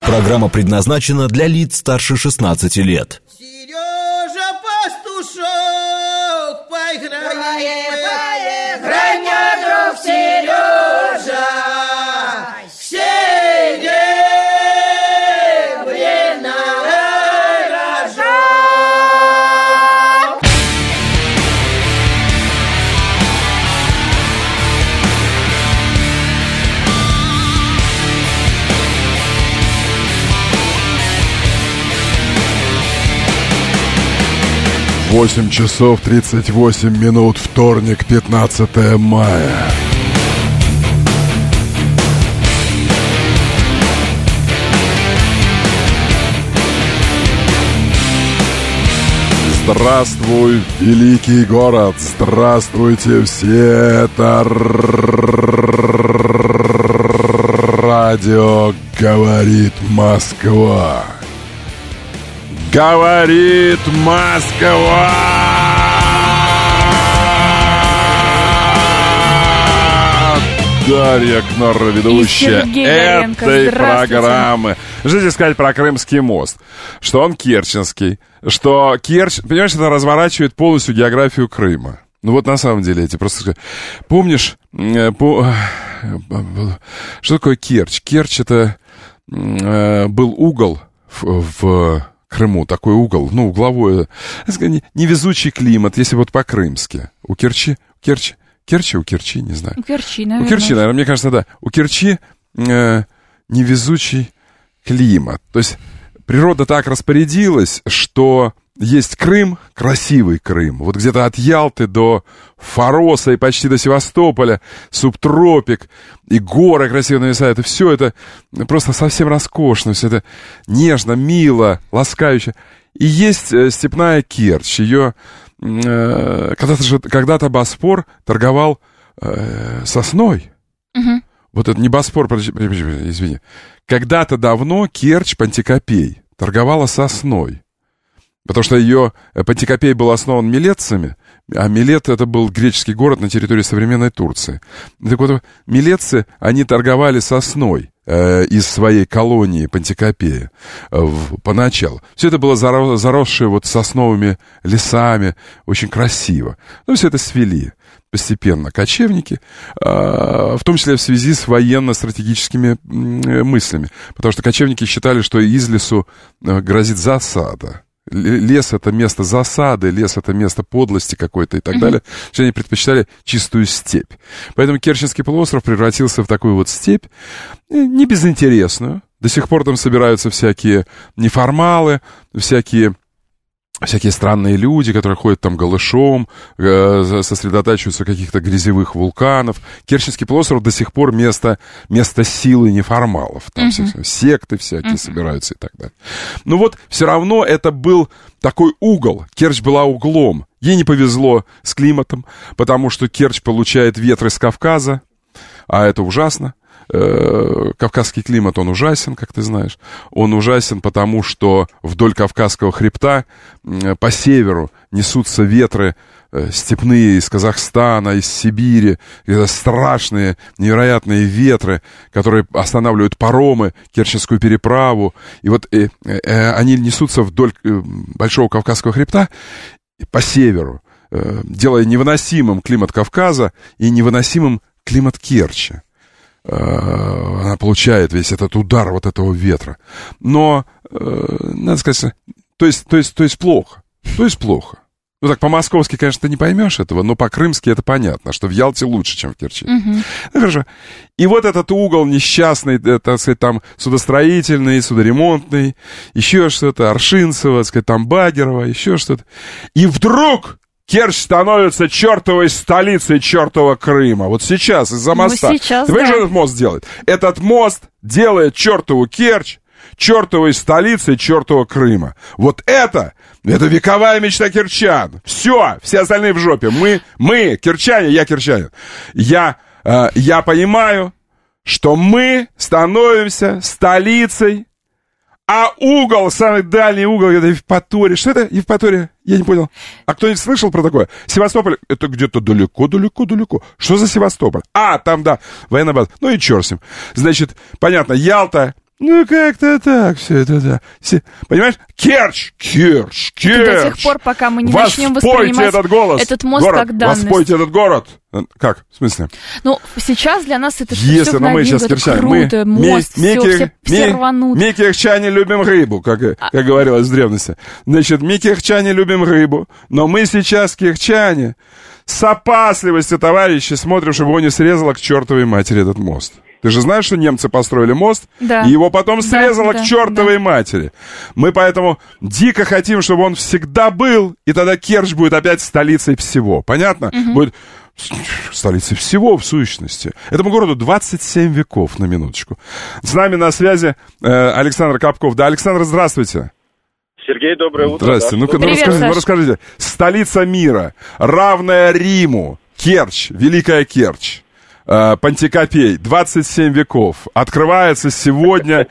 Программа предназначена для лиц старше 16 лет. Сережа Пастушок, поиграем, Граня, друг Сережа, серебряный рожок. Восемь часов 38 минут, вторник, 15 мая. Здравствуй, великий город! Здравствуйте все! Это радио «Говорит Москва». Говорит Москва! Дарья Кнорра, ведущая этой программы. Что здесь сказать про Крымский мост? Что он керченский, что Керчь, понимаешь, это разворачивает полностью географию Крыма. Ну вот на самом деле эти просто... Помнишь, что такое Керчь? Керчь это был угол в Крыму, такой угол, ну, угловой, невезучий климат, если вот по-крымски. У Керчи, не знаю. У Керчи, наверное. У Керчи, наверное, мне кажется, да. У Керчи невезучий климат. То есть природа так распорядилась, что есть Крым, красивый Крым, вот где-то от Ялты до Фароса и почти до Севастополя, субтропик, и горы красиво нависают, и все это просто совсем роскошно, все это нежно, мило, ласкающе. И есть степная Керчь, ее когда-то Боспор торговал сосной. Угу. Вот это не Боспор, извини. Когда-то давно Керчь, Пантикопей, торговала сосной. Потому что ее Пантикопей был основан милетцами, а Милет — это был греческий город на территории современной Турции. Так вот, милетцы, они торговали сосной из своей колонии Пантикопея поначалу. Все это было заросшее вот сосновыми лесами, очень красиво. Ну, все это свели постепенно кочевники, в том числе в связи с военно-стратегическими мыслями. Потому что кочевники считали, что из лесу грозит засада. Лес — это место засады, лес — это место подлости какой-то и так далее. Что они предпочитали чистую степь. Поэтому Керченский полуостров превратился в такую вот степь, не безинтересную. До сих пор там собираются всякие неформалы, всякие странные люди, которые ходят там голышом, сосредотачиваются в каких-то грязевых вулканов. Керченский полуостров до сих пор место силы неформалов. Там секты всякие собираются и так далее. Но вот все равно это был такой угол. Керчь была углом. Ей не повезло с климатом, потому что Керчь получает ветры с Кавказа, а это ужасно. Кавказский климат, он ужасен, как ты знаешь. Он ужасен, потому что вдоль Кавказского хребта по северу несутся ветры степные из Казахстана, из Сибири. Это страшные, невероятные ветры, которые останавливают паромы, Керченскую переправу. И вот они несутся вдоль Большого Кавказского хребта по северу, делая невыносимым климат Кавказа и невыносимым климат Керчи. Она получает весь этот удар вот этого ветра. Но, надо сказать, то есть плохо. То есть плохо. Ну так, по-московски, конечно, ты не поймешь этого, но по-крымски это понятно, что в Ялте лучше, чем в Керчи. Ну хорошо. И вот этот угол несчастный, так сказать, там судостроительный, судоремонтный, еще что-то, Аршинцево, так сказать, там Багерово, еще что-то. И вдруг Керчь становится чертовой столицей чертова Крыма. Вот сейчас из-за моста. Сейчас, ты понимаешь, да. что этот мост делает? Этот мост делает чертову Керчь чертовой столицей чертова Крыма. Вот это вековая мечта керчан. Все остальные в жопе. Мы керчане, я керчанин. Я понимаю, что мы становимся столицей. А угол, самый дальний угол, это Евпатория. Что это Евпатория? Я не понял. А кто-нибудь слышал про такое? Севастополь, это где-то далеко. Что за Севастополь? А, там, да, военная база. Ну и черт с ним. Значит, понятно, Ялта, Ну, как-то так все это, да. Понимаешь? Керчь! До тех пор, пока мы не начнем воспринимать этот мост как данность. Воспойте этот город. Как? В смысле? Ну, сейчас для нас это все в новинку, это круто, мост, все рванут. Мы, кирчане, любим рыбу, как говорилось в древности. Значит, мы, кирчане, любим рыбу, но мы сейчас, кирчане, с опасливостью, товарищи, смотрим, чтобы его не срезало к чертовой матери этот мост. Ты же знаешь, что немцы построили мост, да. И его потом срезало к чертовой матери. Мы поэтому дико хотим, чтобы он всегда был, и тогда Керчь будет опять столицей всего. Понятно? Будет столицей всего, в сущности. Этому городу 27 веков, на минуточку. С нами на связи Александр Капков. Да, Александр, здравствуйте. Сергей, доброе утро. Здравствуйте. Ну, расскажите. Столица мира, равная Риму, Керчь, Великая Керчь. Пантикопей, 27 веков. Открывается сегодня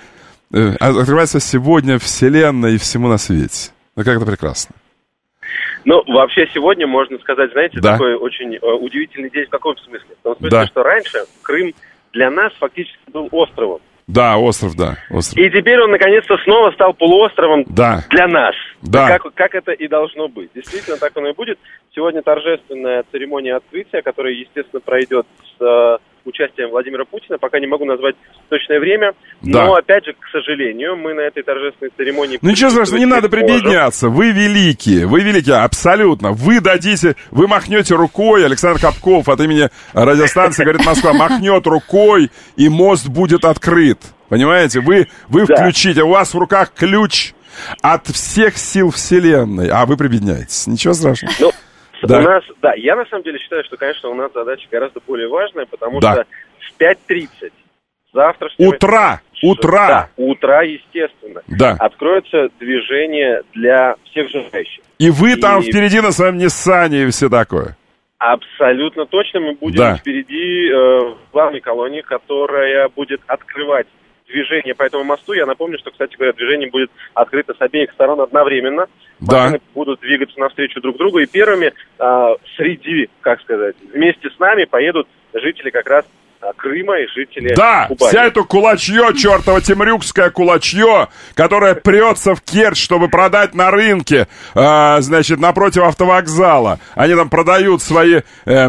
Вселенная и всему на свете. Ну, как это прекрасно. Ну, вообще сегодня, можно сказать, знаете, да. Такой очень удивительный день в каком смысле? В том смысле, что раньше Крым для нас фактически был островом. Да, остров, да. Остров. И теперь он наконец-то снова стал полуостровом для нас. Да. Как это и должно быть. Действительно, так оно и будет. Сегодня торжественная церемония открытия, которая, естественно, пройдет с участием Владимира Путина. Пока не могу назвать точное время. Да. Но, опять же, к сожалению, мы на этой торжественной церемонии... Ну, ничего страшного, не надо прибедняться. Вы великие, абсолютно. Вы махнете рукой, Александр Капков от имени радиостанции «Говорит Москва» махнет рукой, и мост будет открыт. Понимаете? Вы включите, у вас в руках ключ от всех сил Вселенной, а вы прибедняетесь. Ничего страшного. Ну, я на самом деле считаю, что, конечно, у нас задача гораздо более важная, потому что в 5:30 завтрашнего... Утра, естественно. Да. Откроется движение для всех желающих. И вы там впереди на своем Ниссане и все такое. Абсолютно точно. Мы будем впереди в главной колонии, которая будет открывать движение по этому мосту. Я напомню, что, кстати говоря, движение будет открыто с обеих сторон одновременно. Машины будут двигаться навстречу друг другу. И первыми вместе с нами поедут жители как раз Крыма и жители Кубани. Вся это кулачье, чертово темрюкское кулачье, которое прется в Керчь, чтобы продать на рынке, напротив автовокзала. Они там продают свои,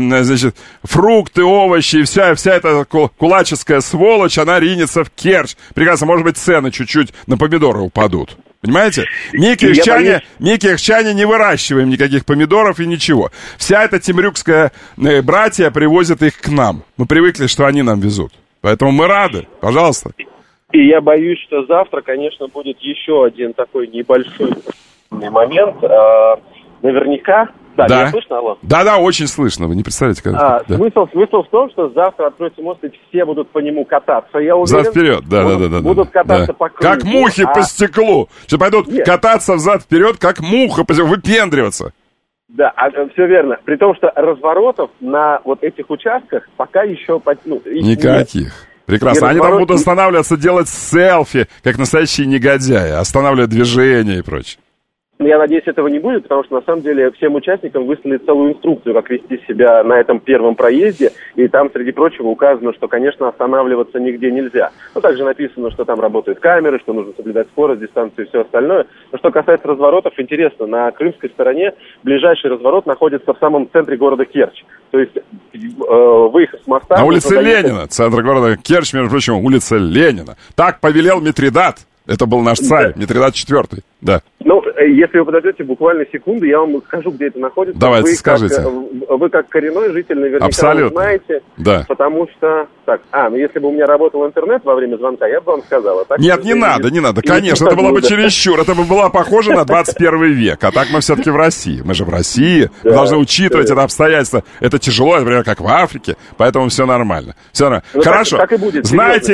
фрукты, овощи, и вся эта кулаческая сволочь, она ринется в Керчь. Прекрасно, может быть, цены чуть-чуть на помидоры упадут. Понимаете? Мы, кирчане, не выращиваем никаких помидоров и ничего. Вся эта темрюкская братья привозят их к нам. Мы привыкли, что они нам везут. Поэтому мы рады. Пожалуйста. И я боюсь, что завтра, конечно, будет еще один такой небольшой момент. Наверняка... Да, меня слышно, алло? Да, очень слышно, вы не представляете, когда... Смысл в том, что завтра откроется мост, и все будут по нему кататься. Я уверен, взад-вперед, будут кататься по Крыму. Как мухи по стеклу. Сейчас пойдут кататься взад-вперед, как муха, выпендриваться. Да, все верно. При том, что разворотов на вот этих участках пока еще... Никаких. Нет. Прекрасно. Они там будут останавливаться, делать селфи, как настоящие негодяи, останавливать движение и прочее. Я надеюсь, этого не будет, потому что, на самом деле, всем участникам выслали целую инструкцию, как вести себя на этом первом проезде, и там, среди прочего, указано, что, конечно, останавливаться нигде нельзя. Но также написано, что там работают камеры, что нужно соблюдать скорость, дистанцию и все остальное. Но что касается разворотов, интересно, на крымской стороне ближайший разворот находится в самом центре города Керчь. То есть, выехав с моста... На улице Ленина, центр города Керчь, между прочим, улица Ленина. Так повелел Митридат. Это был наш царь, Митридат IV, да. Ну, если вы подождете буквально секунду, я вам скажу, где это находится. Давайте, скажите. Вы как коренной житель наверняка знаете. Да. Потому что... если бы у меня работал интернет во время звонка, я бы вам сказал. Нет, не надо. Конечно, это было бы чересчур. Это бы было похоже на 21 век. А так мы все-таки в России. Мы же в России. Мы должны учитывать это обстоятельство. Это тяжело, например, как в Африке. Поэтому все нормально. Хорошо. Так и будет. Знаете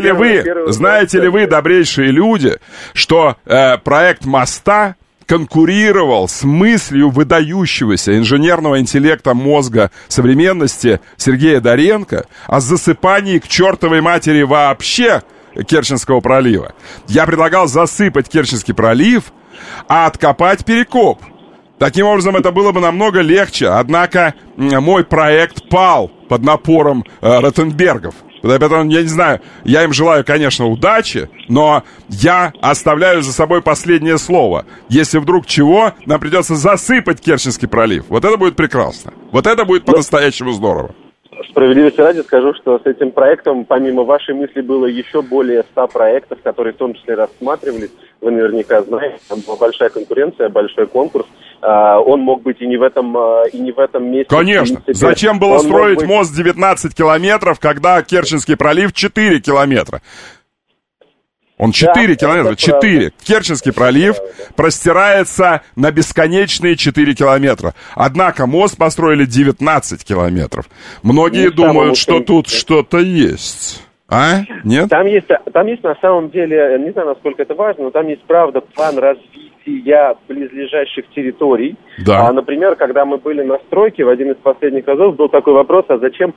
ли вы, добрейшие люди, что проект моста конкурировал с мыслью выдающегося инженерного интеллекта мозга современности Сергея Доренко о засыпании к чертовой матери вообще Керченского пролива. Я предлагал засыпать Керченский пролив, а откопать перекоп. Таким образом, это было бы намного легче. Однако мой проект пал под напором Ротенбергов. Поэтому, я не знаю, я им желаю, конечно, удачи, но я оставляю за собой последнее слово. Если вдруг чего, нам придется засыпать Керченский пролив. Вот это будет прекрасно. Вот это будет по-настоящему здорово. Справедливости ради скажу, что с этим проектом, помимо вашей мысли, было еще более 100 проектов, которые в том числе рассматривались. Вы наверняка знаете, там была большая конкуренция, большой конкурс. Он мог быть и не в этом месте. Конечно. Зачем было строить мост 19 километров, когда Керченский пролив 4 километра? Он 4 километра, 4. Керченский пролив простирается на бесконечные 4 километра. Однако мост построили 19 километров. Многие думают, что тут что-то есть. А? Нет? Там есть на самом деле, не знаю, насколько это важно, но там есть, правда, план развития близлежащих территорий. Да. Например, когда мы были на стройке, в один из последних разов был такой вопрос, а зачем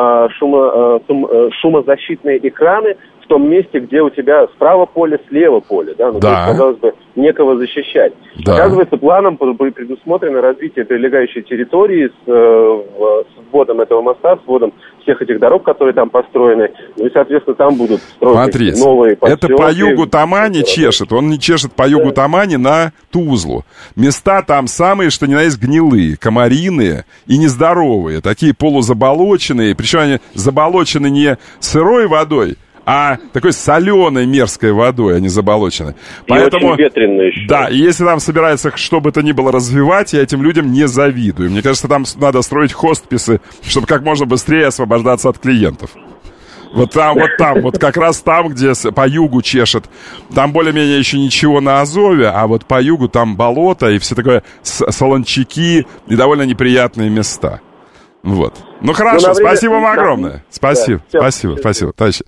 шумозащитные экраны в том месте, где у тебя справа поле, слева поле, да? Ну, то есть, казалось бы, некого защищать. Да. Оказывается, планом предусмотрено развитие прилегающей территории с вводом этого моста, с вводом всех этих дорог, которые там построены. Ну и, соответственно, там будут строить новые поселки. Это по югу Тамани чешет. Он не чешет по югу Тамани на Тузлу. Места там самые, что ни на есть, гнилые, комариные и нездоровые. Такие полузаболоченные. Причем они заболочены не сырой водой, а такой соленой мерзкой водой, они заболочены. Поэтому, очень ветрено еще. Да, и если там собирается что бы то ни было развивать, я этим людям не завидую. Мне кажется, там надо строить хосписы, чтобы как можно быстрее освобождаться от клиентов. Вот как раз там, где по югу чешет, там более-менее еще ничего на Азове, а вот по югу там болото и все такое солончаки и довольно неприятные места. Вот. Ну хорошо, спасибо вам огромное. Спасибо, товарищи.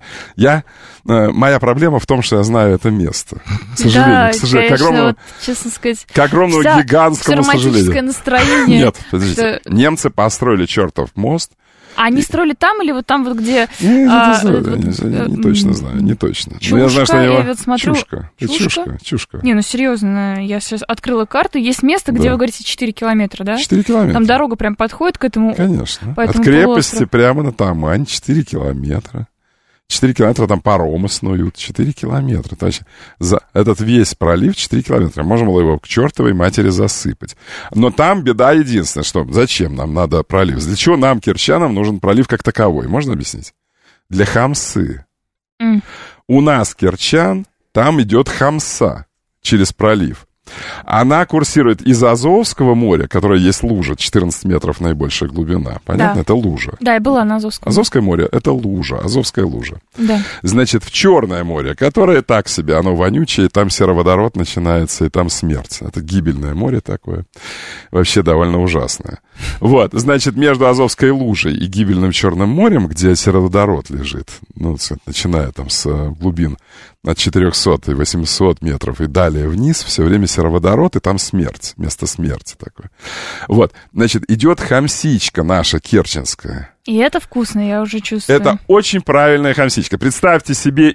Моя проблема в том, что я знаю это место. К сожалению, конечно, к огромному, вот, честно сказать, к огромному гигантскому сожалению. Настроение. Нет, подождите. Немцы построили чертов мост. А они строили там или вот там вот, где... Не точно знаю, не точно. Чушка, я знаю, что я вот смотрю... Чушка. Не, ну серьезно, я сейчас открыла карту, есть место, где вы говорите 4 километра, да? 4 километра. Там дорога прям подходит к этому... Конечно. От крепости прямо на Тамань 4 километра. 4 километра там паромы снуют, 4 километра. То есть за этот весь пролив 4 километра. Можно было его к чертовой матери засыпать. Но там беда единственная, что зачем нам надо пролив? Для чего нам, кирчанам, нужен пролив как таковой? Можно объяснить? Для хамсы. У нас, кирчан, там идет хамса через пролив. Она курсирует из Азовского моря, которое есть лужа, 14 метров наибольшая глубина. Понятно? Да. Это лужа. Да, я была на Азовском. Азовское море — это лужа, Азовская лужа. Да. Значит, в Черное море, которое так себе, оно вонючее, там сероводород начинается, и там смерть. Это гибельное море такое. Вообще довольно ужасное. Вот, значит, между Азовской лужей и гибельным Черным морем, где сероводород лежит, ну, начиная там с глубин от 400 и 800 метров и далее вниз, все время сероводород, и там смерть, место смерти такое. Вот, значит, идет хамсичка наша керченская. И это вкусно, я уже чувствую. Это очень правильная хамсичка. Представьте себе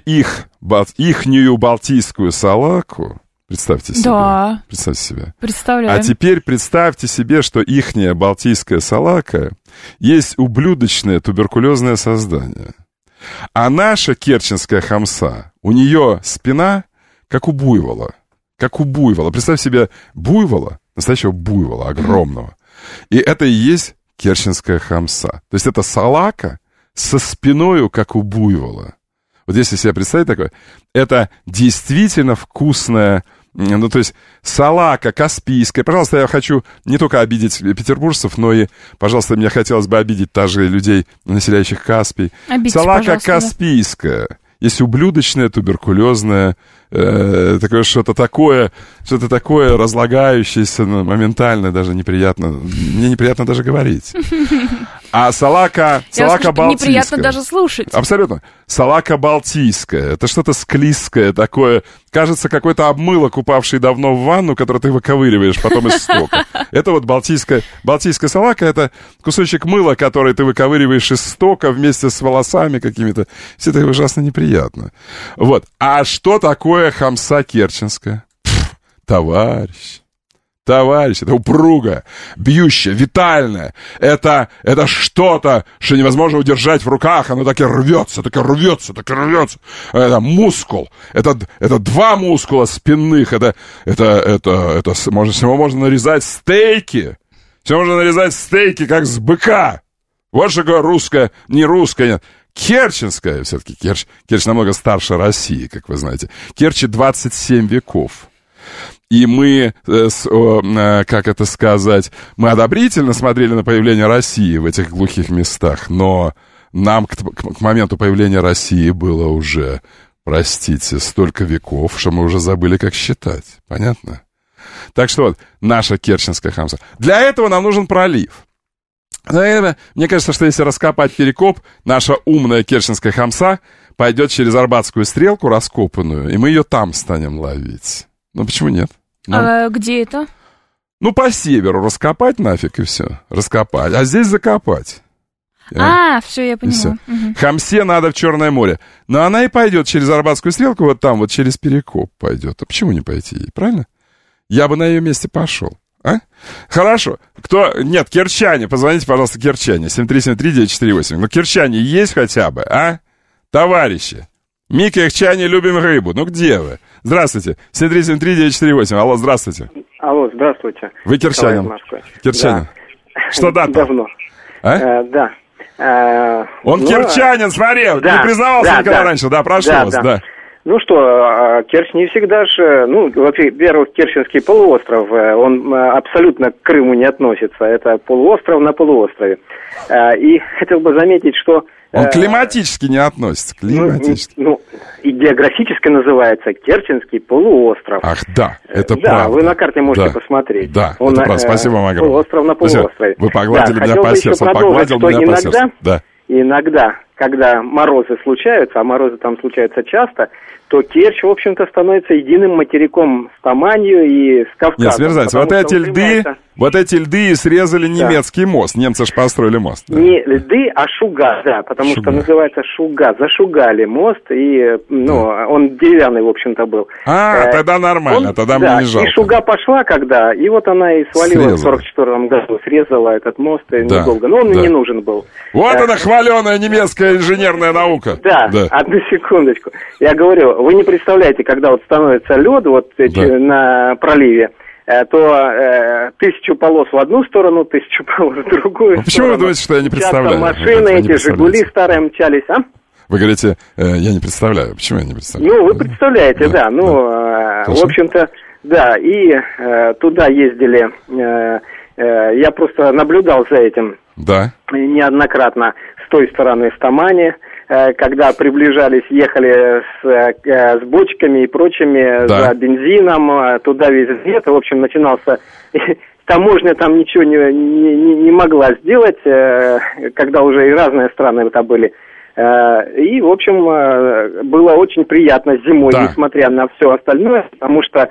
ихнюю балтийскую салаку. Представьте себе. Да. Представьте себе. Представляю. А теперь представьте себе, что ихняя балтийская салака есть ублюдочное туберкулезное создание. А наша керченская хамса, у нее спина как у буйвола. Как у буйвола. Представь себе буйвола, настоящего буйвола, огромного. И это и есть керченская хамса. То есть это салака со спиною, как у буйвола. Вот если себе представить такое, это действительно вкусная, ну, то есть салака каспийская. Пожалуйста, я хочу не только обидеть петербуржцев, но и, пожалуйста, мне хотелось бы обидеть также людей, населяющих Каспий. Обидьте, салака каспийская. Да. Есть ублюдочное, туберкулезное, такое что-то такое разлагающееся, моментально, даже неприятно. Мне неприятно даже говорить. А салака балтийская. Неприятно даже слушать. Абсолютно. Салака балтийская. Это что-то склизкое такое. Кажется, какой-то обмылок, упавший давно в ванну, который ты выковыриваешь потом из стока. Это вот балтийская салака. Это кусочек мыла, который ты выковыриваешь из стока вместе с волосами какими-то. Все это ужасно неприятно. Вот. А что такое хамса керченская? Товарищ. товарищ, это упругое, бьющее, витальное. Это что-то, что невозможно удержать в руках, оно так и рвется, так и рвется, так и рвется. Это мускул, это два мускула спинных, это можно нарезать стейки. Все можно нарезать стейки, как с быка. Вот что такое русское, не русское, нет. Керченская, все-таки Керчь намного старше России, как вы знаете. Керчи 27 веков. И мы, как это сказать, мы одобрительно смотрели на появление России в этих глухих местах, но нам к моменту появления России было уже, простите, столько веков, что мы уже забыли, как считать. Понятно? Так что вот, наша керченская хамса. Для этого нам нужен пролив. Наверное, мне кажется, что если раскопать Перекоп, наша умная керченская хамса пойдет через Арбатскую стрелку раскопанную, и мы ее там станем ловить. Ну, почему нет? Ну, а где это? Ну, по северу раскопать нафиг и все. Раскопать. А здесь закопать. Все, я поняла. Угу. Хамсе надо в Черное море. Но она и пойдет через Арбатскую стрелку, вот там, вот через Перекоп пойдет. А почему не пойти ей, правильно? Я бы на ее месте пошел. А? Хорошо. Нет, керчане, позвоните, пожалуйста, керчане. 7373948. Ну, керчане есть хотя бы, а? Товарищи. Мы, керчане, любим рыбу. Ну, где вы? Здравствуйте. 7373948. Алло, здравствуйте. Алло, здравствуйте. Вы керчанин? Керчанин. Да. Что дата? Давно. Да. Он керчанин, смотри. Да. Не признавался никогда раньше. Да, прошу вас, да. Ну что, Керчь не всегда же, во-первых, Керченский полуостров, он абсолютно к Крыму не относится, это полуостров на полуострове. И хотел бы заметить, что... Он климатически не относится, климатически. И географически называется Керченский полуостров. Ах, да, это правда. Да, вы на карте можете посмотреть. Да, это правда, спасибо вам огромное. Полуостров на полуострове. Вы погладили меня по сердцу, погладил меня по сердцу. Иногда, когда морозы случаются, а морозы там случаются часто, то Керчь, в общем-то, становится единым материком с Таманью и с Кавказом. Нет, Сверзайте, вот эти льды срезали немецкий мост. Немцы же построили мост. Да. Не льды, а шуга, да, потому что называется шуга. Зашугали мост, и, он деревянный, в общем-то, был. Тогда нормально, тогда мне не жалко. И шуга пошла когда, и вот она и свалила в 44-м году, срезала этот мост недолго. Но он не нужен был. Вот она, хваленая немецкая инженерная наука. Да, одну секундочку. Я говорю, вы не представляете, когда вот становится лед на проливе, то 1000 полос в одну сторону, 1000 полос в другую сторону. Почему вы думаете, что я не представляю? Машины, эти «Жигули» старые мчались, Вы говорите, я не представляю. Почему я не представляю? Вы представляете, да. В общем-то, да, и туда ездили, я просто наблюдал за этим неоднократно с той стороны, с Тамани, когда приближались, ехали с бочками и прочими за бензином, туда везли. Это, в общем, начинался... Таможня там ничего не могла сделать, когда уже и разные страны это были. И, в общем, было очень приятно зимой, несмотря на все остальное, потому что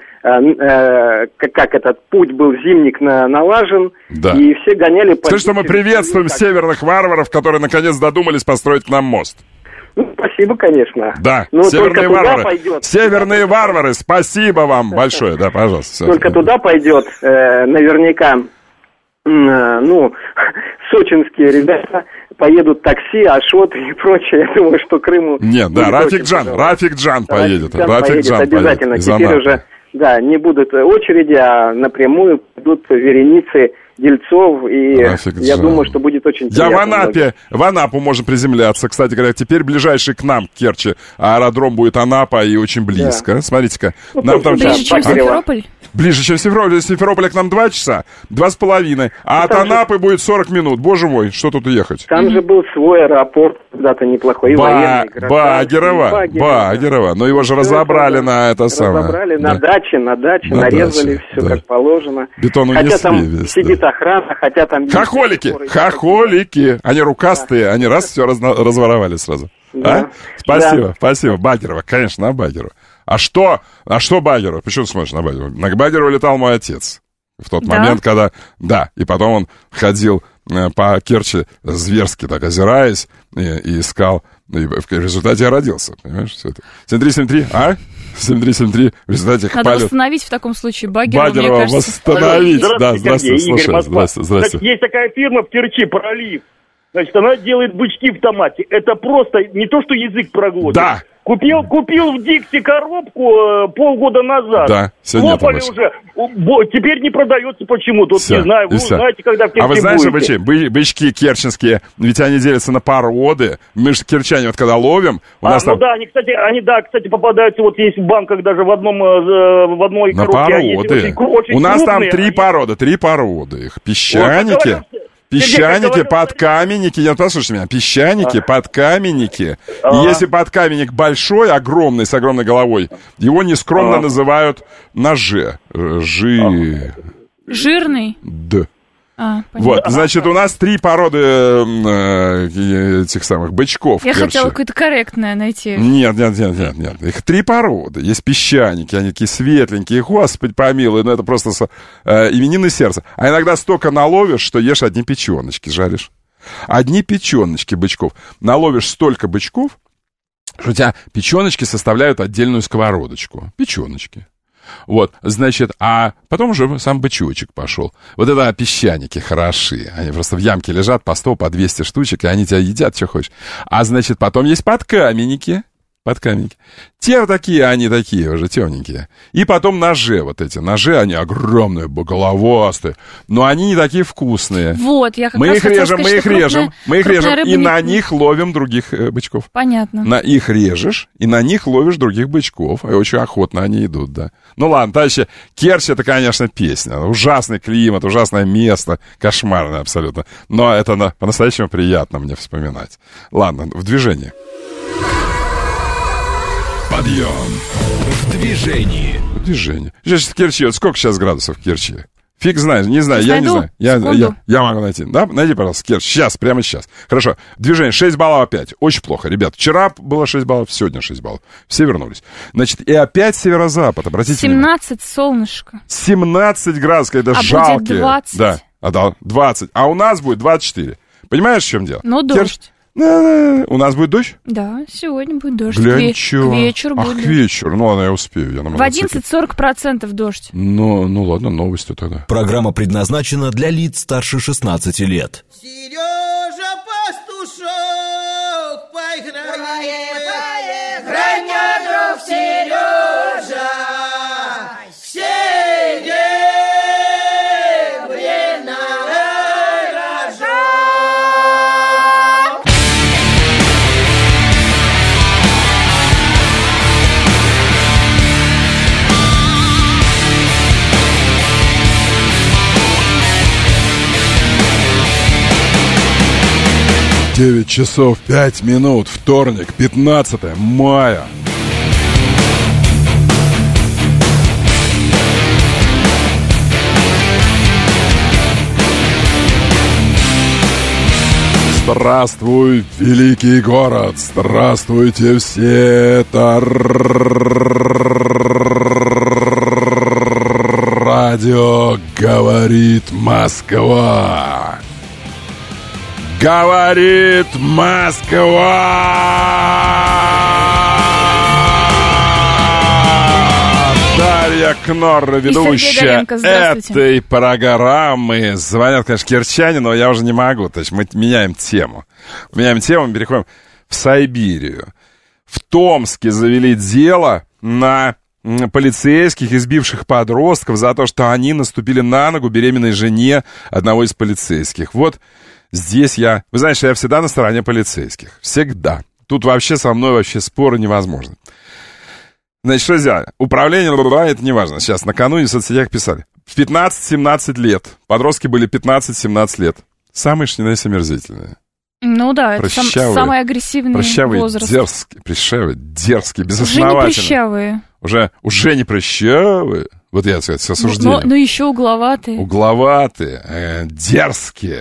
как этот путь был зимник налажен, и все гоняли по... Скажи, что мы приветствуем северных варваров, которые наконец додумались построить к нам мост. Спасибо, конечно. Да, северные варвары. Северные варвары, спасибо вам большое. Да, пожалуйста. Только туда пойдет наверняка, сочинские ребята, поедут такси, Ашот и прочее. Я думаю, что Крыму... Нет, да, Рафик Джан поедет. Рафик Джан обязательно. Теперь уже, не будут очереди, а напрямую идут вереницы дельцов, и я думаю, что будет очень приятно. В Анапу можно приземляться. Кстати говоря, теперь ближайший к нам, к Керчи, аэродром будет Анапа, и очень близко. Да. Смотрите-ка. Ближе, чем Симферополь? Ближе, чем Симферополь. Из Симферополя к нам 2 часа, 2,5. А от Анапы будет 40 минут. Боже мой, что тут ехать? Там же был свой аэропорт, когда-то неплохой. Багерово. Но его же разобрали на это самое. Разобрали на даче, нарезали все как положено. Бетон унесли. Хотя там сидит охрана, хотя там... Хохолики. Они рукастые, они все разворовали сразу. Да. Спасибо. Багерово, конечно, на Багерово. А что Багерово? Почему ты смотришь на Багерово? На Багерово летал мой отец. В тот момент, когда... Да, и потом он ходил по Керчи зверски так озираясь и искал. И в результате я родился, понимаешь, все это. 7373, 7373, в результате их надо восстановить в таком случае Багерова, мне кажется. Восстановить. Да, здравствуйте, слушаю. Здравствуйте. Есть такая фирма в Керчи, Пролив. Значит, она делает бычки в томате. Это просто не то, что язык проглотит. Да. Купил в Дикси коробку полгода назад. Да, сегодня лопали уже. Теперь не продается почему-то. Вот не знаю, вы узнаете, когда в Керчи. А вы знаете, бычки керченские, ведь они делятся на породы. Мы же керчане вот когда ловим... да, они, кстати, попадаются, вот есть в банках даже в одной на коробке. Породы. Очень у нас крупные, там три породы. Их песчаники... Песчаники, подкаменники, нет, послушайте меня, песчаники, подкаменники. И если подкаменник большой, огромный, с огромной головой, его нескромно называют ноже. Жирный? Да. Вот, значит, у нас 3 породы этих самых бычков. Я хотела какое-то корректное найти. Нет. Их 3 породы. Есть песчаники, они такие светленькие. Господи помилуй, это просто именины сердца. А иногда столько наловишь, что ешь одни печеночки, жаришь. Одни печеночки бычков. Наловишь столько бычков, что у тебя печеночки составляют отдельную сковородочку. Печеночки. Вот, значит, а потом уже сам бычочек пошел. Вот это песчаники хороши. Они просто в ямке лежат по 100, по 200 штучек, и они тебя едят, что хочешь. А значит, потом есть подкаменники. Те такие, они такие уже темненькие. И потом ножи, вот эти ножи, они огромные, головастые, но они не такие вкусные. Вот, я как мы раз их режем, и на них ловим других бычков. Понятно. На их режешь, и на них ловишь других бычков, и очень охотно они идут, да. Ну ладно, товарищи, Керчь — это, конечно, песня. Ужасный климат, ужасное место, кошмарное абсолютно. Но это по-настоящему приятно мне вспоминать. Ладно, в движении. Подъем в движении. Сейчас в Керчи, вот сколько сейчас градусов в Керчи? Фиг знает, не знаю, я найду? не знаю. Я могу найти. Да? Найди, пожалуйста, Керчь. Сейчас, прямо сейчас. Хорошо. Движение 6 баллов опять. Очень плохо, ребят. Вчера было 6 баллов, сегодня 6 баллов. Все вернулись. Значит, и опять северо-запад. Обратите 17 солнышко. 17 градусов, это жалкие. Будет 20. Да, 20. А у нас будет 24. Понимаешь, в чем дело? Ну, дождь. У нас будет дождь? Да, сегодня будет дождь. К вечеру будет. К вечеру. Ну ладно, я успею. В 11:40% дождь. Ну ладно, новости тогда. Программа предназначена для лиц старше 16 лет. Сережа Пастушок, поиграй, друг Сережа, Девять часов 5 минут, вторник, 15 мая. Здравствуй, великий город! Здравствуйте все! Это радио «Говорит Москва». Говорит Москва! Дарья Кнорра, ведущая этой программы. Звонят, конечно, керчане, но я уже не могу. То есть мы меняем тему. Мы переходим в Сибирию. В Томске завели дело на полицейских, избивших подростков за то, что они наступили на ногу беременной жене одного из полицейских. Вот здесь вы знаете, я всегда на стороне полицейских. Всегда. Тут вообще со мной споры невозможны. Значит, что сделали? Управление, это не важно. Сейчас накануне в соцсетях писали. В 15-17 лет. Подростки были 15-17 лет. Самые омерзительные. Ну да, это самый агрессивный возраст. Дерзкие, безосновательные. Уже не прыщавые. Вот я, так сказать, с осуждением. Но еще угловатые. Дерзкие,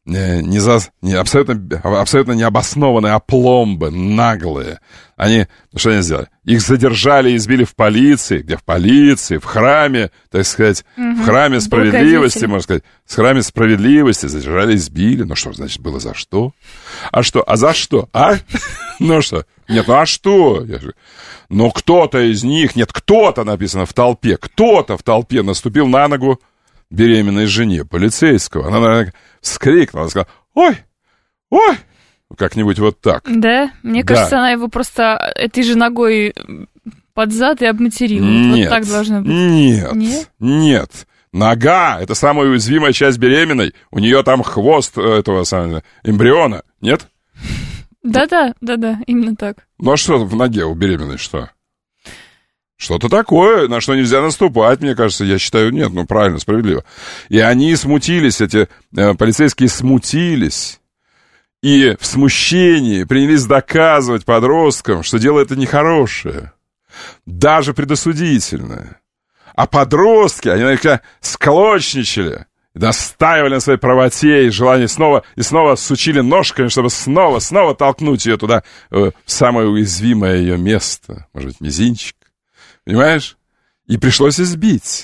абсолютно необоснованные опломбы, наглые. Что они сделали? Их задержали и избили в полиции. Где в полиции? В храме, так сказать, в храме справедливости, можно сказать. В храме справедливости задержали и избили. Ну что, значит, было за что? А что? А за что? А? Ну что? Нет, ну а что? Ну кто-то из них, кто-то написано в толпе, кто-то в толпе наступил на ногу беременной жене полицейского. Она, наверное, вскрикнула, она сказала: ой, как-нибудь вот так. Да? Мне кажется, она его просто этой же ногой под зад и обматерила. Нет, вот так должно быть. Нет. Нога — это самая уязвимая часть беременной. У нее там хвост этого самого эмбриона. Нет? Да, именно так. Ну а что в ноге у беременной, что? Что-то такое, на что нельзя наступать, мне кажется. Я считаю, нет, правильно, справедливо. И они смутились, эти полицейские смутились. И в смущении принялись доказывать подросткам, что дело это нехорошее. Даже предосудительное. А подростки, они склочничали, настаивали на своей правоте и желании снова сучили ножками, чтобы снова толкнуть ее туда, в самое уязвимое ее место. Может быть, мизинчик. Понимаешь? И пришлось избить,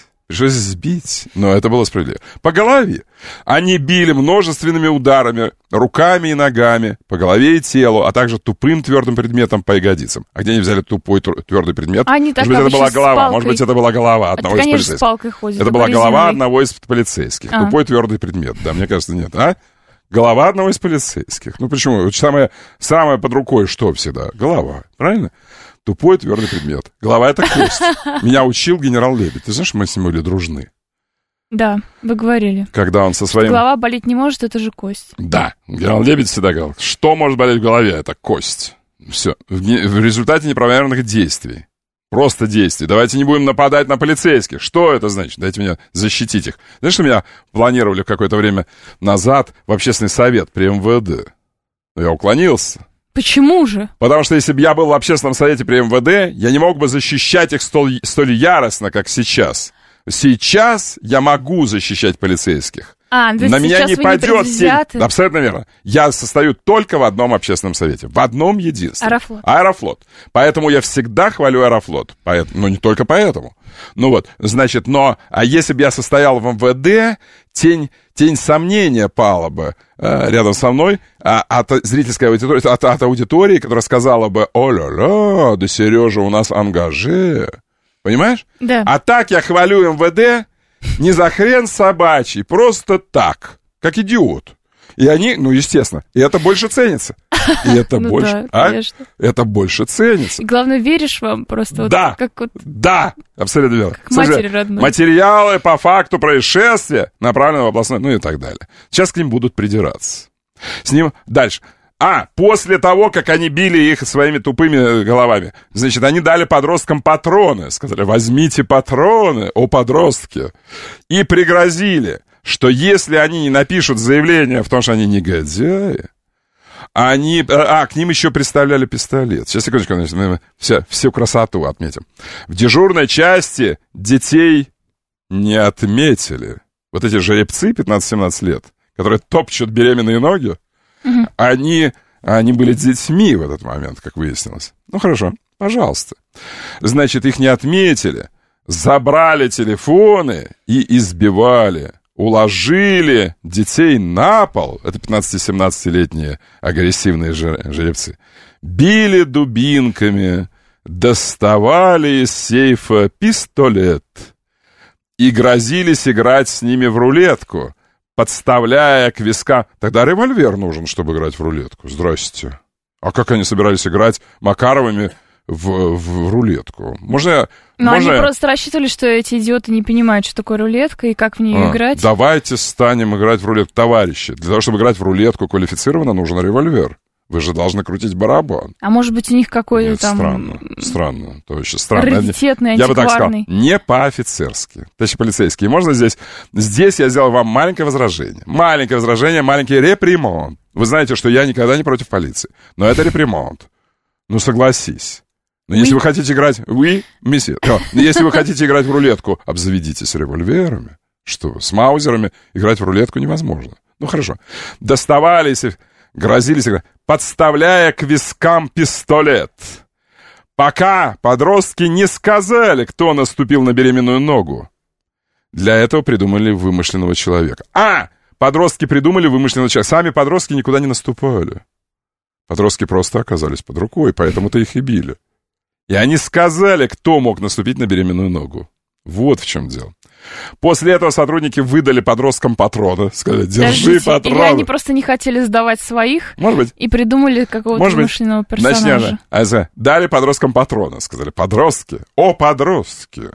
но это было справедливо. По голове. Они били множественными ударами, руками и ногами, по голове и телу, а также тупым твердым предметом по ягодицам. А где они взяли тупой твердый предмет? Может быть, это была голова. Может быть, это была голова одного из полицейских. С палкой ходит, это была голова одного из полицейских. Тупой твердый предмет. Да, мне кажется, нет. Голова одного из полицейских. Почему? Самое под рукой что всегда? Голова. Правильно? Тупой твердый предмет. Голова — это кость. Меня учил генерал Лебедь. Ты знаешь, мы с ним были дружны. Да, вы говорили. Когда он со своим... Голова болеть не может, это же кость. Да, генерал Лебедь всегда говорил, что может болеть в голове? Это кость. Все. В результате неправомерных действий. Просто действий. Давайте не будем нападать на полицейских. Что это значит? Дайте меня защитить их. Знаешь, что меня планировали какое-то время назад в общественный совет при МВД? Но я уклонился. Почему же? Потому что если бы я был в общественном совете при МВД, я не мог бы защищать их столь яростно, как сейчас. Сейчас я могу защищать полицейских. На меня не пойдет сеть. Абсолютно верно. Я состою только в одном общественном совете. В одном единственном. Аэрофлот. Поэтому я всегда хвалю Аэрофлот. Но не только поэтому. А если бы я состоял в МВД, тень сомнения пала бы рядом со мной от зрительской аудитории, от аудитории, которая сказала бы: «О-ля-ля, да Сережа у нас ангаже». Понимаешь? Да. А так я хвалю МВД не за хрен собачий, просто так, как идиот. И они, естественно, и это больше ценится. И это больше, это больше ценится. И главное, веришь вам просто. Да, да, абсолютно верно. Как матери родной. Материалы по факту происшествия направлены в областной, и так далее. Сейчас к ним будут придираться. С ним дальше. После того, как они били их своими тупыми головами, значит, они дали подросткам патроны. Сказали: возьмите патроны, о подростки. И пригрозили, что если они не напишут заявление в том, что они негодяи, к ним еще представляли пистолет. Сейчас, секундочку, мы всю красоту отметим. В дежурной части детей не отметили. Вот эти жеребцы 15-17 лет, которые топчут беременные ноги, они были детьми в этот момент, как выяснилось. Хорошо, пожалуйста. Значит, их не отметили, забрали телефоны и избивали. Уложили детей на пол. Это 15-17-летние агрессивные жеребцы. Били дубинками, доставали из сейфа пистолет и грозились играть с ними в рулетку, подставляя к вискам. Тогда револьвер нужен, чтобы играть в рулетку. Здрасте. А как они собирались играть Макаровыми в рулетку? Они просто рассчитывали, что эти идиоты не понимают, что такое рулетка и как в нее играть. Давайте станем играть в рулетку. Товарищи, для того, чтобы играть в рулетку квалифицированно, нужен револьвер. Вы же должны крутить барабан. А может быть, у них какой-то там... Странно. То есть странно. Раритетный, антикварный. Я бы так сказал, не по-офицерски. Товарищи полицейские, можно здесь... Здесь я сделал вам маленькое возражение, маленький репримонд. Вы знаете, что я никогда не против полиции. Но это репримонд. Согласись. Но если вы хотите играть... месье. Если вы хотите играть в рулетку, обзаведитесь револьверами. Что, с маузерами играть в рулетку невозможно. Ну, хорошо. Доставались и грозились, подставляя к вискам пистолет. Пока подростки не сказали, кто наступил на беременную ногу. Для этого придумали вымышленного человека. Подростки придумали вымышленного человека. Сами подростки никуда не наступали. Подростки просто оказались под рукой, поэтому-то их и били. И они сказали, кто мог наступить на беременную ногу. Вот в чем дело. После этого сотрудники выдали подросткам патроны. Сказали, держи патроны. Или они просто не хотели сдавать своих, может быть, и придумали какого-то вымышленного персонажа. Дали подросткам патроны. Сказали, подростки, подростки.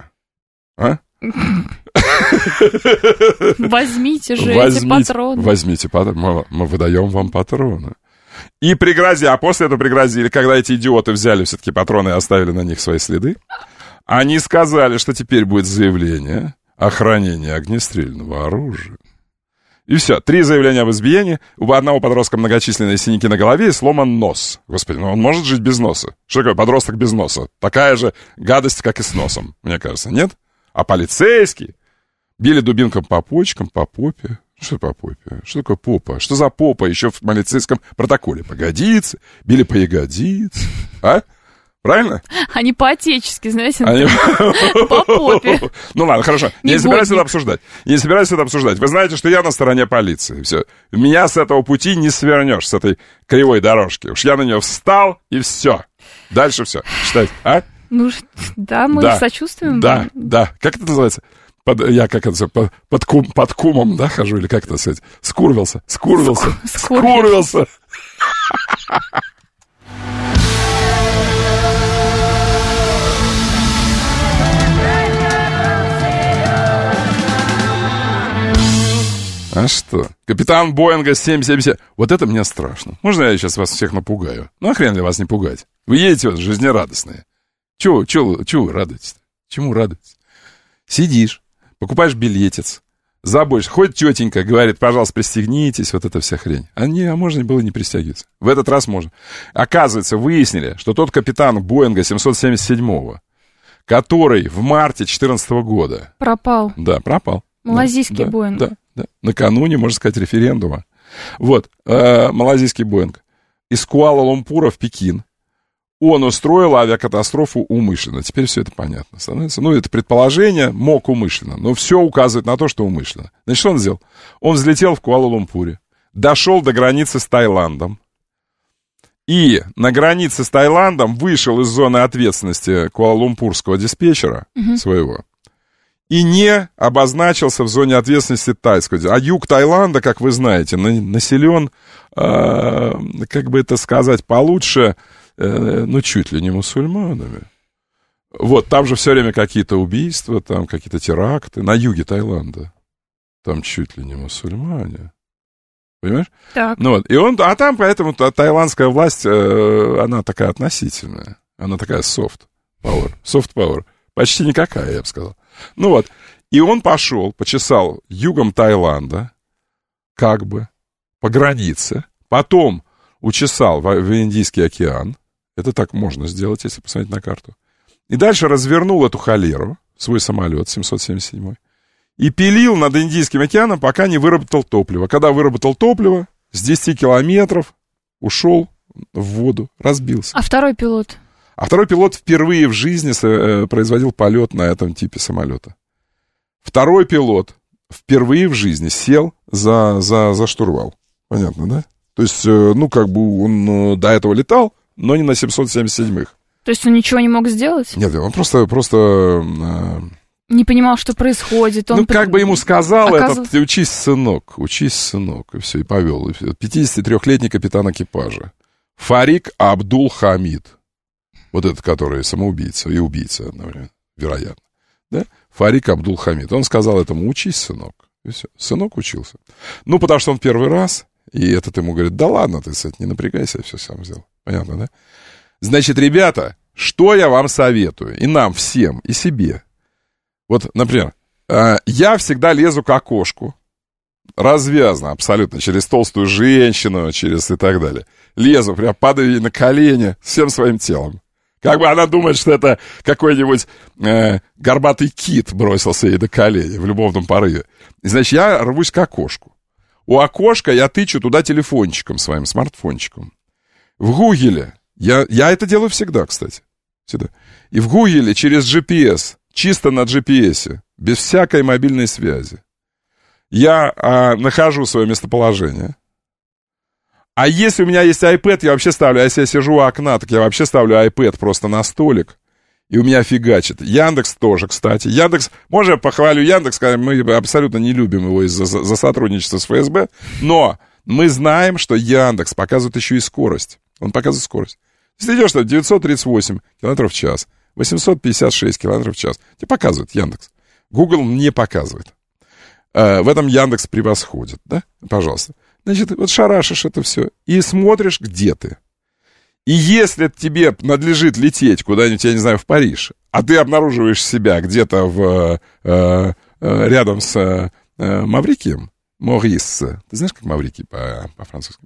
Возьмите же эти патроны. Возьмите патроны, мы выдаем вам патроны. И после этого пригрозили, когда эти идиоты взяли все-таки патроны и оставили на них свои следы, они сказали, что теперь будет заявление о хранении огнестрельного оружия. И все. 3 заявления об избиении. У одного подростка многочисленные синяки на голове и сломан нос. Господи, он может жить без носа? Что такое подросток без носа? Такая же гадость, как и с носом, мне кажется, нет? А полицейские били дубинком по почкам, по попе. Что по попе? Что такое попа? Что за попа еще в полицейском протоколе? По ягодице? Били по ягодице? Правильно? Они по-отечески, знаете, по попе. Ну ладно, хорошо. Я не собираюсь это обсуждать. Вы знаете, что я на стороне полиции. Все. Меня с этого пути не свернешь, с этой кривой дорожки. Уж я на нее встал, и все. Дальше все. Читайте, Ну, да, мы сочувствуем. Да. Как это называется? Я под кумом, да, хожу, или как это сказать? Скурвился. А что? Капитан Боинга 777. Вот это мне страшно. Можно я сейчас вас всех напугаю? Ну, а хрен ли вас не пугать? Вы едете вот жизнерадостные. Чего вы радуетесь? Чему радуетесь? Сидишь, покупаешь билетец, заботишься. Хоть тетенька говорит, пожалуйста, пристегнитесь, вот эта вся хрень. А можно было не пристегиваться. В этот раз можно. Оказывается, выяснили, что тот капитан Боинга 777-го, который в марте 2014 года... Пропал. Да, пропал. Малазийский Боинг. Да. Накануне, можно сказать, референдума. Вот, малазийский Боинг. Из Куала-Лумпура в Пекин. Он устроил авиакатастрофу умышленно. Теперь все это понятно становится. Ну, это предположение, мог умышленно. Но все указывает на то, что умышленно. Значит, что он сделал? Он взлетел в Куала-Лумпуре. Дошел до границы с Таиландом. И на границе с Таиландом вышел из зоны ответственности куала-лумпурского диспетчера своего. И не обозначился в зоне ответственности тайского. А юг Таиланда, как вы знаете, населен, как бы это сказать получше, чуть ли не мусульманами. Вот, там же все время какие-то убийства, там какие-то теракты. На юге Таиланда. Там чуть ли не мусульмане. Понимаешь? Так. А там поэтому таиландская власть, она такая относительная. Она такая soft power. Почти никакая, я бы сказал. И он пошел, почесал югом Таиланда, как бы, по границе, потом учесал в Индийский океан, это так можно сделать, если посмотреть на карту, и дальше развернул эту холеру, свой самолет 777, и пилил над Индийским океаном, пока не выработал топливо. Когда выработал топливо, с 10 километров ушел в воду, разбился. А второй пилот? А второй пилот впервые в жизни производил полет на этом типе самолета. Второй пилот впервые в жизни сел за штурвал. Понятно, да? То есть, он до этого летал, но не на 777-х. То есть он ничего не мог сделать? Нет, он просто не понимал, что происходит. Он ему сказал ты учись, сынок, и все, и повел. 53-летний капитан экипажа. Фарик Абдул-Хамид. Вот этот, который самоубийца и убийца одновременно, вероятно. Да? Фарик Абдул-Хамид. Он сказал этому, учись, сынок. И все. Сынок учился. Потому что он первый раз, и этот ему говорит, да ладно, ты, кстати, не напрягайся, я все сам сделал. Понятно, да? Значит, ребята, что я вам советую? И нам всем, и себе. Вот, например, я всегда лезу к окошку. Развязно, абсолютно, через толстую женщину, через и так далее. Лезу, прям падаю ей на колени всем своим телом. Как бы она думает, что это какой-нибудь горбатый кит бросился ей на колени в любовном порыве. И, значит, я рвусь к окошку. у окошка я тычу туда телефончиком своим, смартфончиком. В Гугле, я это делаю всегда, кстати, всегда. И в Гугле через GPS, чисто на GPS, без всякой мобильной связи, я нахожу свое местоположение. А если у меня есть iPad, я вообще ставлю, если я сижу у окна, так я вообще ставлю iPad просто на столик, и у меня фигачит. Яндекс тоже, кстати. Яндекс, можно я похвалю Яндекс, мы абсолютно не любим его за сотрудничество с ФСБ, но мы знаем, что Яндекс показывает еще и скорость. Он показывает скорость. Если идешь, что 938 км в час, 856 км в час, тебе показывает Яндекс. Google не показывает. В этом Яндекс превосходит, да? Пожалуйста. Значит, вот шарашишь это все и смотришь, где ты. И если тебе надлежит лететь куда-нибудь, я не знаю, в Париж, а ты обнаруживаешь себя где-то рядом с Маврикием, Морис. Ты знаешь, как Маврикий по-французски?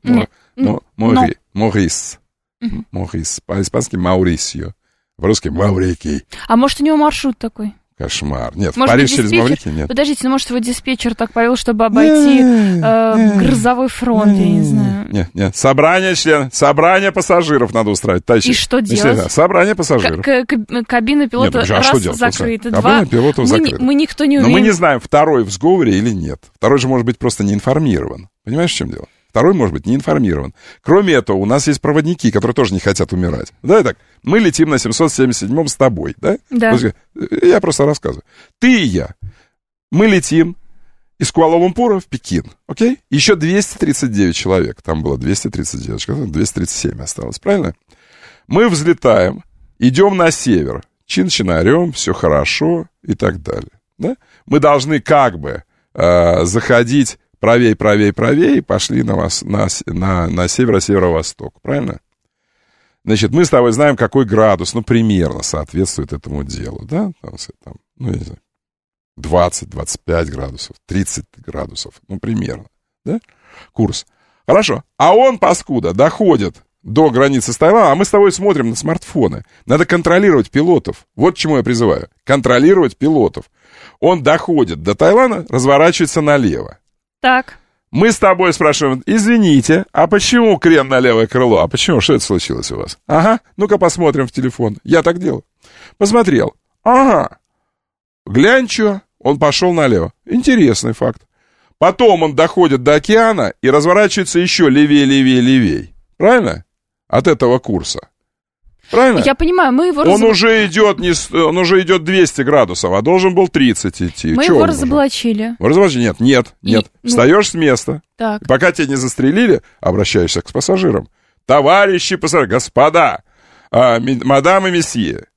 Морис. Морис. По-испански Маурисио. По-русски Маврикий. А может, у него маршрут такой? Кошмар. Нет, может, в Париж через Маврикий нет. Подождите, ну может его диспетчер так повел, чтобы обойти грозовой фронт, я не знаю. Нет. Собрание пассажиров надо устраивать. И что делать? Собрание пассажиров. Кабина пилота раз закрыта, два. Кабина пилота закрыта. Мы никто не умеем. Но мы не знаем, второй в сговоре или нет. Второй же может быть просто не информирован. Понимаешь, в чем дело? Второй, может быть, не информирован. Кроме этого, у нас есть проводники, которые тоже не хотят умирать. Да, так, мы летим на 777-м с тобой, да? Да. Я просто рассказываю. Ты и я. Мы летим из Куала-Лумпура в Пекин, окей? Еще 239 человек. Там было 239, 237 осталось, правильно? Мы взлетаем, идем на север. Чин-чинарем, все хорошо и так далее. Да? Мы должны как бы заходить правее, пошли на северо-северо-восток, правильно? Значит, мы с тобой знаем, какой градус, примерно соответствует этому делу, да? Там, я не знаю, 20-25 градусов, 30 градусов, примерно, да? Курс. Хорошо. А он, паскуда, доходит до границы с Таиландом, а мы с тобой смотрим на смартфоны. Надо контролировать пилотов. Вот к чему я призываю. Контролировать пилотов. Он доходит до Таиланда, разворачивается налево. Так. Мы с тобой спрашиваем, извините, а почему крен на левое крыло? А почему? Что это случилось у вас? Ага, ну-ка посмотрим в телефон. Я так делаю. Посмотрел. Ага. Глянь, что? Он пошел налево. Интересный факт. Потом он доходит до океана и разворачивается еще левее. Правильно? От этого курса. Правильно? Я понимаю, мы его он уже идет 200 градусов, а должен был 30 идти. Мы его разоблачили. Нет. Встаешь с места. Так. И пока тебя не застрелили, обращаешься к пассажирам. Товарищи пассажиры, господа, мадам и месье,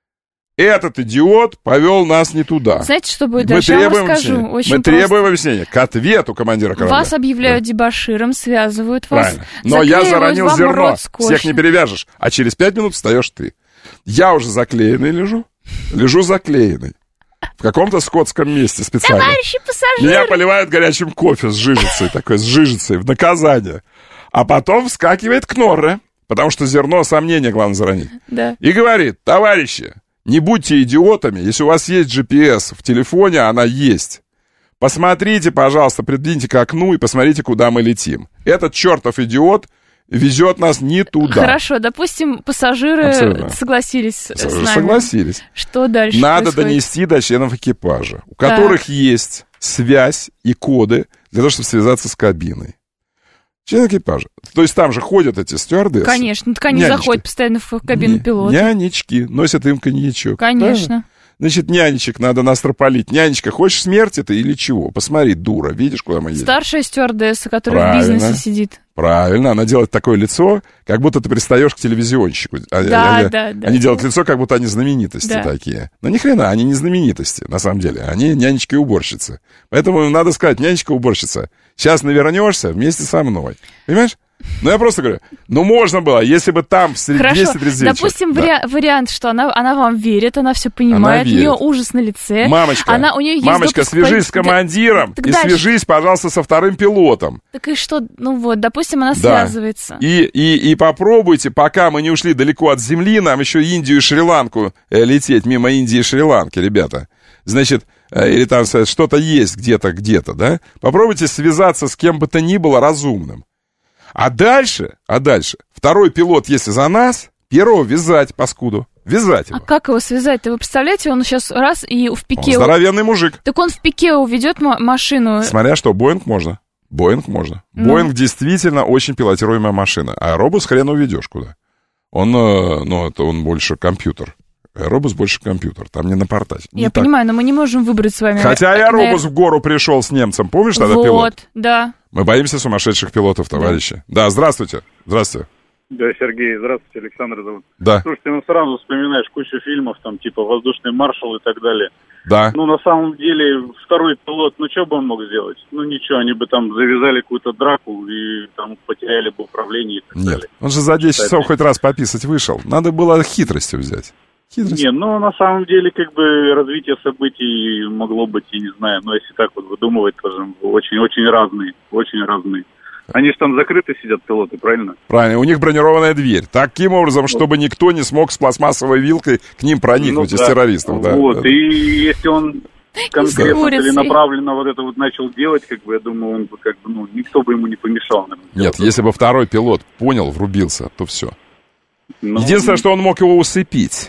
этот идиот повел нас не туда. Знаете, что будет дальше? Я вам скажу. Мы требуем объяснения к ответу командира корабля. Вас объявляют дебоширом, связывают вас. Правильно. Но я заронил зерно. Всех не перевяжешь. А через 5 минут встаешь ты. Я уже заклеенный лежу. Лежу заклеенный. В каком-то скотском месте специально. Товарищи пассажиры! Меня поливают горячим кофе с жижицей в наказание. А потом вскакивает Кнорре, потому что зерно сомнения главное заронить. Да. И говорит, товарищи, не будьте идиотами, если у вас есть GPS в телефоне, она есть. Посмотрите, пожалуйста, придвиньте к окну и посмотрите, куда мы летим. Этот чертов идиот везет нас не туда. Хорошо, допустим, пассажиры согласились с нами. Согласились. Что дальше Надо происходит? Донести до членов экипажа, у которых есть связь и коды для того, чтобы связаться с кабиной. Член экипажа. То есть там же ходят эти стюардессы. Конечно, так они заходят постоянно в кабину пилота. Нянечки носят им коньячок. Конечно. Правильно? Значит, нянечек надо настропалить. Нянечка, хочешь смерти ты или чего? Посмотри, дура, видишь, куда мы едем? Старшая стюардесса, которая в бизнесе сидит. Правильно, она делает такое лицо, как будто ты пристаешь к телевизионщику. Да. Они делают лицо, как будто они знаменитости такие. Но ни хрена, они не знаменитости, на самом деле. Они нянечки и уборщицы. Поэтому надо сказать, нянечка-уборщица, сейчас навернешься вместе со мной. Понимаешь? Ну, я просто говорю, можно было, если бы там среди 239 допустим, вариант, что она вам верит, она все понимает, у нее ужас на лице. Мамочка, свяжись с командиром и свяжись, пожалуйста, со вторым пилотом. Так и что, допустим, она связывается. И попробуйте, пока мы не ушли далеко от земли, нам еще Индию и Шри-Ланку лететь, мимо Индии и Шри-Ланки, ребята. Значит, или там что-то есть где-то, да? Попробуйте связаться с кем бы то ни было разумным. А дальше, второй пилот, если за нас, первого вязать, паскуду. Вязать его. А как его связать-то? Вы представляете, он сейчас раз и в пике... Он здоровенный мужик. Так он в пике уведет машину. Смотря что, Боинг можно. Боинг действительно очень пилотируемая машина. А Аэробус хрен уведешь куда. Он больше компьютер. Аэробус больше компьютер, там не напортать. Я понимаю, но мы не можем выбрать с вами... Хотя Аэробус в гору пришел с немцем, помнишь тогда пилот? Вот, да. Мы боимся сумасшедших пилотов, товарищи. Да, здравствуйте. Да, Сергей, здравствуйте, Александр зовут. Да. Слушайте, сразу вспоминаешь кучу фильмов, там, типа «Воздушный маршал» и так далее. Да. На самом деле, второй пилот, что бы он мог сделать? Ничего, они бы там завязали какую-то драку и там потеряли бы управление и так далее. Нет, он же за 10 часов хоть раз пописать вышел. Надо было хитростью взять. Не, на самом деле, развитие событий могло быть, я не знаю, если так вот выдумывать, тоже очень разные. Они же там закрыты сидят, пилоты, правильно? Правильно, у них бронированная дверь. Таким образом, чтобы никто не смог с пластмассовой вилкой к ним проникнуть из террористов. Да, и если он конкретно целенаправленно вот это вот начал делать, я думаю, он бы никто бы ему не помешал. Наверное, нет, если бы второй пилот понял, врубился, то все. Единственное, что он мог его усыпить.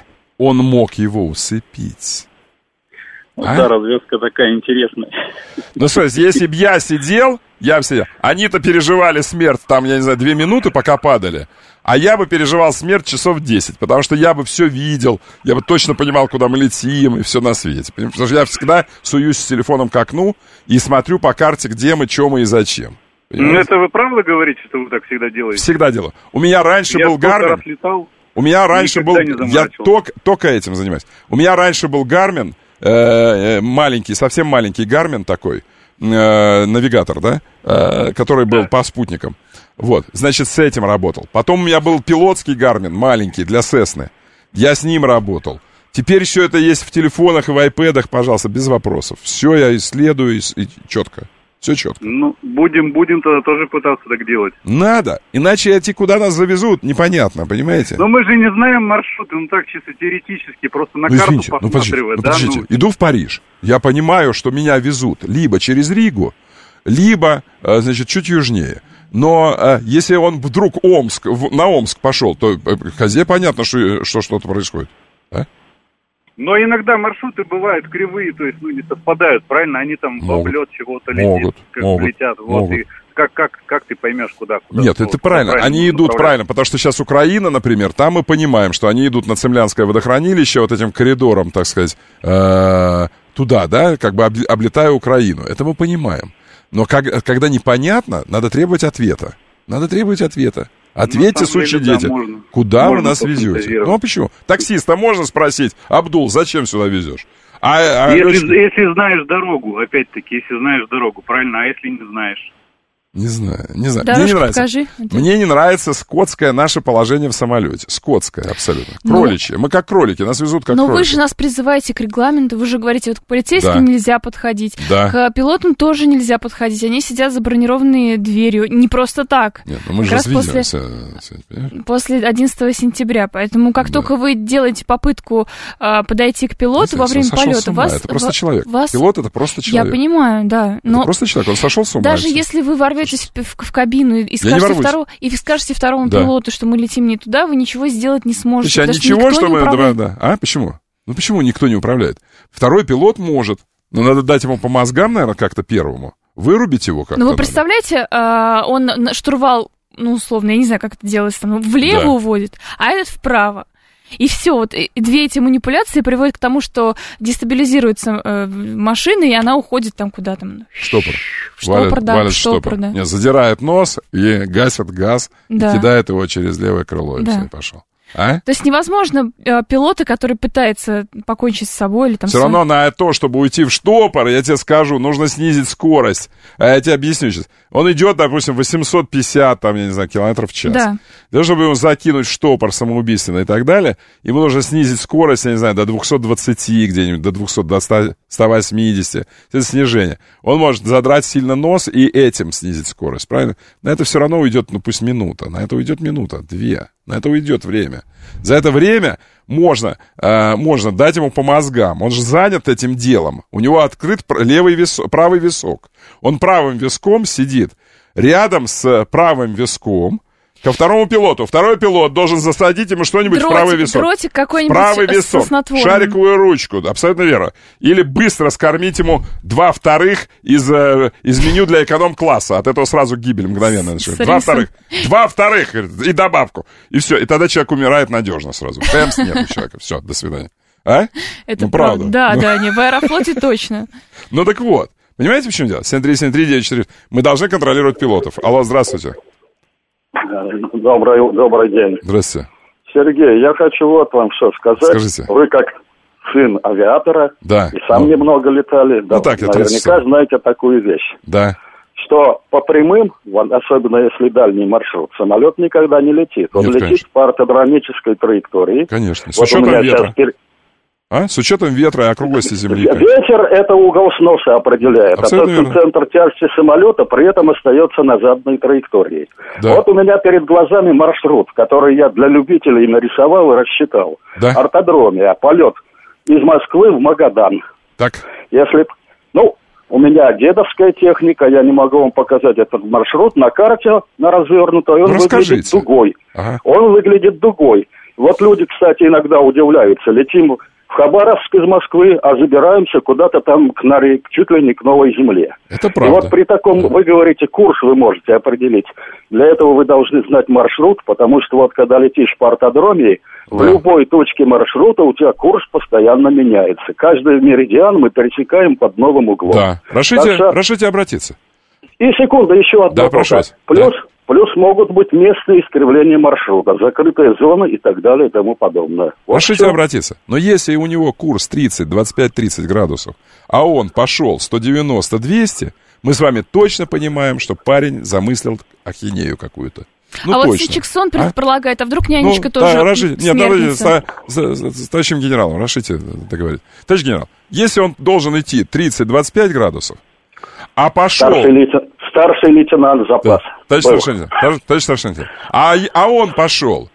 Да, развязка такая интересная. Если бы я сидел, они-то переживали смерть, 2 минуты, пока падали, а я бы переживал смерть часов 10, потому что я бы все видел, я бы точно понимал, куда мы летим, и все на свете. Потому что я всегда суюсь с телефоном к окну и смотрю по карте, где мы, что мы и зачем. Это вы правда говорите, что вы так всегда делаете? Всегда делаю. У меня раньше был Гармин. У меня раньше был... Я только этим занимаюсь. У меня раньше был Гармин, маленький, совсем маленький Гармин такой, навигатор, да, который был по спутникам. Значит, с этим работал. Потом у меня был пилотский Гармин, маленький, для Сесны. Я с ним работал. Теперь все это есть в телефонах и в айпэдах, пожалуйста, без вопросов. Все я исследую и четко. Все четко. Будем тогда тоже пытаться так делать. Надо, иначе эти куда нас завезут, непонятно, понимаете? Но мы же не знаем маршруты, так чисто теоретически, просто на карту посматривать. Подождите, иду в Париж, я понимаю, что меня везут либо через Ригу, либо, чуть южнее. Но если он вдруг на Омск пошел, то хазе понятно, что что-то происходит. Но иногда маршруты бывают кривые, то есть, не совпадают, правильно? Они там в облет чего-то летят, летят. И как ты поймешь, куда? Нет, это правильно. Они идут правильно, потому что сейчас Украина, например, там мы понимаем, что они идут на Цемлянское водохранилище вот этим коридором, так сказать, туда, да, облетая Украину. Это мы понимаем. Но когда непонятно, надо требовать ответа. Ответьте, сучьи дети, куда вы нас везете? А почему? Таксиста можно спросить: Абдул, зачем сюда везешь? Если знаешь дорогу, опять-таки, правильно? А если не знаешь? Не знаю. Мне не нравится. Покажи. Мне не нравится скотское наше положение в самолете. Скотское, абсолютно. Кроличье. Мы как кролики, нас везут как кролики. Но вы же нас призываете к регламенту, вы же говорите, к полицейским нельзя подходить, к пилотам тоже нельзя подходить. Они сидят за бронированной дверью. Не просто так. Нет, мы же разведемся. После 11 сентября. Поэтому как только вы делаете попытку подойти к пилоту во время полета, это просто человек. Пилот — это просто человек. Я понимаю, да. Это просто человек, он сошел с ума. Даже если вы ворветесь в кабину и скажете второму пилоту, что мы летим не туда, вы ничего сделать не сможете. Ничего, что мы... Почему? Почему никто не управляет? Второй пилот может. Но надо дать ему по мозгам, наверное, как-то первому. Вырубить его как-то. Вы представляете, он штурвал, условно, я не знаю, как это делается, влево уводит, а этот вправо. И все, две эти манипуляции приводят к тому, что дестабилизируется машина, и она уходит там куда-то. Штопор. Валит штопор. Да. Нет, задирает нос и гасит газ, и кидает его через левое крыло, и все, и пошел. То есть невозможно пилота, который пытается покончить с собой или там... Все равно на то, чтобы уйти в штопор, я тебе скажу, нужно снизить скорость. Я тебе объясню сейчас. Он идет, допустим, 850, километров в час. Да. Для того, чтобы его закинуть в штопор самоубийственно и так далее, ему нужно снизить скорость, до 220 где-нибудь, до 200, до 180. Это снижение. Он может задрать сильно нос и этим снизить скорость, правильно? На это все равно уйдет, пусть минута. На это уйдет минута, 2. На это уйдет время. За это время можно дать ему по мозгам. Он же занят этим делом. У него открыт правый висок. Он правым виском сидит рядом с правым виском ко второму пилоту. Второй пилот должен засадить ему что-нибудь в правый висок. Дротик какой-нибудь правый висок, шариковую ручку, абсолютно верно. Или быстро скормить ему 2 вторых из меню для эконом-класса. От этого сразу гибель мгновенно начинает. 2 вторых и добавку. И все. И тогда человек умирает надежно сразу. Темс нет у человека. Все, до свидания. А? Это правда. Да, не в Аэрофлоте точно. Ну так вот. Понимаете, в чем дело? 7373948. Мы должны контролировать пилотов. Алло, здравствуйте. Добрый день. Здравствуйте. Сергей, я хочу вот вам что сказать. Скажите. Вы как сын авиатора, да, и сам немного летали, ну, так, наверняка знаете такую вещь. Да. Что по прямым, особенно если дальний маршрут, самолет никогда не летит. Он летит конечно. По ортодромической траектории. Конечно, с учетом ветра. С учетом ветра и округлости Земли. Ветер — это угол сноса определяет. Абсолютно а центр тяжести самолета при этом остается на заданной траектории. Да. Вот у меня перед глазами маршрут, который я для любителей нарисовал и рассчитал. Да. Ортодромия, полет из Москвы в Магадан. Так. Если, у меня дедовская техника, я не могу вам показать этот маршрут на карте, на развернутой, он выглядит дугой. Ага. Он выглядит дугой. Вот люди, кстати, иногда удивляются. Летим в Хабаровск из Москвы, а забираемся куда-то там чуть ли не к Новой Земле. Это правда. И вот при таком, вы говорите, курс вы можете определить. Для этого вы должны знать маршрут, потому что вот когда летишь по ортодромии, в любой точке маршрута у тебя курс постоянно меняется. Каждый меридиан мы пересекаем под новым углом. Да. Разрешите обратиться. И секунду, еще одно. Да, прошу вас. Плюс могут быть местные искривления маршрута, закрытая зона и так далее и тому подобное. Вот разрешите обратиться. Но если у него курс 25-30 градусов, а он пошел 190-200, мы с вами точно понимаем, что парень замыслил ахинею какую-то. Вот Сичиксон предполагает, а вдруг нянечка тоже Нет, давайте с товарищем генералом, разрешите договорить. Товарищ генерал, если он должен идти 30-25 градусов, а пошел... Старший лейтенант запас. Да. Товарищ старший лейтенант. А он пошел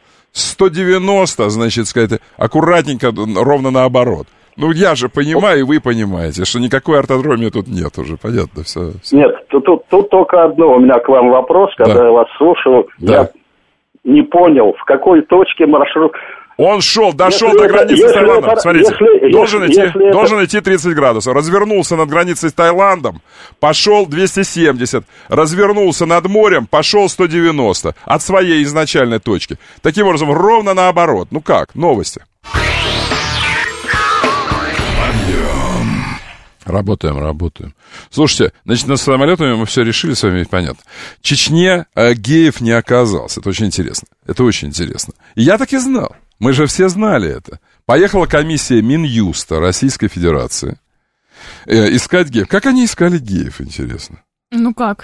190, значит, сказать, аккуратненько, ровно наоборот. Ну, я же понимаю, и вы понимаете, что никакой ортодромии тут нет уже, понятно, все. Нет, тут только одно у меня к вам вопрос, когда я вас слушал, я не понял, в какой точке маршрут... Он дошел до границы с Таиландом. Смотрите, должен идти 30 градусов. Развернулся над границей с Таиландом, пошел 270. Развернулся над морем, пошел 190. От своей изначальной точки. Таким образом, ровно наоборот. Ну как? Новости. Работаем. Слушайте, значит, над самолетами мы все решили, с вами понятно. В Чечне геев не оказалось. Это очень интересно. И я так и знал. Мы же все знали это. Поехала комиссия Минюста Российской Федерации искать геев. Как они искали геев, интересно? Ну как?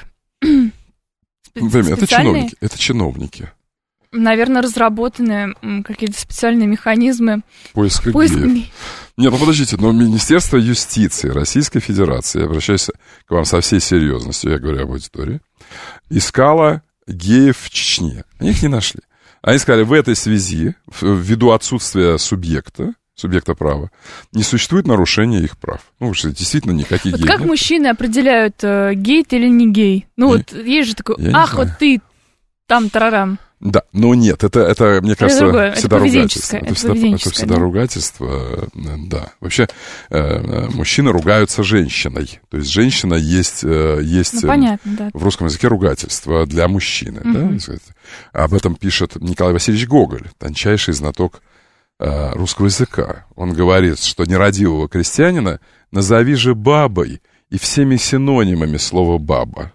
Это чиновники. Наверное, разработаны какие-то специальные механизмы поиска геев. Нет, подождите, но Министерство юстиции Российской Федерации, я обращаюсь к вам со всей серьезностью, я говорю об аудитории, искала геев в Чечне. Они их не нашли. Они сказали, в этой связи, ввиду отсутствия субъекта права, не существует нарушения их прав. Ну, что действительно никаких геев как нет. Мужчины определяют, гей ты или не гей? Есть же такой, вот ты, там, тарарам. Да, но нет, это мне кажется, всегда ругательство. Это всегда ругательство, да. Вообще, мужчины ругаются женщиной. То есть женщина есть понятно, да. В русском языке ругательство для мужчины. Да? Об этом пишет Николай Васильевич Гоголь, тончайший знаток русского языка. Он говорит, что нерадивого крестьянина назови же бабой и всеми синонимами слова «баба».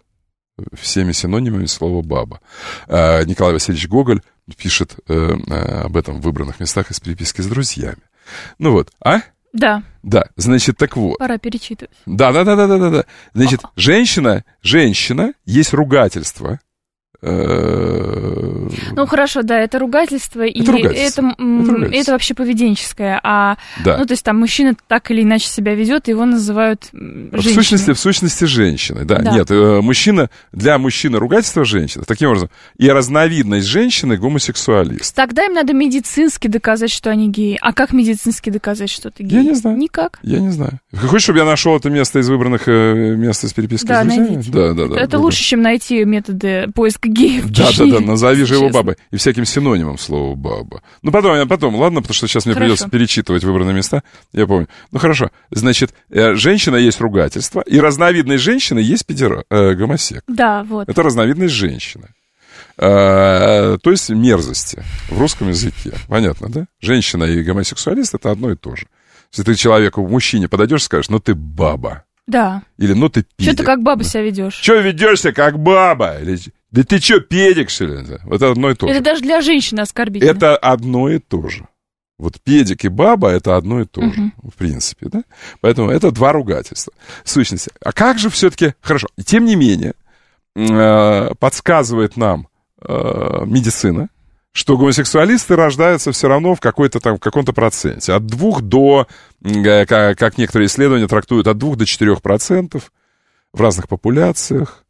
Николай Васильевич Гоголь пишет об этом в выбранных местах из переписки с друзьями. Ну вот, Да. Да, значит, так вот. Пора перечитывать. Да. Значит, женщина есть ругательство Ну, хорошо, да, это ругательство, и это вообще поведенческое. Ну, то есть там мужчина так или иначе себя ведет, и его называют женщиной. В сущности, женщиной, да. Нет, для мужчины ругательство женщины, таким образом, и разновидность женщины гомосексуалист. Тогда им надо медицински доказать, что они геи. А как медицински доказать, что ты гей? Я не знаю. Никак. Я не знаю. Хочешь, чтобы я нашел это место из выбранных мест из переписки с друзьями? Да. Это лучше, чем найти методы поиска геев в Чечне. Да, назови же его бабой. И всяким синонимом слова баба. Ну, потом, ладно, потому что сейчас мне придется перечитывать выбранные места, я помню. Ну, хорошо. Значит, женщина есть ругательство, и разновидность женщины есть гомосек. Да, вот. Это разновидность женщины. То есть мерзости в русском языке. Понятно, да? Женщина и гомосексуалист — это одно и то же. Если ты человеку, мужчине подойдешь и скажешь, ну ты баба. Да. Или ну ты педик. Что ты как баба себя ведешь? Что ведешься как баба? Или, да ты что, педик, что ли? Вот это одно и то же. Это даже для женщины оскорбительно. Это одно и то же. Вот педик и баба — это одно и то же, в принципе, да? Поэтому это два ругательства. В сущности. А как же все-таки... Хорошо. И тем не менее, подсказывает нам медицина, что гомосексуалисты рождаются все равно в каком-то проценте. От 2 до, как некоторые исследования трактуют, от 2 до 4% в разных популяциях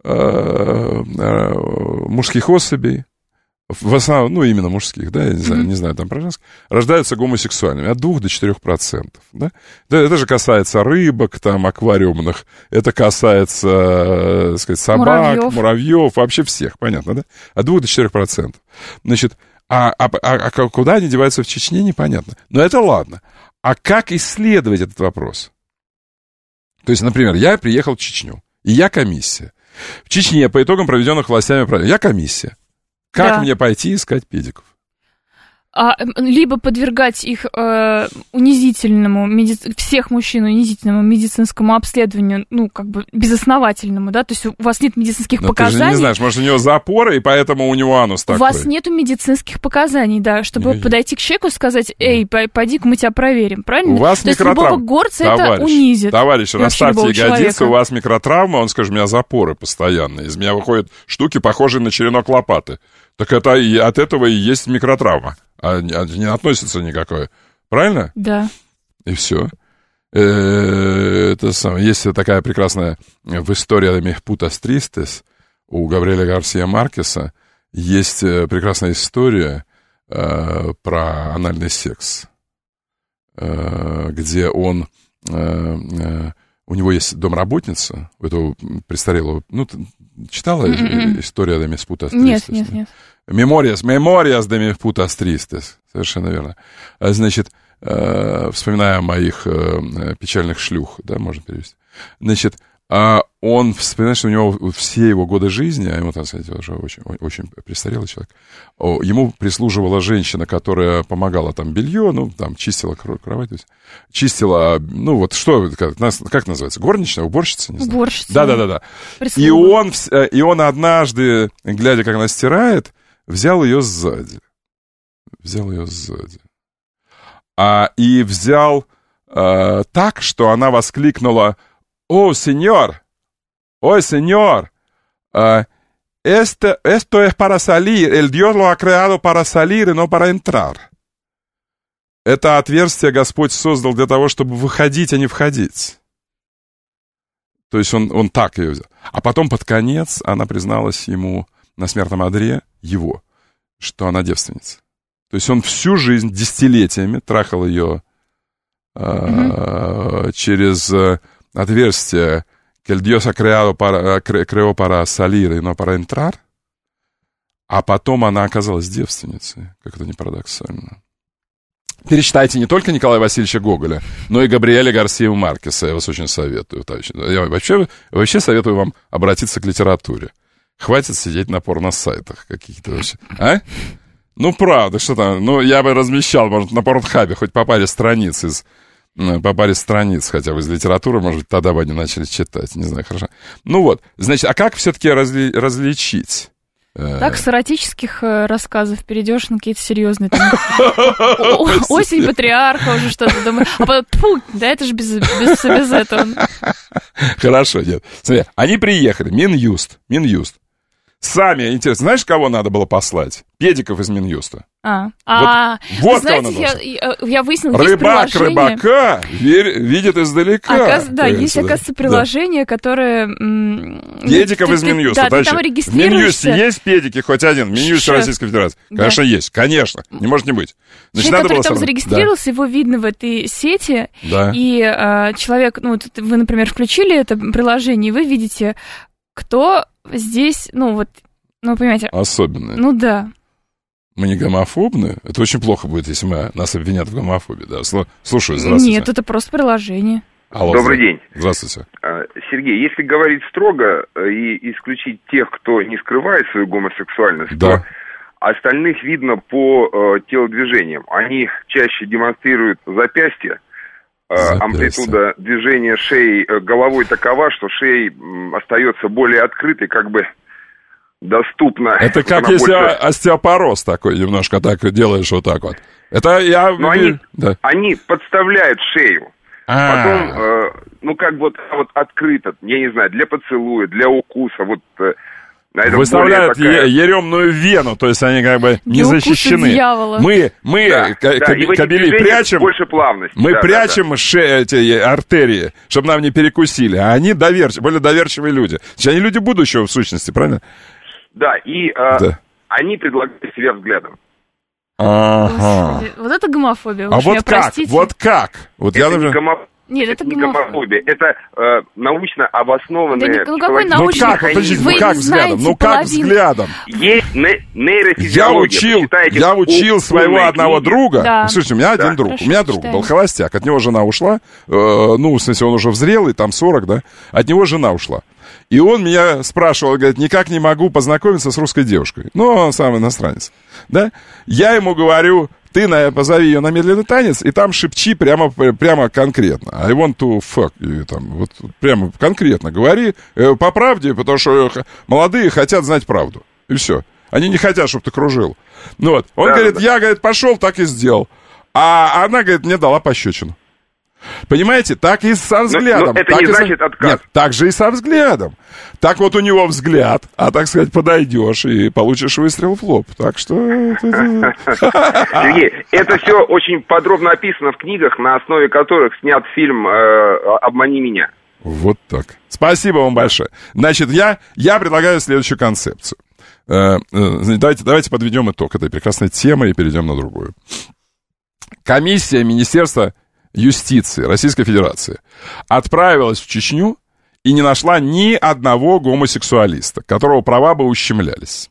мужских особей, в основном, ну, именно мужских, да, я не знаю там про женских, рождаются гомосексуальными от 2 до 4%, да? Это же касается рыбок, там, аквариумных, это касается, так сказать, собак, муравьев, вообще всех, понятно, да? От 2 до 4%. Значит, куда они деваются в Чечне, непонятно. Но это ладно. А как исследовать этот вопрос? То есть, например, я приехал в Чечню, и я комиссия. В Чечне по итогам проведенных властями, я комиссия. Как мне пойти искать педиков? Либо подвергать их унизительному, всех мужчин унизительному медицинскому обследованию, ну, как бы безосновательному, да, то есть у вас нет медицинских показаний. Ты же не знаешь, может, у него запоры, и поэтому у него анус такой. У вас нету медицинских показаний, да, чтобы подойти к человеку и сказать, эй, пойди-ка мы тебя проверим, правильно? У вас микротравма. То есть любого горца это унизит. Товарищ, расставьте ягодицы, у вас микротравма, он скажет, у меня запоры постоянные, из меня выходят штуки, похожие на черенок лопаты. Так это и от этого и есть микротравма. А не относится никакое. Правильно? Да. И все. Это самое. Есть такая прекрасная в истории de mis putas tristes у Габриэля Гарсия Маркеса. Есть прекрасная история про анальный секс, где он... У него есть домработница, у этого престарелого... Ну, ты читала историю de mis putas tristes? Нет. Мемориас de mis putas tristes. Совершенно верно. Значит, вспоминая о моих печальных шлюх, да, можно перевести. Значит, он вспоминает, что у него все его годы жизни, а ему, там, кстати, уже очень престарелый человек, ему прислуживала женщина, которая помогала там белье, ну, там, чистила кровать, то есть, чистила, ну, вот что, как называется, горничная, уборщица, не знаю. Уборщица. Да. И он однажды, глядя, как она стирает, взял ее сзади. И взял так, что она воскликнула: «О, сеньор! Ой, сеньор! Esto es para salir. El Dios lo ha creado para salir y no para entrar». Это отверстие Господь создал для того, чтобы выходить, а не входить. То есть он так ее взял. А потом под конец она призналась ему на смертном одре, что она девственница. То есть он всю жизнь, десятилетиями трахал ее через отверстие que el Dios creó para salir y no para entrar, а потом она оказалась девственницей, как это ни парадоксально. Перечитайте не только Николая Васильевича Гоголя, но и Габриэля Гарсия Маркеса. Я вас очень советую, товарищи. Я вообще советую вам обратиться к литературе. Хватит сидеть на порно-сайтах каких-то вообще. А? Ну, правда, что там? Ну, я бы размещал, может, на Порнхабе хоть по паре страниц хотя бы из литературы, может быть, тогда бы они начали читать. Не знаю, хорошо. Ну вот, значит, а как все-таки различить? Так, с эротических рассказов перейдешь на какие-то серьезные там... Осень патриарха, уже что-то думаю. А потом, да это же без этого. Хорошо, нет. Смотри, они приехали, Минюст. Сами, интересно, знаешь, кого надо было послать? Педиков из Минюста. Вот знаете, я выяснила, есть приложение. Рыбак рыбака видит издалека. Есть, оказывается, приложение, которое... Педиков из Минюста. Да, ты там регистрируешься. В Минюсте есть педики хоть один? В Минюсте Российской Федерации? Конечно, есть. Конечно. Не может не быть. Человек, который там зарегистрировался, его видно в этой сети. Да. И человек... вы, например, включили это приложение, и вы видите, кто здесь... понимаете... Особенные. Да. Мы не гомофобны? Это очень плохо будет, если нас обвинят в гомофобии. Да. Слушаю, здравствуйте. Нет, это просто приложение. Алло, Добрый день. Здравствуйте. Сергей, если говорить строго и исключить тех, кто не скрывает свою гомосексуальность, то остальных видно по телодвижениям. Они чаще демонстрируют запястья. Амплитуда движения шеи головой такова, что шея остается более открытой, как бы доступно. Это как если остеопороз такой, немножко так делаешь вот так вот. Это я... Они подставляют шею. Потом, открыто, я не знаю, для поцелуя, для укуса, выставляют еремную вену, то есть они как бы не защищены. Мы кабели прячем, больше плавности. Мы прячем эти артерии, чтобы нам не перекусили, а они более доверчивые люди. Они люди будущего, в сущности, правильно? Да, и они предлагают себя взглядом. Господи, вот это гомофобия. Вот как? Нет, это не гомофобия. Это научно обоснованные... какой научный? Как взглядом? Как взглядом? Есть нейрофизиология. Я учил своего одного друга. Слушайте, у меня один друг. У меня друг был холостяк. От него жена ушла. В смысле, он уже взрелый, там 40, да? От него жена ушла. И он меня спрашивал, говорит, никак не могу познакомиться с русской девушкой. Он сам иностранец. Да? Я ему говорю... Ты позови ее на медленный танец, и там шепчи прямо конкретно. I want to fuck. И там, прямо конкретно говори по правде, потому что молодые хотят знать правду. И все. Они не хотят, чтобы ты кружил. Он говорит, я пошел, так и сделал. А она, говорит, мне дала пощечину. Понимаете, так и со взглядом. Но это не значит отказ. Нет, так же и со взглядом. Так вот у него взгляд, так сказать, подойдешь и получишь выстрел в лоб. Так что... Сергей, это все очень подробно описано в книгах, на основе которых снят фильм «Обмани меня». Вот так. Спасибо вам большое. Значит, я предлагаю следующую концепцию. Давайте подведем итог этой прекрасной темы и перейдем на другую. Комиссия Министерства юстиции Российской Федерации отправилась в Чечню и не нашла ни одного гомосексуалиста, которого права бы ущемлялись.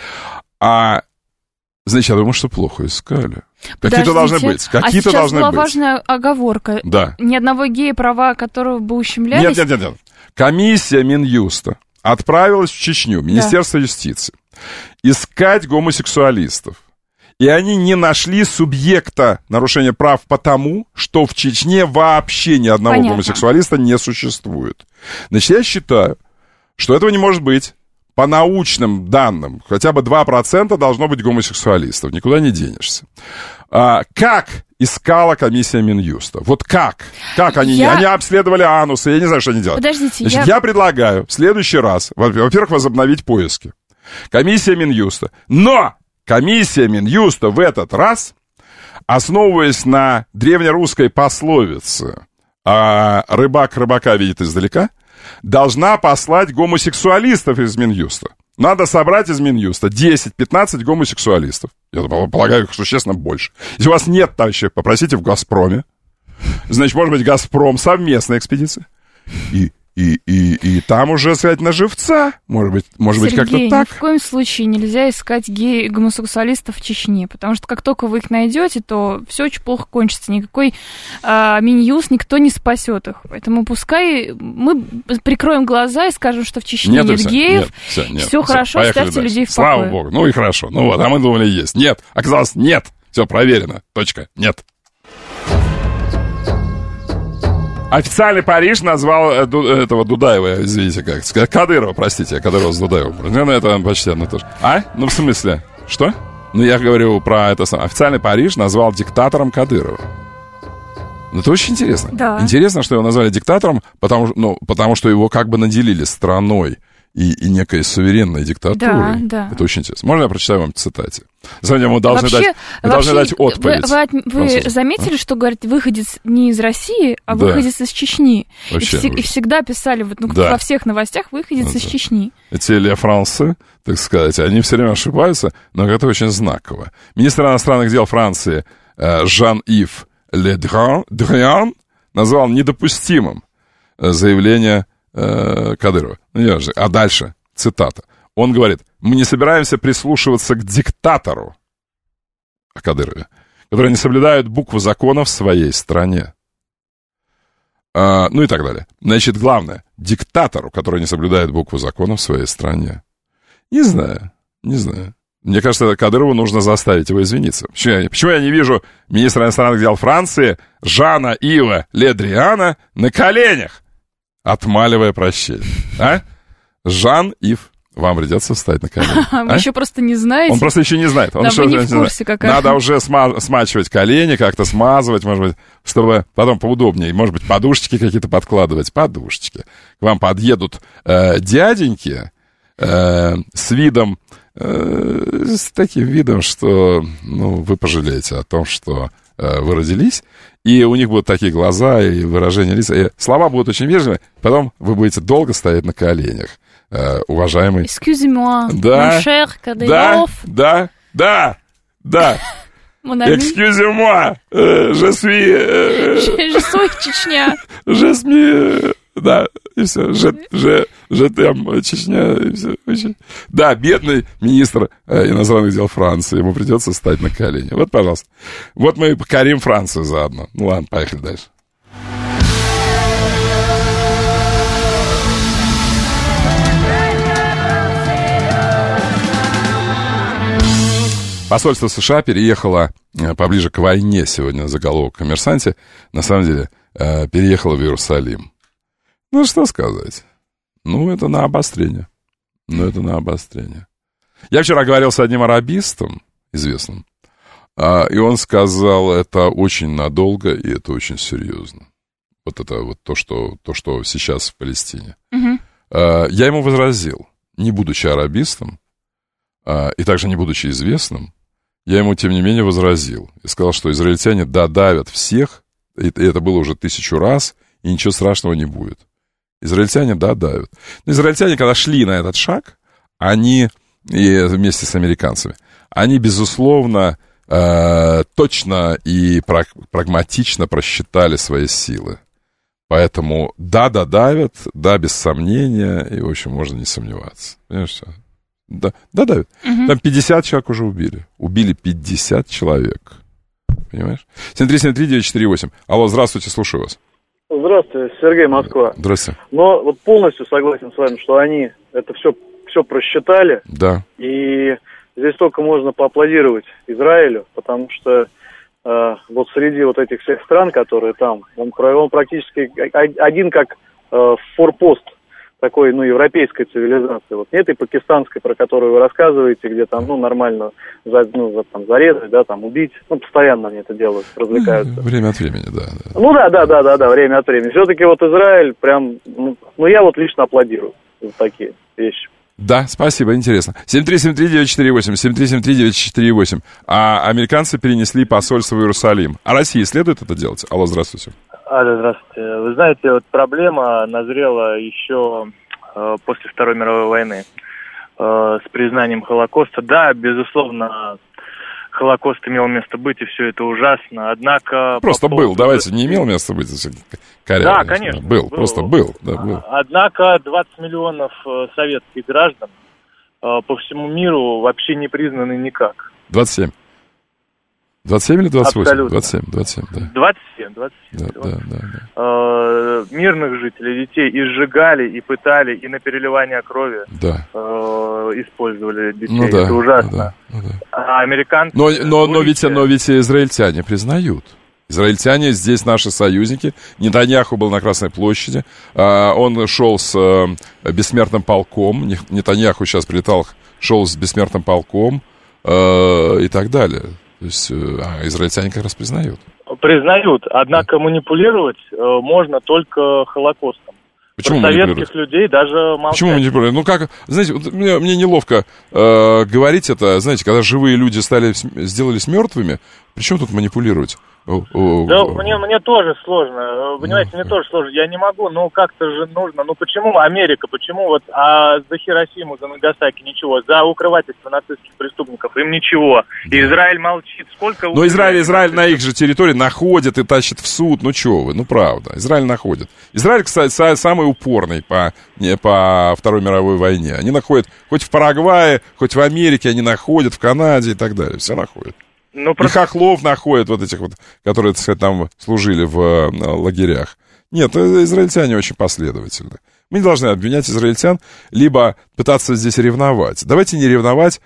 Значит, я думаю, что плохо искали. Какие-то должны быть. Какие-то должны быть. Была важная оговорка. Да. Ни одного гея, права которого бы ущемлялись. Нет. Комиссия Минюста отправилась в Чечню, Министерство юстиции, искать гомосексуалистов. И они не нашли субъекта нарушения прав потому, что в Чечне вообще ни одного гомосексуалиста не существует. Значит, я считаю, что этого не может быть. По научным данным, хотя бы 2% должно быть гомосексуалистов. Никуда не денешься. Как искала комиссия Минюста? Вот как? Как они? Они обследовали анусы, я не знаю, что они делают. Подождите, значит, я предлагаю в следующий раз, во-первых, возобновить поиски. Комиссия Минюста. Но комиссия Минюста в этот раз, основываясь на древнерусской пословице «рыбак рыбака видит издалека», должна послать гомосексуалистов из Минюста. Надо собрать из Минюста 10-15 гомосексуалистов. Я полагаю, их существенно больше. Если у вас нет товарищей, попросите в «Газпроме». Значит, может быть, «Газпром» совместная экспедиция. И там уже, сказать, на живца. Может быть, как-то так. Ни в коем случае нельзя искать гомосексуалистов в Чечне, потому что как только вы их найдете, то все очень плохо кончится. Никакой Минюст, никто не спасет их. Поэтому пускай мы прикроем глаза и скажем, что в Чечне нет геев. Все хорошо, ставьте людей в покое. Слава богу. Ну и хорошо. Ну вот, а мы думали, есть. Нет. Оказалось, нет. Все проверено. Точка. Нет. Официальный Париж назвал этого Дудаева, извините, как Кадырова, простите, я Кадырова с Дудаевым. Ну, это почти одно и то же. Ну, в смысле? Что? Ну, я говорю про это самое. Официальный Париж назвал диктатором Кадырова. Это очень интересно. Да. Интересно, что его назвали диктатором, потому что его как бы наделили страной и некой суверенной диктатурой. Да. Это очень интересно. Можно я прочитаю вам цитате? Сегодня мы должны дать отповедь. Вы заметили, что говорит выходец не из России, а выходец из Чечни? И всегда писали во всех новостях выходец из Чечни. Эти Ле Франсы, так сказать, они все время ошибаются, но это очень знаково. Министр иностранных дел Франции Жан-Ив Ле Дриан назвал недопустимым заявление Кадырова. А дальше, цитата. Он говорит: мы не собираемся прислушиваться к диктатору, о Кадырове, который не соблюдает букву закона в своей стране. Ну и так далее. Значит, главное, диктатору, который не соблюдает букву закона в своей стране. Не знаю. Мне кажется, Кадырову нужно заставить его извиниться. Почему я не вижу министра иностранных дел Франции Жана-Ива Ле Дриана на коленях, отмаливая прощение? А? Жан-Ив. Вам придется встать на колени. Вы еще просто не знаете. Он просто еще не знает. Вы не в курсе, какая. Надо уже смачивать колени, как-то смазывать, может быть, чтобы потом поудобнее. Может быть, подушечки какие-то подкладывать. Подушечки. К вам подъедут дяденьки с видом, с таким видом, что вы пожалеете о том, что вы родились. И у них будут такие глаза и выражения лица. И слова будут очень вежливые. Потом вы будете долго стоять на коленях. Уважаемый... Excusez-moi, mon cher Кадыров. Да. Excusez-moi, je suis Чечня. Je suis... Да, и все. Je t'aime, Чечня, и все. Да, бедный министр иностранных дел Франции. Ему придется встать на колени. Вот, пожалуйста. Вот мы покорим Францию заодно. Ну ладно, поехали дальше. Посольство США переехало поближе к войне, сегодня заголовок в «Коммерсанте». На самом деле, переехало в Иерусалим. Ну, что сказать? Это на обострение. Я вчера говорил с одним арабистом, известным, и он сказал, это очень надолго, и это очень серьезно. Вот это вот то, что сейчас в Палестине. Угу. Я ему возразил, не будучи арабистом, и также не будучи известным, я ему, тем не менее, возразил. И сказал, что израильтяне давят всех, и это было уже 1000 раз, и ничего страшного не будет. Израильтяне давят. Но израильтяне, когда шли на этот шаг, они, и вместе с американцами, они, безусловно, точно и прагматично просчитали свои силы. Поэтому давят, без сомнения, и, в общем, можно не сомневаться. Понимаешь, все? Да, давят. Угу. Там 50 человек уже убили. Убили 50 человек. Понимаешь? 7373948. Алло, здравствуйте, слушаю вас. Здравствуйте, Сергей, Москва. Здравствуйте. Но вот полностью согласен с вами, что они это все просчитали. Да. И здесь только можно поаплодировать Израилю, потому что вот среди вот этих всех стран, которые там, он практически один как форпост такой, европейской цивилизации. Вот нет и пакистанской, про которую вы рассказываете, где там, нормально зарезать, да, там убить. Постоянно они это делают, развлекаются. Время от времени, да. Да, время от времени. Все-таки вот Израиль прям, я вот лично аплодирую за такие вещи. Да, спасибо, интересно. 7373948, 7373948. А американцы перенесли посольство в Иерусалим. А России следует это делать? Алло, здравствуйте. Алло, здравствуйте. Вы знаете, вот проблема назрела еще после Второй мировой войны с признанием Холокоста. Да, безусловно, Холокост имел место быть, и все это ужасно, однако... Просто был, давайте, не имел места быть. Да, конечно. Был. Да, был. Однако 20 миллионов советских граждан по всему миру вообще не признаны никак. 27. 27 или 28? Абсолютно. 27, да. 27. Да. Мирных жителей, детей и сжигали, и пытали, и на переливание крови использовали детей. Это ужасно. Да. А американцы... Но ведь израильтяне признают. Израильтяне здесь наши союзники. Нетаньяху был на Красной площади. Он шел с бессмертным полком. Нетаньяху сейчас прилетал, шел с бессмертным полком и так далее. То есть израильтяне как раз признают. Признают, однако манипулировать можно только Холокостом. Почему советских людей даже молчать. Почему манипулируют? Ну, как, знаете, вот мне неловко говорить это, знаете, когда живые люди сделались мертвыми, при чем тут манипулировать? Да, мне тоже сложно, понимаете, мне тоже сложно, я не могу, ну как-то же нужно, ну почему Америка, почему вот, за Хиросиму, за Нагасаки ничего, за укрывательство нацистских преступников им ничего, и Израиль молчит, сколько... Но Израиль на их же территории находит и тащит в суд, ну чего вы, ну правда, Израиль находит. Израиль, кстати, самый упорный по Второй мировой войне, они находят, хоть в Парагвае, хоть в Америке они находят, в Канаде и так далее, все находят. Ну, и хохлов находят, вот этих вот, которые, так сказать, там служили в лагерях. Нет, израильтяне очень последовательны. Мы не должны обвинять израильтян, либо пытаться здесь ревновать. Давайте не ревновать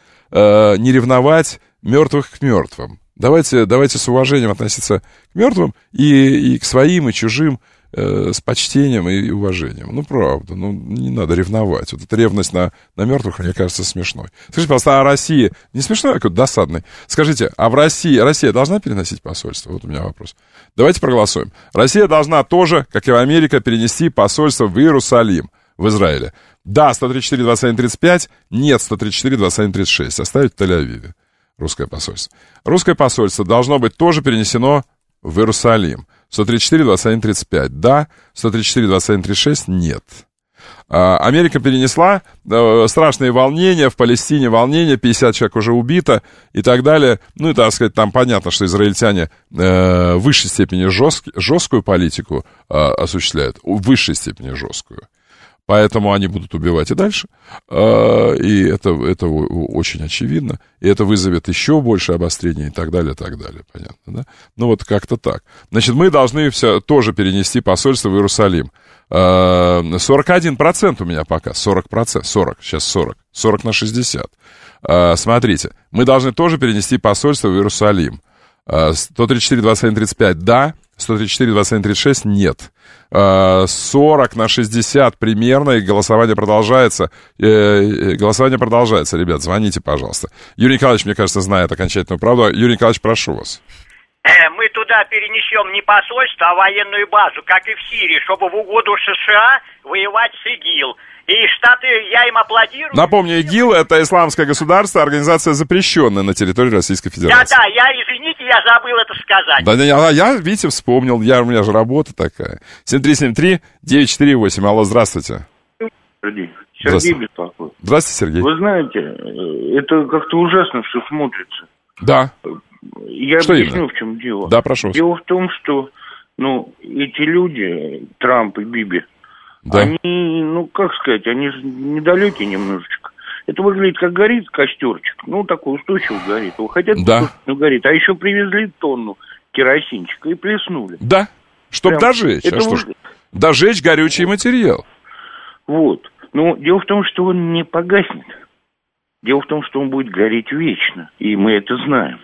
мертвых к мертвым. Давайте с уважением относиться к мертвым и к своим, и чужим, с почтением и уважением. Ну, правда, не надо ревновать. Вот эта ревность на мертвых, мне кажется, смешной. Скажите, пожалуйста, а Россия... Не смешной, а какой-то досадный. Скажите, а Россия должна переносить посольство? Вот у меня вопрос. Давайте проголосуем. Россия должна тоже, как и в Америке, перенести посольство в Иерусалим, в Израиле. Да, 134-21-35, нет, 134-21-36. Оставить в Тель-Авиве русское посольство. Русское посольство должно быть тоже перенесено в Иерусалим. 134-21-35, да, 134-21-36, нет. Америка перенесла страшные волнения, в Палестине волнения, 50 человек уже убито и так далее. Ну, и, так сказать, там понятно, что израильтяне в высшей степени жесткую политику осуществляют, в высшей степени жесткую. Поэтому они будут убивать и дальше. И это очень очевидно. И это вызовет еще больше обострения и так далее, понятно, да? Ну, вот как-то так. Значит, мы должны тоже перенести посольство в Иерусалим. 41% у меня пока, 40%, 40 на 60. Смотрите, мы должны тоже перенести посольство в Иерусалим. 134-21-35, да, 134-21-36, нет. 40 на 60 примерно, и голосование продолжается. Ребят, звоните, пожалуйста. Юрий Николаевич, мне кажется, знает окончательную правду. Юрий Николаевич, прошу вас. Мы туда перенесем не посольство, а военную базу, как и в Сирии, чтобы в угоду США воевать с ИГИЛ. И Штаты, я им аплодирую. Напомню, ИГИЛ — это исламское государство, организация, запрещенная на территории Российской Федерации. Да, извините, я забыл это сказать. Я, видите, вспомнил, у меня же работа такая. 7373-948, алло, здравствуйте. Сергей беспокоит. Здравствуйте, Сергей. Вы знаете, это как-то ужасно все смотрится. Да. Я что объясню, именно? В чем дело. Да, прошу. Дело в том, что, эти люди, Трамп и Биби, да. Они, как сказать, они же недалекие немножечко. Это выглядит как горит костерчик, такой устойчивый горит. Его хотят, горит. А еще привезли тонну керосинчика и плеснули. Да, чтобы дожечь. Дожечь горючий материал. Вот. Но дело в том, что он не погаснет. Дело в том, что он будет гореть вечно. И мы это знаем.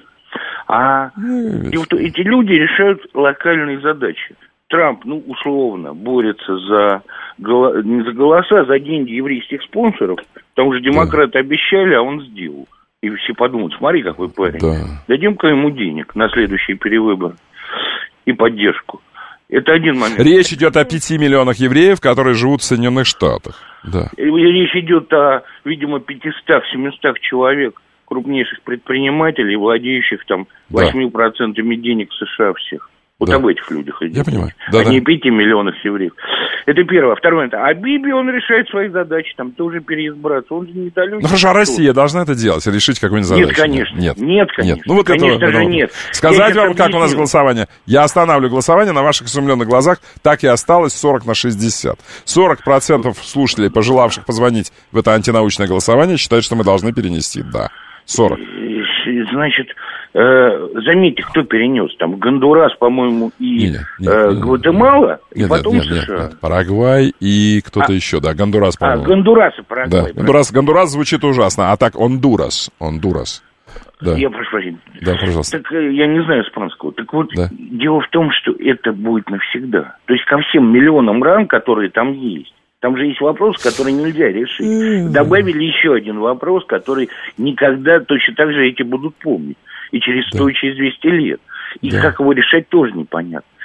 Эти люди решают локальные задачи. Трамп, условно, борется не за голоса, а за деньги еврейских спонсоров. Потому что демократы обещали, а он сделал. И все подумают, смотри, какой парень. Да. Дадим-ка ему денег на следующие перевыборы и поддержку. Это один момент. Речь идет о 5 миллионах евреев, которые живут в Соединенных Штатах. Да. Речь идет о, видимо, 500-700 человек, крупнейших предпринимателей, владеющих 8% денег США всех. Вот об этих людях идет. Я понимаю. Не 5 миллионов евреев. Это первое. Второе. А Биби, он решает свои задачи, тоже переизбраться. Он же недалекий. Хорошо, а Россия должна это делать? Решить какую-нибудь задачу? Нет, конечно. Нет, конечно. Конечно же нет. Сказать вам, как у нас голосование? Я останавливаю голосование на ваших изумленных глазах. Так и осталось 40 на 60. 40% слушателей, пожелавших позвонить в это антинаучное голосование, считают, что мы должны перенести. Да. 40. Значит, заметьте, кто перенес. Гондурас, по-моему, и Гватемала, и потом США. Нет. Парагвай и кто-то еще, да, Гондурас, по-моему. Гондурас и Парагвай. Да. Гондурас звучит ужасно, а так Хондурас. Да. Я прошу прощения. Да, пожалуйста. Так я не знаю испанского. Так вот, дело в том, что это будет навсегда. То есть ко всем миллионам ран, которые там есть. Там же есть вопрос, который нельзя решить. Добавили еще один вопрос, который никогда точно так же эти будут помнить. И через 100, и через 200 лет. И как его решать, тоже непонятно.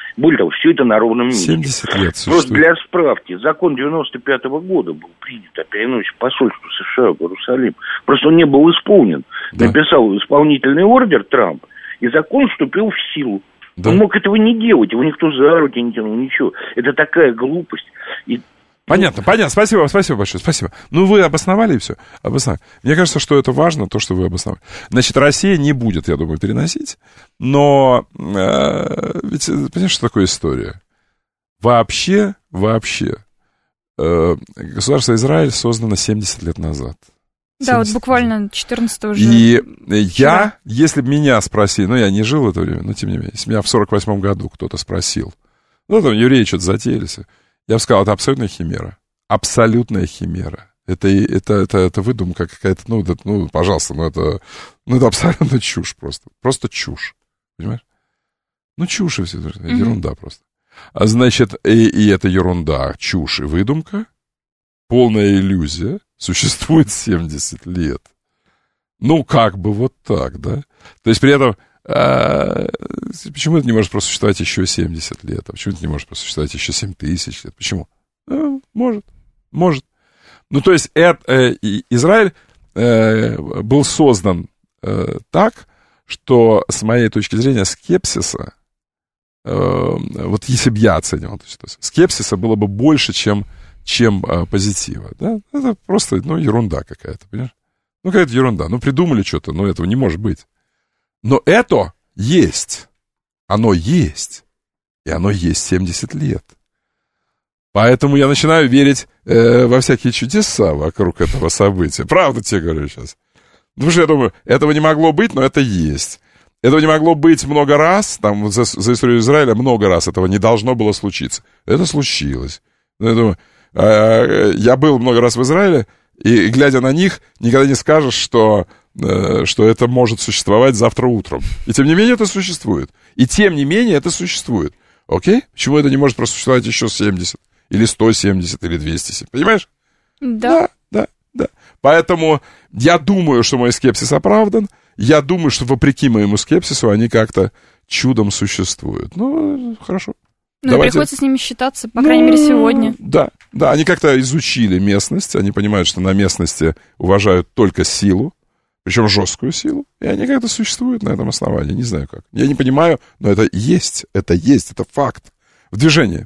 Более того, все это на ровном месте. 70 лет существует. Просто для справки, закон 95-го года был принят о переносе посольства США в Иерусалим. Просто он не был исполнен. Да. Написал исполнительный ордер Трамп, и закон вступил в силу. Да. Он мог этого не делать, его никто за руки не тянул, ничего. Это такая глупость. Понятно. Спасибо большое, спасибо. Ну, вы обосновали и все. Мне кажется, что это важно, то, что вы обосновали. Значит, Россия не будет, я думаю, переносить, но ведь, понимаешь, что такое история? Вообще, государство Израиль создано 70 лет назад. Да, вот буквально 14-го же. И я, если бы меня спросили, ну, я не жил в это время, но тем не менее, если меня в 48-м году кто-то спросил, ну, там, евреи что-то затеялись, я бы сказал, это абсолютная химера. Абсолютная химера. Это выдумка какая-то, ну, пожалуйста, это абсолютно чушь просто. Просто чушь. Понимаешь? Ну, чушь и все. Ерунда просто. А значит, и это ерунда, чушь и выдумка, полная иллюзия, существует 70 лет. Ну, как бы вот так, да? То есть при этом, почему это не может просуществовать еще 70 лет? А почему это не может просуществовать еще 7 тысяч лет? Почему? Может. Ну, то есть Израиль был создан так, что, с моей точки зрения, скепсиса, вот если бы я оценивал, то есть, скепсиса было бы больше, чем позитива, да? Это просто, ерунда какая-то, понимаешь? Ну, какая-то ерунда. Ну, придумали что-то, но этого не может быть. Но это есть. Оно есть. И оно есть 70 лет. Поэтому я начинаю верить во всякие чудеса вокруг этого события. Правда тебе говорю сейчас. Потому что я думаю, этого не могло быть, но это есть. Этого не могло быть много раз. Там за историю Израиля много раз этого не должно было случиться. Это случилось. Я думаю, я был много раз в Израиле, и, глядя на них, никогда не скажешь, что это может существовать завтра утром. И тем не менее это существует. Окей? Почему это не может просуществовать еще 70? Или 170, или 270? Понимаешь? Да. Поэтому я думаю, что мой скепсис оправдан. Я думаю, что вопреки моему скепсису они как-то чудом существуют. Ну, хорошо. Ну, и приходится с ними считаться, по крайней мере, сегодня. Да, они как-то изучили местность, они понимают, что на местности уважают только силу, причем жесткую силу, и они как-то существуют на этом основании, не знаю как. Я не понимаю, но это есть, это факт. В движении.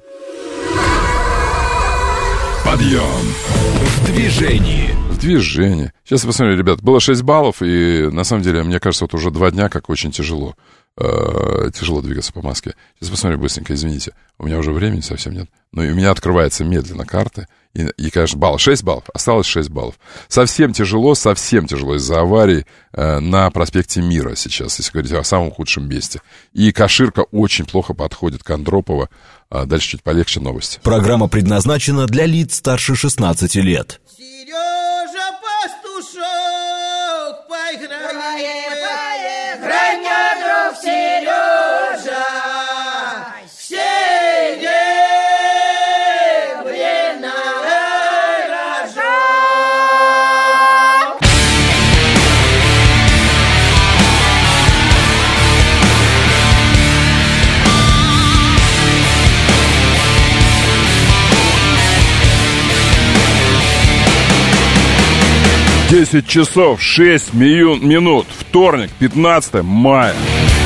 Подъем в движении. Сейчас я посмотрю, ребят, было 6 баллов, и на самом деле, мне кажется, вот уже 2 дня, как очень тяжело двигаться по Москве. Сейчас посмотрю быстренько, извините, у меня уже времени совсем нет, но и у меня открывается медленно карты, и конечно, 6 баллов, осталось 6 баллов. Совсем тяжело из-за аварий на проспекте Мира сейчас, если говорить о самом худшем месте. И Каширка очень плохо подходит к Андропово. Дальше чуть полегче новости. Программа предназначена для лиц старше 16 лет. Сережа Пастушок, поиграем, друг Сережа, Десять часов 6 минут. Вторник, 15 мая.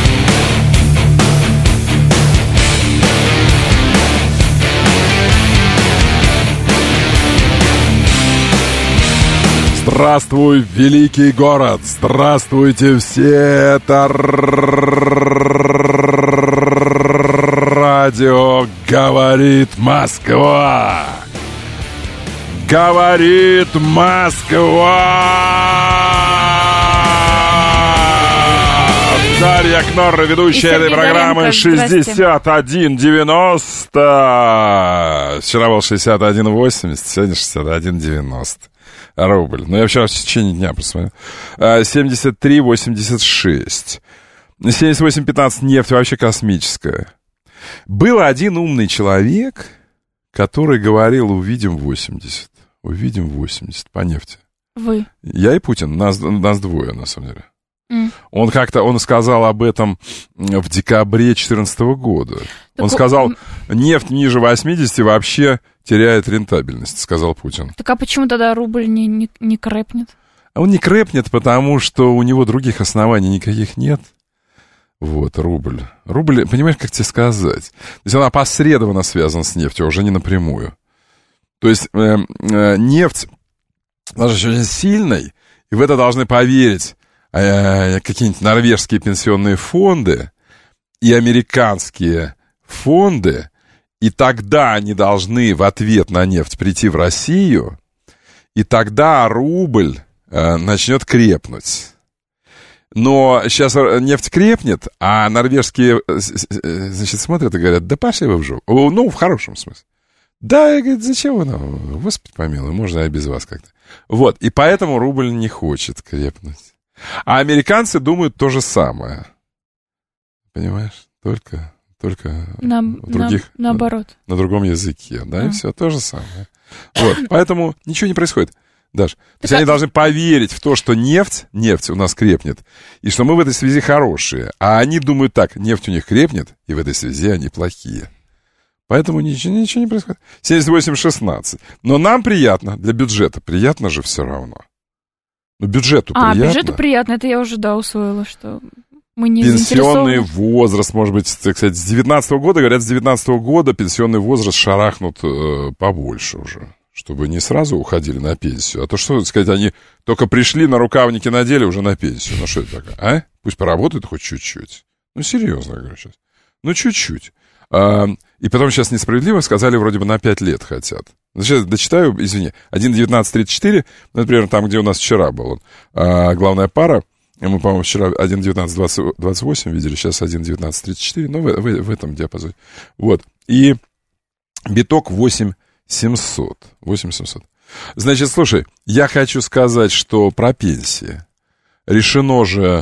Здравствуй, великий город! Здравствуйте все! Это радио «Говорит Москва». Говорит Дарья Кнорра, ведущая этой программы 6190. Вчера был 6180, сегодня 6190 рубль. Ну, я вчера в течение дня посмотрел. 73,86. 78,15 нефть вообще космическая. Был один умный человек, который говорил: увидим 80. Увидим 80 по нефти. Вы. Я и Путин, нас двое, на самом деле. Он сказал об этом в декабре 2014 года. Так он сказал, нефть ниже 80 вообще теряет рентабельность, сказал Путин. Так а почему тогда рубль не крэпнет? Он не крэпнет, потому что у него других оснований никаких нет. Вот, рубль. Рубль, понимаешь, как тебе сказать? То есть он опосредованно связан с нефтью, уже не напрямую. То есть нефть должна быть очень сильной, и в это должны поверить какие-нибудь норвежские пенсионные фонды и американские фонды, и тогда они должны в ответ на нефть прийти в Россию, и тогда рубль начнет крепнуть. Но сейчас нефть крепнет, а норвежские, значит, смотрят и говорят, да пошли вы в жопу. Ну, в хорошем смысле. Да, я говорю, зачем вы нам? Господи помилуй, можно и без вас как-то. Вот, и поэтому рубль не хочет крепнуть. А американцы думают то же самое. Понимаешь? Только наоборот. На другом языке, да, и все то же самое. Вот, поэтому ничего не происходит. Даш, то есть они должны поверить в то, что нефть у нас крепнет, и что мы в этой связи хорошие. А они думают так, нефть у них крепнет, и в этой связи они плохие. Поэтому ничего не происходит. 78-16. Но нам приятно, для бюджета приятно же все равно. Ну, бюджету приятно. Бюджету приятно, это я уже, усвоила, что мы не пенсионный возраст, может быть, кстати, с 19-го года, говорят, с 19-го года пенсионный возраст шарахнут побольше уже. Чтобы не сразу уходили на пенсию, а то что, сказать, они только пришли, на рукавники надели, уже на пенсию. Ну что это такое, а? Пусть поработают хоть чуть-чуть. Ну, серьезно говорю сейчас. Ну, чуть-чуть. И потом сейчас несправедливо сказали, вроде бы на 5 лет хотят. Сейчас дочитаю, извини. 1.19.34, например, там, где у нас вчера был он. Главная пара, мы, по-моему, вчера 1.19.28 видели, сейчас 1.19.34, ну, в этом диапазоне. Вот. И биток 8700. Значит, слушай, я хочу сказать, что про пенсии решено же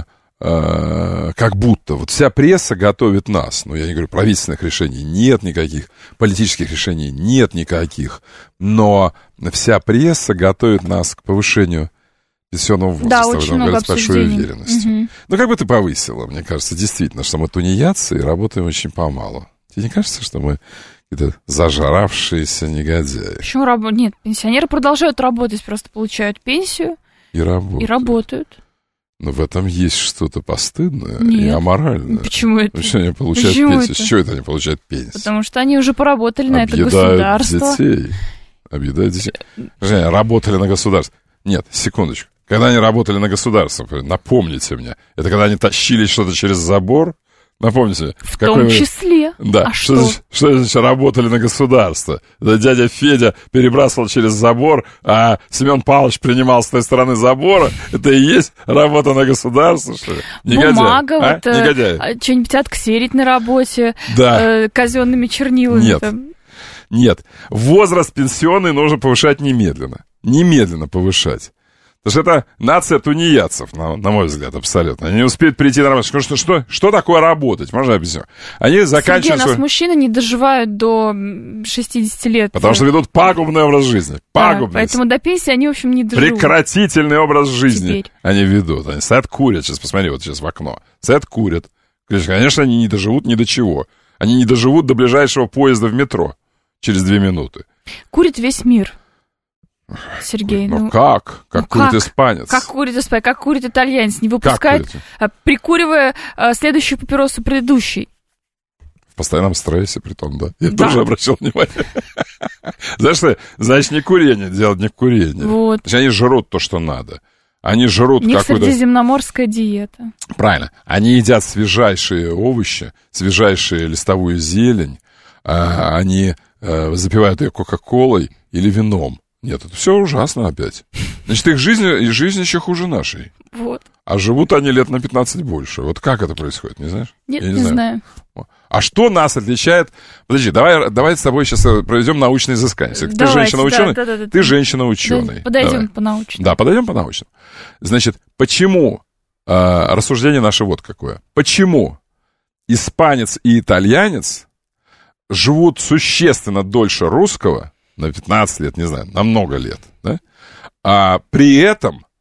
как будто. Вот вся пресса готовит нас. Ну, я не говорю, правительственных решений нет никаких, политических решений нет никаких, но вся пресса готовит нас к повышению пенсионного возраста. Да, очень много с большой уверенностью. Угу. Ну, как бы ты повысила, мне кажется, действительно, что мы тунеядцы и работаем очень помалу. Тебе не кажется, что мы какие-то зажравшиеся негодяи? Почему Нет, пенсионеры продолжают работать, просто получают пенсию и работают. Но в этом есть что-то постыдное и аморальное. Почему это? Почему они получают пенсию? С чего это они получают пенсию? Потому что они уже поработали на это государство. Объедают детей. Работали на государство. Нет, секундочку. Когда они работали на государство, напомните мне, это когда они тащили что-то через забор? Напомните. В том числе. Да. А что значит работали на государство? Это дядя Федя перебрасывал через забор, а Семен Павлович принимал с той стороны забора. Это и есть работа на государство, что ли? Негодяй. Бумага, что-нибудь отксерить на работе, казенными чернилами. Нет. Возраст пенсионный нужно повышать немедленно. Немедленно повышать. Потому что это нация тунеядцев, на мой взгляд, абсолютно. Они не успеют прийти на работу. Что такое работать? Можно объяснить? Они заканчивают... Среди нас мужчины не доживают до 60 лет. Потому что ведут пагубный образ жизни. Пагубный. Да, поэтому до пенсии они, в общем, не доживут. Прекратительный образ жизни теперь они ведут. Они стоят, курят. Сейчас посмотри, вот сейчас в окно. Стоят, курят. Конечно, они не доживут ни до чего. Они не доживут до ближайшего поезда в метро через 2 минуты. Курит весь мир. Сергей, как курит испанец? Как курит испанец, как курит итальянец, не выпускает, прикуривая следующую папиросу предыдущей. В постоянном стрессе, притом, да. Я тоже обращал внимание. Знаешь что? Значит, не курение, делать не курение. Вот. Значит, они жрут то, что надо. Они жрут какую-то... средиземноморская диета. Правильно. Они едят свежайшие овощи, свежайшую листовую зелень. Они запивают ее кока-колой или вином. Нет, это все ужасно опять. Значит, их жизнь еще хуже нашей. Вот. А живут они лет на 15 больше. Вот как это происходит, не знаешь? Нет, не знаю. А что нас отличает... Подожди, давай с тобой сейчас проведем научное изыскание. Ты женщина-ученый, ты женщина-ученый. Подойдем по-научному. Да, подойдем по-научному. Значит, почему... рассуждение наше вот какое. Почему испанец и итальянец живут существенно дольше русского... на 15 лет, не знаю, на много лет, да? А при этом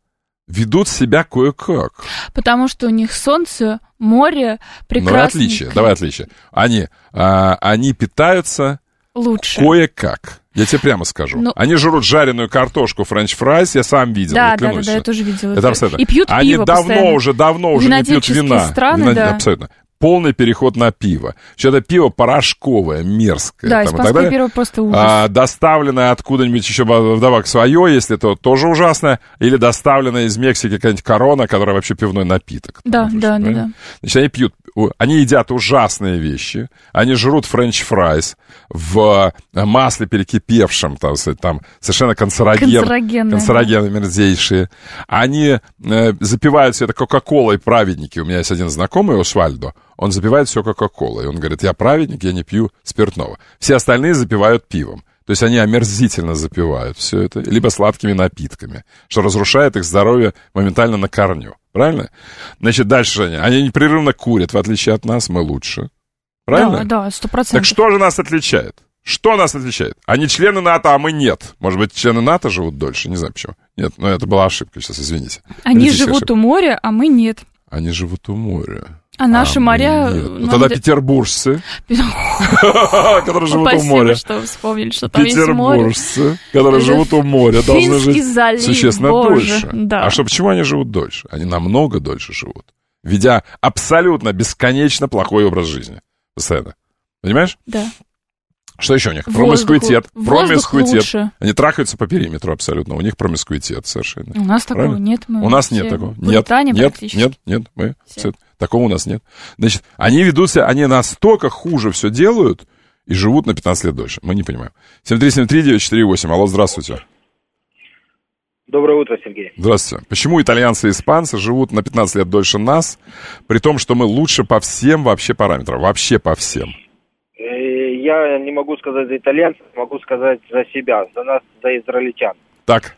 ведут себя кое-как. Потому что у них солнце, море, прекрасный... Давай отличие. Они питаются лучше. Кое-как. Я тебе прямо скажу. Они жрут жареную картошку, френч-фрайс, я сам видел, я клянусь. Да, я тоже видела. Это абсолютно. И пьют они пиво давно уже не пьют вина. Страны, да. Абсолютно. Полный переход на пиво. Это пиво порошковое, мерзкое. Да, испанское пиво просто ужас. Доставленное откуда-нибудь еще вдобавок свое, если то тоже ужасно. Или доставленное из Мексики какая-нибудь Корона, которая вообще пивной напиток. Да. Значит, они едят ужасные вещи. Они жрут френч-фрайс в масле перекипевшем, там совершенно канцерогены мерзейшие. Они запивают все это кока-колой, праведники. У меня есть один знакомый, Освальдо. Он запивает все кока-колой. Он говорит, я праведник, я не пью спиртного. Все остальные запивают пивом. То есть они омерзительно запивают все это, либо сладкими напитками, что разрушает их здоровье моментально на корню. Правильно? Значит, дальше, Женя, они непрерывно курят, в отличие от нас, мы лучше. Правильно? Да, 100%. Так что же нас отличает? Что нас отличает? Они члены НАТО, а мы нет. Может быть, члены НАТО живут дольше? Не знаю почему. Нет, но это была ошибка сейчас, извините. Они живут у моря, а мы нет. Они живут у моря. А наши моря... Тогда петербуржцы, которые живут у моря. Спасибо, что вспомнили, что там есть море. Петербуржцы, которые живут у моря, должны жить существенно дольше. Да. А почему они живут дольше? Они намного дольше живут, ведя абсолютно бесконечно плохой образ жизни. Постоянно. Понимаешь? Да. Что еще у них? Промискуитет. Они трахаются по периметру абсолютно. У них промискуитет совершенно. У нас такого нет. У нас нет такого. Нет. Такого у нас нет. Значит, они ведутся, они настолько хуже все делают и живут на 15 лет дольше. Мы не понимаем. 7373948. Алло, здравствуйте. Доброе утро, Сергей. Здравствуйте. Почему итальянцы и испанцы живут на 15 лет дольше нас, при том, что мы лучше по всем вообще параметрам? Вообще по всем. Я не могу сказать за итальянцев, могу сказать за себя, за нас, за израильтян. Так.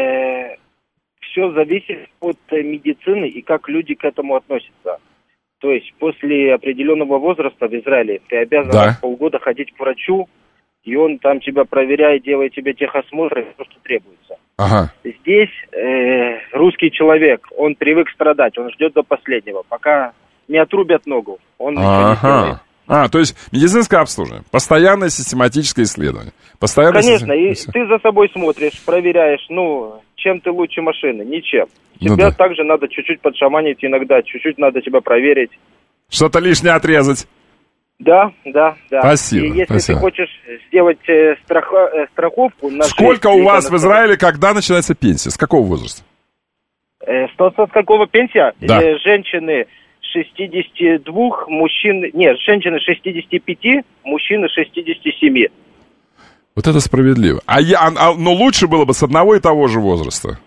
Все зависит от медицины и как люди к этому относятся. То есть после определенного возраста в Израиле ты обязан полгода ходить к врачу, и он там тебя проверяет, делает тебе техосмотр, все, что требуется. Ага. Здесь русский человек, он привык страдать, он ждет до последнего, пока не отрубят ногу. Он ничего не делает. То есть медицинское обслуживание, постоянное систематическое исследование. Конечно, и ты за собой смотришь, проверяешь, чем ты лучше машины? Ничем. Тебя также надо чуть-чуть подшаманить иногда, чуть-чуть надо тебя проверить. Что-то лишнее отрезать. Да. Спасибо. И если ты хочешь сделать страховку... Сколько у вас в Израиле, когда начинается пенсия? С какого возраста? С какого пенсия? Да. Женщины 62, мужчины... Нет, женщины 65, мужчины 67. Вот это справедливо. Но лучше было бы с одного и того же возраста.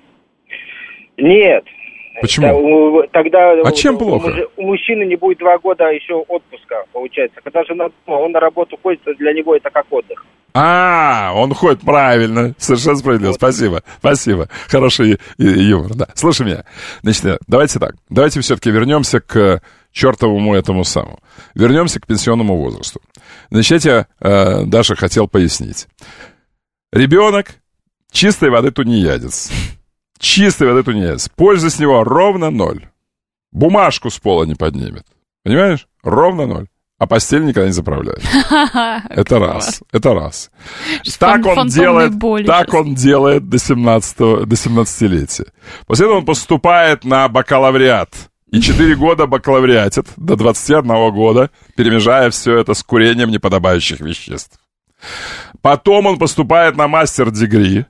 Нет. Почему? Тогда чем плохо? У мужчины не будет 2 года еще отпуска, получается. Когда же он на работу ходит, для него это как отдых. Он ходит правильно. Совершенно справедливо. Спасибо. Хороший юмор. Да. Слушай меня. Значит, давайте так. Давайте все-таки вернемся к чертовому этому самому. Вернемся к пенсионному возрасту. Значит, я тебе, Даша, хотел пояснить. Ребенок чистой воды тунеядец. Пользы с него ровно 0. Бумажку с пола не поднимет. Понимаешь? Ровно 0. А постель никогда не заправляет. Это раз. Так он делает до 17-летия. После этого он поступает на бакалавриат. И 4 года бакалавриатит до 21 года, перемежая все это с курением неподобающих веществ. Потом он поступает на мастер-дегри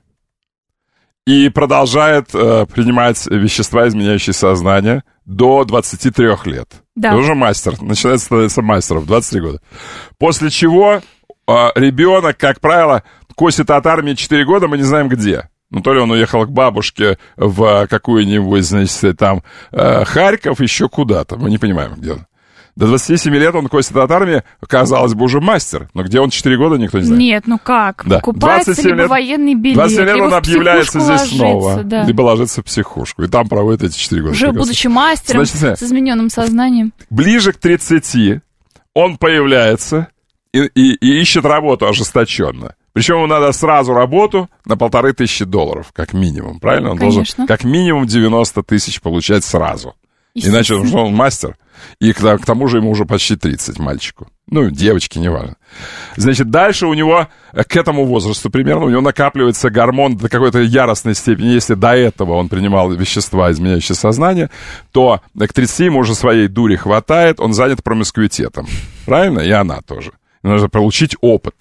и продолжает принимать вещества, изменяющие сознание, до 23 лет. Да. Это уже мастер, начинает становиться мастером в 23 года. После чего ребенок, как правило, косит от армии 4 года, мы не знаем где. То ли он уехал к бабушке в какую-нибудь, значит, там, Харьков, еще куда-то. Мы не понимаем, где он. До 27 лет он косит от армии, казалось бы, уже мастер. Но где он 4 года, никто не знает. Нет, как? Да. Покупается либо военный билет, 27 лет он объявляется здесь ложится, снова. Да. Либо ложится в психушку. И там проводит эти 4 года. Уже будучи мастером, с измененным сознанием. Ближе к 30 он появляется и ищет работу ожесточенно. Причем ему надо сразу работу на $1500, как минимум, правильно? Он Конечно. должен как минимум 90 тысяч получать сразу. Иначе он мастер. И к тому же ему уже почти 30, мальчику. Ну, девочке, неважно. Значит, дальше у него, к этому возрасту примерно, у него накапливается гормон до какой-то яростной степени. Если до этого он принимал вещества, изменяющие сознание, то к 30 ему уже своей дури хватает, он занят промискуитетом. Правильно? И она тоже. Нужно получить опыт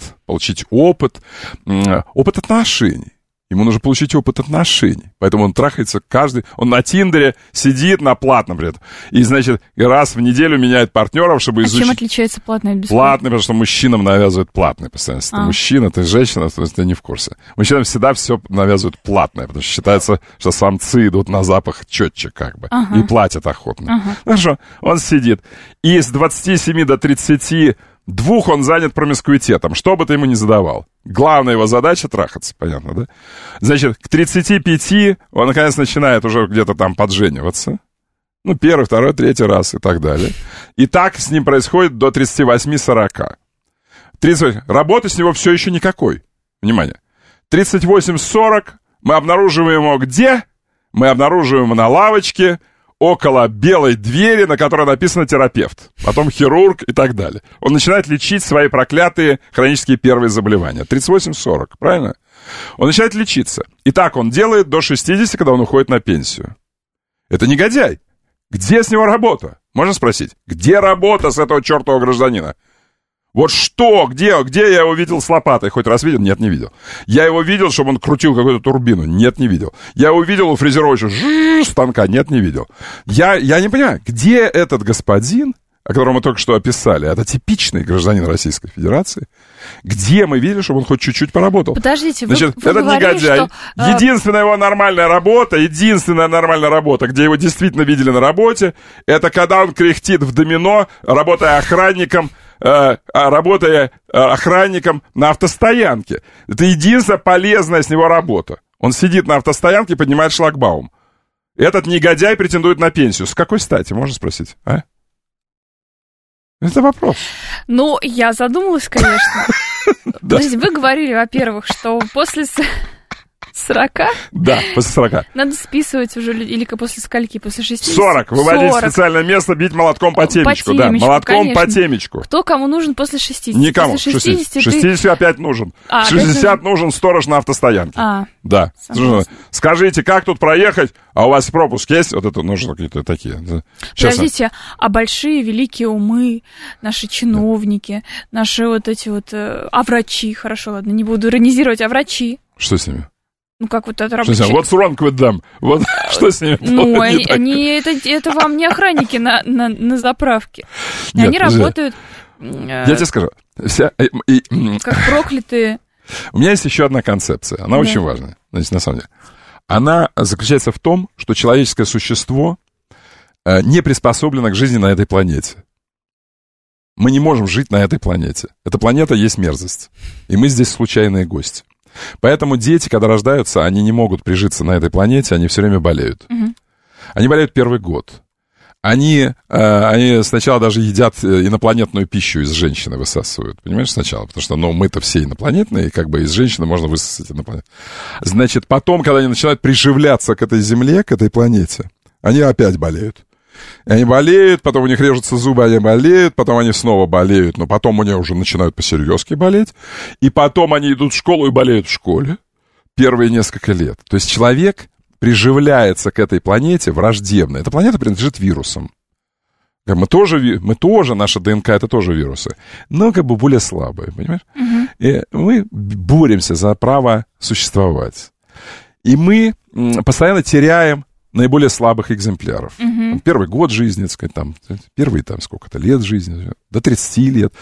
отношений. Ему нужно получить опыт отношений. Поэтому он трахается он на Тиндере сидит на платном при этом. И, значит, раз в неделю меняет партнеров, чтобы изучить... чем отличается платный от бесплатного? Платный, потому что мужчинам навязывают платный постоянно. Если ты мужчина, ты женщина, то ты не в курсе. Мужчинам всегда все навязывают платное, потому что считается, что самцы идут на запах четче как бы. И платят охотно. Хорошо, он сидит. И с 27 до 32 он занят промискуитетом, что бы ты ему ни задавал. Главная его задача — трахаться, понятно, да? Значит, к 35 он, наконец, начинает уже где-то там поджениваться. Ну, первый, второй, третий раз и так далее. И так с ним происходит до 38-40. 38. Работы с него все еще никакой. Внимание. 38-40 мы обнаруживаем его где? Мы обнаруживаем его на лавочке, около белой двери, на которой написано «терапевт», потом «хирург» и так далее. Он начинает лечить свои проклятые хронические первые заболевания. 38-40, правильно? Он начинает лечиться. И так он делает до 60, когда он уходит на пенсию. Это негодяй. Где с него работа? Можно спросить. Где работа с этого чертового гражданина? Вот что? Где я его видел с лопатой? Хоть раз видел? Нет, не видел. Я его видел, чтобы он крутил какую-то турбину? Нет, не видел. Я его видел у фрезеровочного станка? Нет, не видел. Я не понимаю, где этот господин, о котором мы только что описали, это типичный гражданин Российской Федерации, где мы видели, чтобы он хоть чуть-чуть поработал? Подождите, значит, вы этот говорили, негодяй, что... единственная нормальная работа, где его действительно видели на работе, это когда он кряхтит в домино, работая охранником на автостоянке. Это единственная полезная с него работа. Он сидит на автостоянке и поднимает шлагбаум. Этот негодяй претендует на пенсию. С какой стати, можно спросить, а? Это вопрос. Ну, я задумалась, конечно. Подождите, вы говорили, во-первых, что после 40? Да, после 40. Надо списывать уже, или после скольки? После 60? 40. Выводить в специальное место, бить молотком по темечку. Да, молотком конечно. По темечку. Кто кому нужен после 60? Никому. После 60 60 опять нужен. 60 нужен сторож на автостоянке. Да. Согласна. Скажите, как тут проехать? А у вас пропуск есть? Вот это нужно какие-то такие. Сейчас. Подождите, а большие великие умы, наши чиновники, наши вот эти вот... А врачи, хорошо, ладно, не буду иронизировать, а врачи? Что с ними? Ну, как вот это рабочие... What's wrong with them? Вот, что с ними? Ну, это вам не охранники на заправке. Нет, они работают... Я тебе скажу. Как проклятые. У меня есть еще одна концепция. Она очень важная. Значит, на самом деле. Она заключается в том, что человеческое существо не приспособлено к жизни на этой планете. Мы не можем жить на этой планете. Эта планета есть мерзость. И мы здесь случайные гости. Поэтому дети, когда рождаются, они не могут прижиться на этой планете, они все время болеют. Они болеют первый год. Они сначала даже едят инопланетную пищу из женщины, высасывают. Понимаешь, сначала? Потому что, мы-то все инопланетные, и как бы из женщины можно высосать инопланетную. Значит, потом, когда они начинают приживляться к этой Земле, к этой планете, они опять болеют. И они болеют, потом у них режутся зубы, они болеют, потом они снова болеют, но потом у них уже начинают посерьезки болеть, и потом они идут в школу и болеют в школе первые несколько лет. То есть человек приживляется к этой планете враждебно. Эта планета принадлежит вирусам. Мы тоже, наша ДНК — это тоже вирусы, но как бы более слабые, понимаешь? И мы боремся за право существовать. И мы постоянно теряем наиболее слабых экземпляров. Первый год жизни, так сказать, первые сколько-то лет жизни, до 30 лет.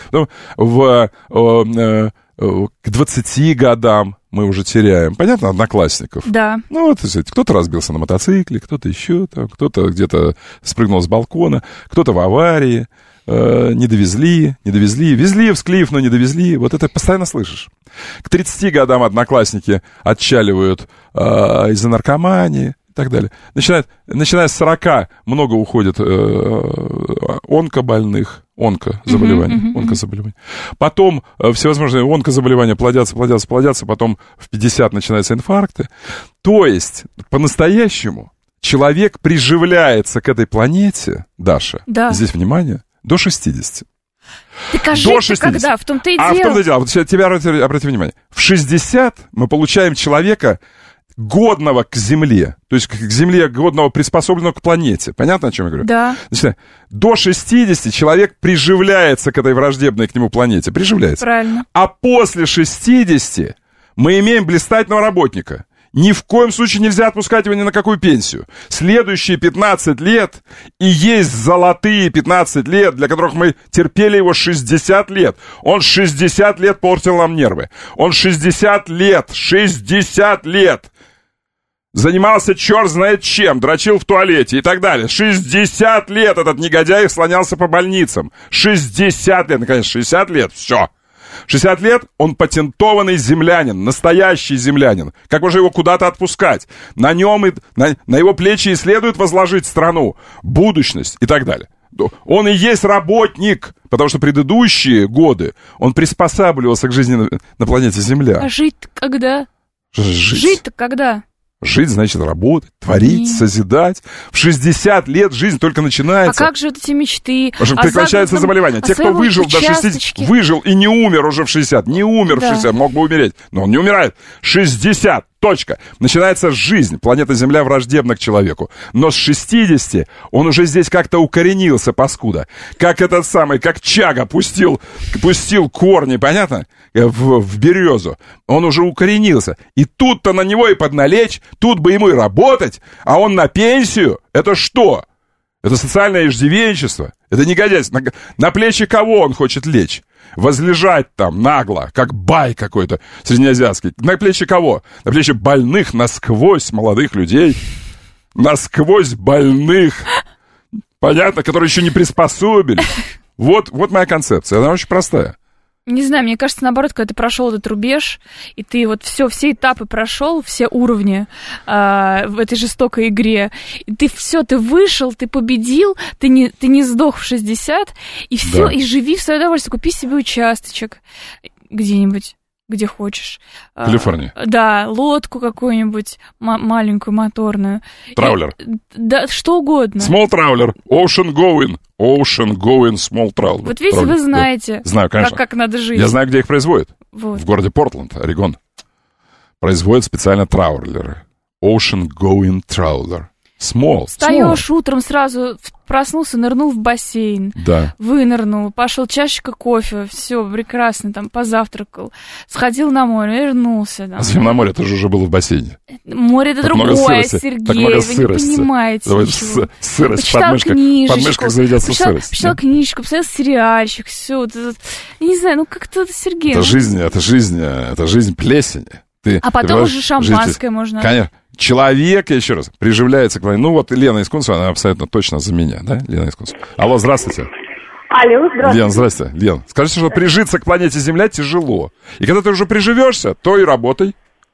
К 20 годам мы уже теряем, понятно, одноклассников. Да. Кто-то разбился на мотоцикле, кто-то еще, кто-то где-то спрыгнул с балкона, кто-то в аварии, не довезли, везли в Склиф, но не довезли. Вот это постоянно слышишь. К 30 годам одноклассники отчаливают из-за наркомании, и так далее. Начиная с 40 много уходит онкобольных, онкозаболеваний. Потом всевозможные онкозаболевания плодятся, потом в 50 начинаются инфаркты. То есть, по-настоящему, человек приживляется к этой планете, Даша, здесь внимание, до 60. Так а жить-то когда? В том-то и дело. В том-то и дело. Вот тебя обрати внимание. В 60 мы получаем человека годного к Земле. То есть к Земле годного, приспособленного к планете. Понятно, о чем я говорю? Да. Значит, до 60 человек приживляется к этой враждебной к нему планете. Приживляется. Правильно. А после 60 мы имеем блистательного работника. Ни в коем случае нельзя отпускать его ни на какую пенсию. Следующие 15 лет и есть золотые 15 лет, для которых мы терпели его 60 лет. Он 60 лет портил нам нервы. Он 60 лет занимался черт знает чем, дрочил в туалете и так далее. 60 лет этот негодяй слонялся по больницам. 60 лет, наконец, 60 лет, все. 60 лет он патентованный землянин, настоящий землянин. Как можно его куда-то отпускать? На нем и на его плечи и следует возложить страну, будущность и так далее. Он и есть работник, потому что предыдущие годы он приспосабливался к жизни на планете Земля. А жить-то когда? Жить-то когда? Жить значит работать, творить, созидать. В 60 лет жизнь только начинается. А как же эти мечты? Прекращаются заболевания. Те, кто выжил до 60, выжил и не умер уже в 60. Не умер в 60, мог бы умереть. Но он не умирает. 60. Точка. Начинается жизнь. Планета Земля враждебна к человеку. Но с 60 он уже здесь как-то укоренился, паскуда. Как этот самый, как Чага пустил корни, понятно? В березу. Он уже укоренился. И тут-то на него и подналечь, тут бы ему и работать, а он на пенсию. Это что? Это социальное иждивенчество. Это негодяйство. На плечи кого он хочет лечь? Возлежать там нагло, как бай какой-то среднеазиатский. На плечи кого? На плечи больных насквозь молодых людей. Насквозь больных. Понятно, которые еще не приспособились. Вот моя концепция. Она очень простая. Не знаю, мне кажется, наоборот, когда ты прошел этот рубеж, и ты вот все этапы прошел, все уровни в этой жестокой игре, и ты вышел, ты победил, ты не сдох в 60, и все, и живи в свое удовольствие, купи себе участочек где-нибудь, где хочешь. Калифорния. Да, лодку какую-нибудь маленькую, моторную. Траулер. Да, что угодно. Small траулер. Ocean going, small trawler. Вот видите, вы знаете, да. Знаю, конечно. Как надо жить. Я знаю, где их производят. Вот. В городе Портленд, Орегон. Производят специально траулеры. Ocean going trawler. Встаешь утром, сразу проснулся, нырнул в бассейн. Да. Вынырнул, пошел чашечка кофе, все, прекрасно, там, позавтракал. Сходил на море, вернулся. Там. А зачем на море? Ты же уже был в бассейне. Море это другое, Сергей, вы не понимаете ничего. Сырость, подмышках заведется сырость. Почитал книжку, посмотрел сериальчик, все. Я не знаю, как-то Сергей. Это жизнь плесени. А потом уже шампанское можно. Конечно. Человек, я еще раз, приживляется к войне. Ну вот Лена из Кунцева, она абсолютно точно за меня, да? Лена из Кунцева. Алло, здравствуйте. Алло, здравствуйте. Лена, здрасте. Лена, скажите, что прижиться к планете Земля тяжело. И когда ты уже приживешься, то и работай.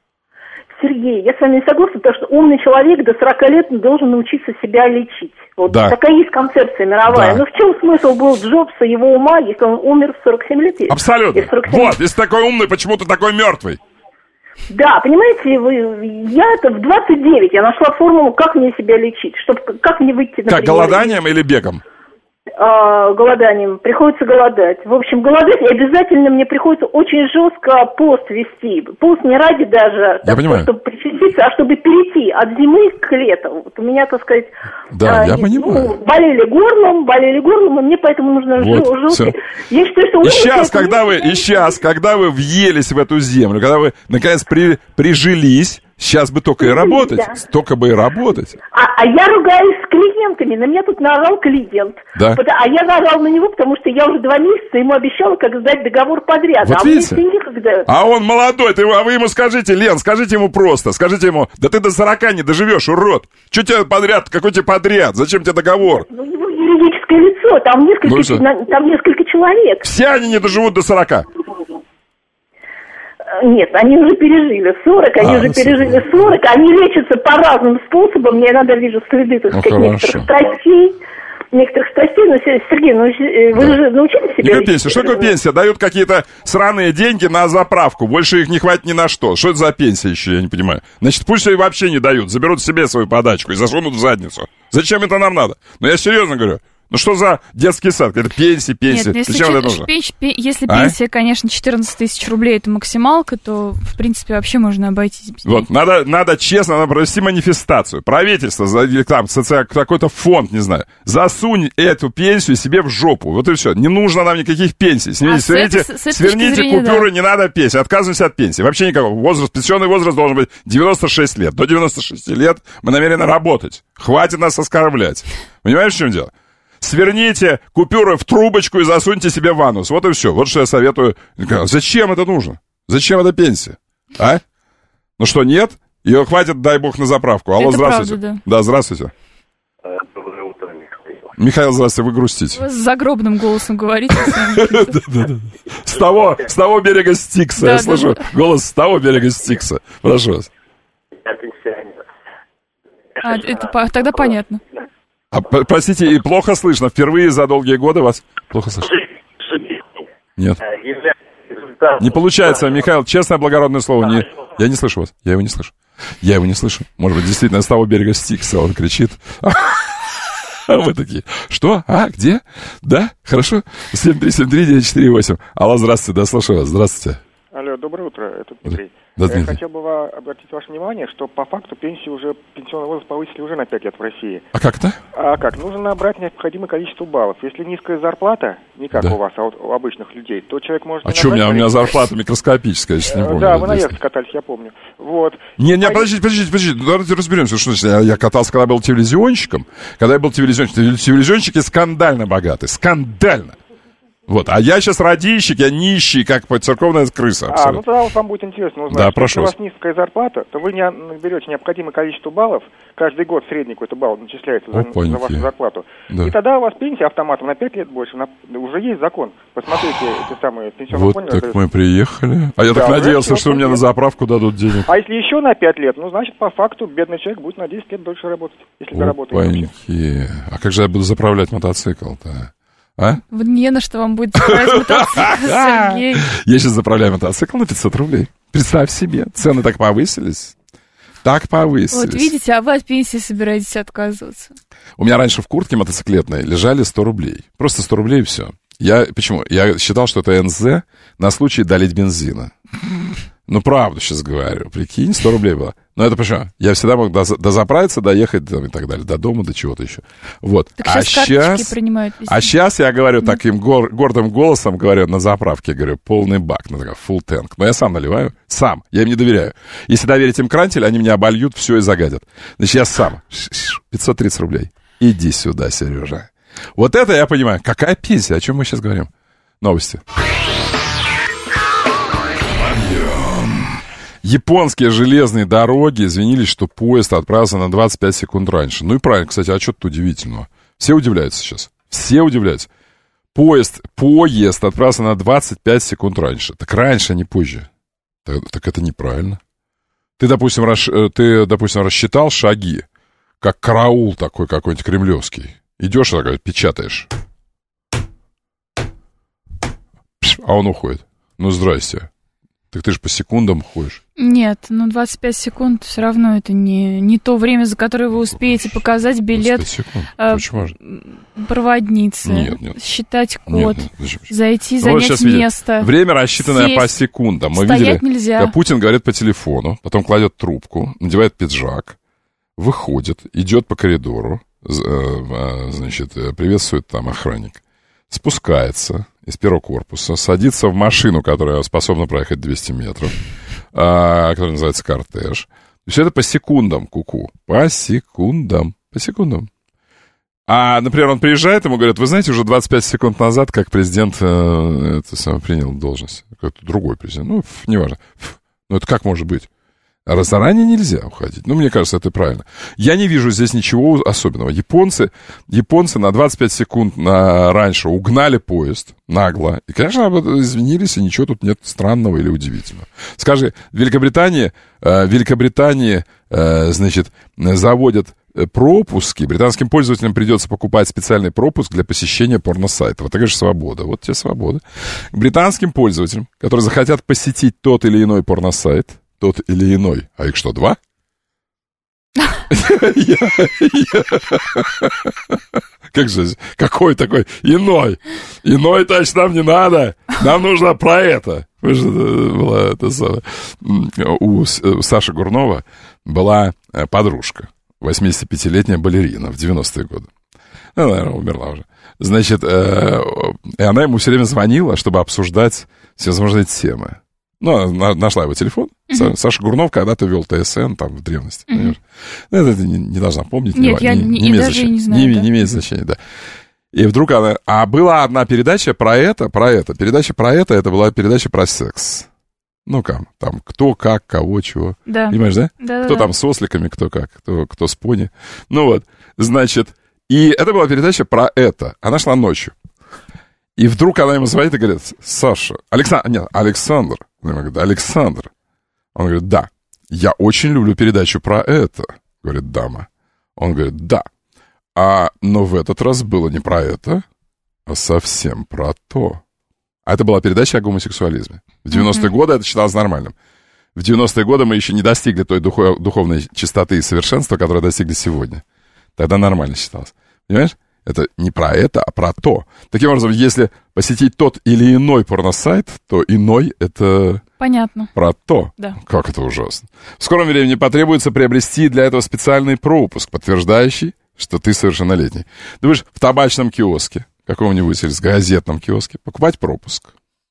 Сергей, я с вами не согласна, потому что умный человек до 40 лет должен научиться себя лечить. Вот такая есть концепция мировая. Да. Но в чем смысл был Джобса, его ума, если он умер в 47 лет? Абсолютно. Вот, если такой умный, почему ты такой мертвый? Да, понимаете, я-то в 29, я нашла формулу, как мне себя лечить, как мне выйти на Как, голоданием или бегом? Голоданием. Приходится голодать. В общем, голодать, и обязательно мне приходится очень жестко пост вести. Пост не ради даже, чтобы причаститься, а чтобы перейти от зимы к лету. Вот у меня, так сказать, я понимаю. болели горлом, и мне поэтому нужно жестко. Я считаю, что... И сейчас, когда вы въелись в эту землю, когда вы, наконец, прижились, сейчас бы только и работать, А я ругаюсь с клиентами, на меня тут наорал клиент. Да. А я наорал на него, потому что я уже 2 месяца ему обещала, как сдать договор подряд. Вот видите? Мне некогда. А он молодой, а вы ему скажите, Лен, скажите ему просто, да ты до 40 не доживешь, урод. Что тебе подряд, какой тебе подряд, зачем тебе договор? Ну, его юридическое лицо, там несколько человек. Все они не доживут до 40. Нет, они уже пережили 40, они уже пережили 40, они лечатся по разным способам. Я иногда вижу следы, так сказать, некоторых страстей. Но, Сергей, вы же научились себе... Пенсия. Что такое пенсия? Дают какие-то сраные деньги на заправку. Больше их не хватит ни на что. Что это за пенсия еще, я не понимаю. Значит, пусть ее вообще не дают. Заберут себе свою подачку и засунут в задницу. Зачем это нам надо? Ну, я серьезно говорю. Ну что за детский сад? Это пенсия. Нет, зачем это нужно? Если пенсия, конечно, 14 тысяч рублей, это максималка, то, в принципе, вообще можно обойтись без Вот, надо честно, надо провести манифестацию. Правительство, там, какой-то фонд, не знаю, засунь эту пенсию себе в жопу. Вот и все. Не нужно нам никаких пенсий. Сверните купюры, не надо пенсии. Отказывайтесь от пенсии. Вообще никакого. Пенсионный возраст должен быть 96 лет. До 96 лет мы намерены работать. Хватит нас оскорблять. Понимаешь, в чем дело? Сверните купюры в трубочку и засуньте себе в анус. Вот и все. Вот что я советую. Зачем это нужно? Зачем эта пенсия? А? Ну что, нет? Ее хватит, дай бог, на заправку. Алло, это здравствуйте. Правда, да, здравствуйте. Доброе утро, Михаил. Михаил, здравствуйте, вы грустите. Вы с загробным голосом говорите. С того берега Стикса. Я слышу голос с того берега Стикса. Прошу вас. Я пенсионер. Это тогда понятно. Простите, и плохо слышно. Впервые за долгие годы вас плохо слышно. Нет. Не получается, Михаил, честное благородное слово. Я не слышу вас. Я его не слышу. Может быть, действительно, с того берега Стикса он кричит. А вы такие, что? А, где? Да? Хорошо. 7373948. Алло, здравствуйте, да, слушаю вас. Здравствуйте. Алло, доброе утро, это Дмитрий. Да, я хотел бы обратить ваше внимание, что по факту пенсионный возраст повысили уже на 5 лет в России. А как это? А как? Нужно набрать необходимое количество баллов. Если низкая зарплата, не как у вас, а у обычных людей, то человек может... А что, у меня зарплата микроскопическая, я сейчас не помню. Да, вы на Яхте катались, я помню. Вот. Не, подождите, давайте разберемся. Что значит, я катался, когда был телевизионщиком. Телевизионщики скандально богаты, скандально. Вот, а я сейчас радищик, я нищий, как церковная крыса. Ну тогда вот вам будет интересно узнать, что если у вас низкая зарплата, то вы не наберете необходимое количество баллов, каждый год средний какой-то балл начисляется за вашу зарплату. Да. И тогда у вас пенсия автоматом на 5 лет больше, уже есть закон. Посмотрите эти самые пенсионные фонды. Вот так мы приехали. А я так надеялся, что мне на заправку дадут денег. А если еще на 5 лет, значит, по факту бедный человек будет на 10 лет дольше работать, если доработает. А как же я буду заправлять мотоцикл-то? А? Не на что вам будет заправлять мотоцикл, Сергей. Я сейчас заправляю мотоцикл на 500 рублей. Представь себе, цены так повысились. Вот видите, а вы от пенсии собираетесь отказываться. У меня раньше в куртке мотоциклетной лежали 100 рублей. Просто 100 рублей и все. Почему? Я считал, что это НЗ на случай долить бензина. Ну, правду сейчас говорю. Прикинь, 100 рублей было. Но это почему? Я всегда мог дозаправиться, доехать и так далее, до дома, до чего-то еще. Вот. Так сейчас я говорю таким гордым голосом, говорю на заправке, говорю, полный бак, full tank. Но я сам наливаю, сам. Я им не доверяю. Если доверить им крантель, они меня обольют, все и загадят. Значит, я сам. 530 рублей. Иди сюда, Сережа. Вот это я понимаю. Какая пенсия? О чем мы сейчас говорим? Новости. Японские железные дороги извинились, что поезд отправился на 25 секунд раньше. Ну и правильно, кстати, а что тут удивительного? Все удивляются сейчас. Все удивляются. Поезд отправился на 25 секунд раньше. Так раньше, а не позже. Так это неправильно. Ты, допустим, рассчитал шаги, как караул такой какой-нибудь кремлевский. Идешь, такой, печатаешь. А он уходит. Ну, здрасте. Так ты же по секундам ходишь. Нет, 25 секунд все равно это не то время, за которое вы успеете показать билет проводнице, нет. Считать код, зайти, занять место. Время рассчитанное по секундам. Мы видели, нельзя. Как Путин говорит по телефону, потом кладет трубку, надевает пиджак, выходит, идет по коридору, значит, приветствует там охранник, спускается из первого корпуса, садится в машину, которая способна проехать 200 метров, которая называется кортеж. Все это по секундам, по секундам. А, например, он приезжает, ему говорят, вы знаете, уже 25 секунд назад, как президент принял должность. Какой-то другой президент. Ну, неважно. Ну, это как может быть? Заранее нельзя уходить. Ну, мне кажется, это правильно. Я не вижу здесь ничего особенного. Японцы на 25 секунд раньше угнали поезд нагло. И, конечно, извинились, и ничего тут нет странного или удивительного. Скажи, в Великобритании, значит, заводят пропуски. Британским пользователям придется покупать специальный пропуск для посещения порносайта. Вот такая же свобода. Вот тебе свобода. Британским пользователям, которые захотят посетить тот или иной порносайт, тот или иной. А их что, 2? Как же, какой такой иной? Иной, значит, нам не надо. Нам нужно про это. У Саши Гурнова была подружка, 85-летняя балерина в 90-е годы. Она, наверное, умерла уже. Значит, и она ему все время звонила, чтобы обсуждать всевозможные темы. Ну, нашла его телефон. Саша Гурнов когда-то вел ТСН там в древности. Это не должна помнить. Нет, я не имеет значения. Не знаю, не имеет значения, да. И вдруг она... А была одна передача про это. Передача про это была передача про секс. Ну, там кто, как, кого, чего. Да. Понимаешь, да? Да. Кто там с осликами, кто как, кто с пони. Ну вот, значит... И это была передача про это. Она шла ночью. И вдруг она ему звонит и говорит: Саша, Александр. Она говорит: Александр. Он говорит: да, я очень люблю передачу про это, говорит дама. Он говорит: да, но в этот раз было не про это, а совсем про то. А это была передача о гомосексуализме. В 90-е годы это считалось нормальным. В 90-е годы мы еще не достигли той духовной чистоты и совершенства, которую достигли сегодня. Тогда нормально считалось. Понимаешь? Это не про это, а про то. Таким образом, если посетить тот или иной порносайт, то иной — это... Понятно. Про то. Да. Как это ужасно. В скором времени потребуется приобрести для этого специальный пропуск, подтверждающий, что ты совершеннолетний. Думаешь, в табачном киоске, каком-нибудь или в газетном киоске, покупать пропуск.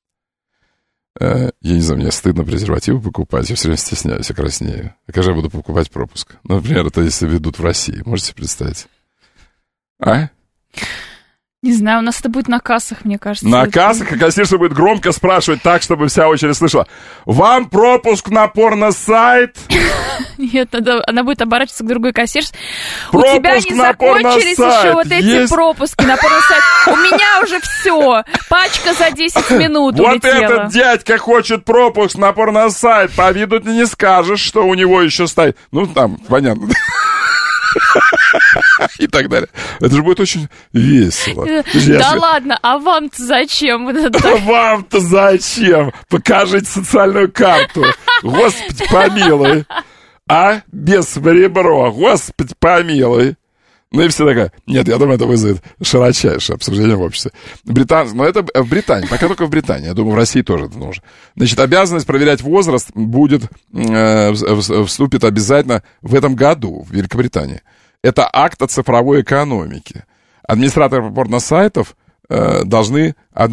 Я не знаю, мне стыдно презервативы покупать, я все время стесняюсь, я краснею. А как же я буду покупать пропуск? Ну, например, это если ведут в России. Можете себе представить? А? Не знаю, у нас это будет на кассах, мне кажется. На кассах, а кассирша будет громко спрашивать так, чтобы вся очередь слышала: вам пропуск на порносайт? Нет, она будет оборачиваться к другой кассирше. Пропуск у тебя не закончились еще вот эти пропуски на порносайт. У меня уже все. Пачка за 10 минут улетела. Вот этот дядька хочет пропуск на порносайт. По виду ты не скажешь, что у него еще стоит. Ну, там, понятно. И так далее. Это же будет очень весело. Да ладно, а вам-то зачем? Вам-то зачем? Покажите социальную карту. Господи помилуй. Без ребро. Господи помилуй. Ну и все такое. Нет, я думаю, это вызовет широчайшее обсуждение в обществе. Но это в Британии, пока только в Британии. Я думаю, в России тоже это нужно. Значит, обязанность проверять возраст вступит обязательно в этом году в Великобритании. Это акт о цифровой экономике. Администратор порносайта должен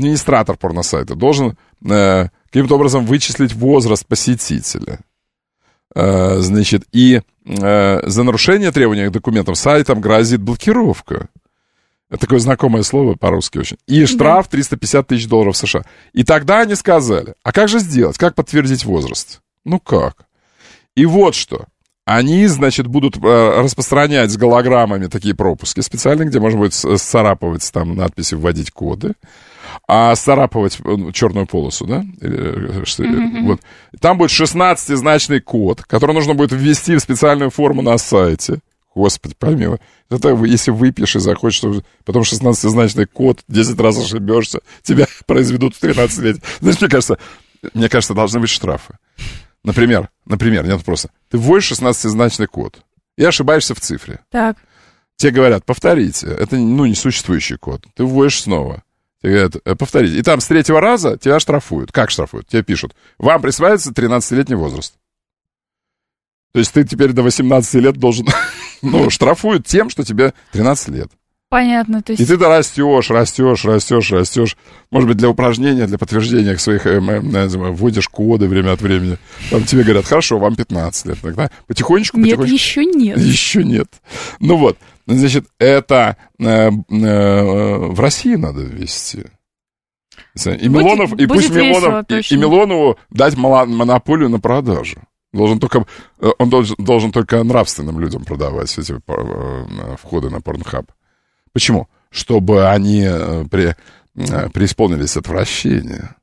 каким-то образом вычислить возраст посетителя. Значит, и за нарушение требований к документам сайтам грозит блокировка. Это такое знакомое слово по-русски очень. И штраф $350 тысяч США. И тогда они сказали: а как же сделать? Как подтвердить возраст? Ну как? И вот что. Они, значит, будут распространять с голограммами такие пропуски специальные, где можно будет сцарапывать там надписи, вводить коды, а сцарапывать черную полосу, да? Вот. Там будет 16-значный код, который нужно будет ввести в специальную форму на сайте. Господи помилуй. Это если выпьешь и захочешь, потом 16-значный код, 10 раз ошибешься, тебя произведут в 13 лет. Знаешь, мне кажется, должны быть штрафы. Например, нет, просто. Ты вводишь 16-значный код и ошибаешься в цифре. Так. Тебе говорят: повторите. Это, несуществующий код. Ты вводишь снова. Тебе говорят: повторите. И там с 3-го раза тебя штрафуют. Как штрафуют? Тебе пишут: вам присваивается 13-летний возраст. То есть ты теперь до 18 лет должен... штрафуют тем, что тебе 13 лет. Понятно, то есть... И ты растешь. Может быть, для упражнения, для подтверждения своих, вводишь коды время от времени. Там тебе говорят: хорошо, вам 15 лет. Тогда потихонечку... Нет, еще нет. Еще нет. Ну вот, значит, это в России надо ввести. И Милонову дать монополию на продажу. Он должен только нравственным людям продавать эти входы на Pornhub. Почему? Чтобы они преисполнились отвращения.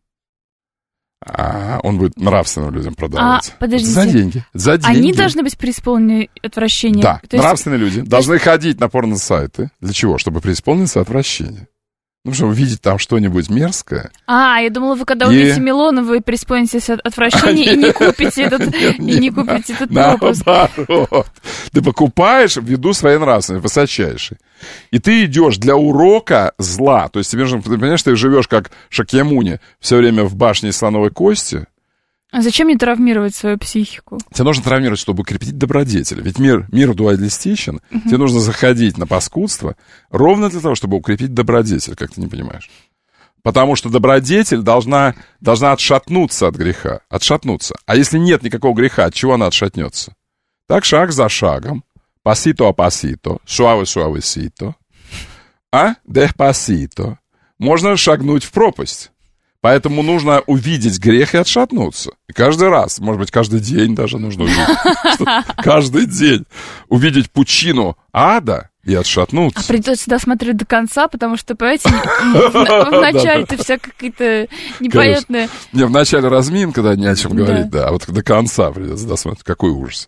А он будет нравственным людям продавать. Подождите. За деньги. Они должны быть преисполнены отвращением? Да, нравственные люди должны ходить на порно-сайты. Для чего? Чтобы преисполниться отвращение. Ну, чтобы увидеть там что-нибудь мерзкое. Я думала, вы когда увидите Милону, вы преисполнитесь от отвращения и не купите этот пропуск. Наоборот. Ты покупаешь ввиду своей нравственности, высочайшей. И ты идешь для урока зла. То есть, ты понимаешь, ты живешь как Шакьямуни все время в башне из слоновой кости. А зачем мне травмировать свою психику? Тебе нужно травмировать, чтобы укрепить добродетель. Ведь мир дуалистичен. Тебе нужно заходить на паскудство ровно для того, чтобы укрепить добродетель, как ты не понимаешь. Потому что добродетель должна отшатнуться от греха. Отшатнуться. А если нет никакого греха, от чего она отшатнется? Так, шаг за шагом. Пасито а пасито. Суаве-суавесито. Деспасито. Можно шагнуть в пропасть. Поэтому нужно увидеть грех и отшатнуться. И каждый раз, может быть, каждый день даже нужно увидеть. Каждый день увидеть пучину ада и отшатнуться. Придется досмотреть до конца, потому что, понимаете, вначале-то вся какая-то непонятная... Не, вначале разминка, да, не о чем говорить, да. А вот до конца придется досмотреть. Какой ужас.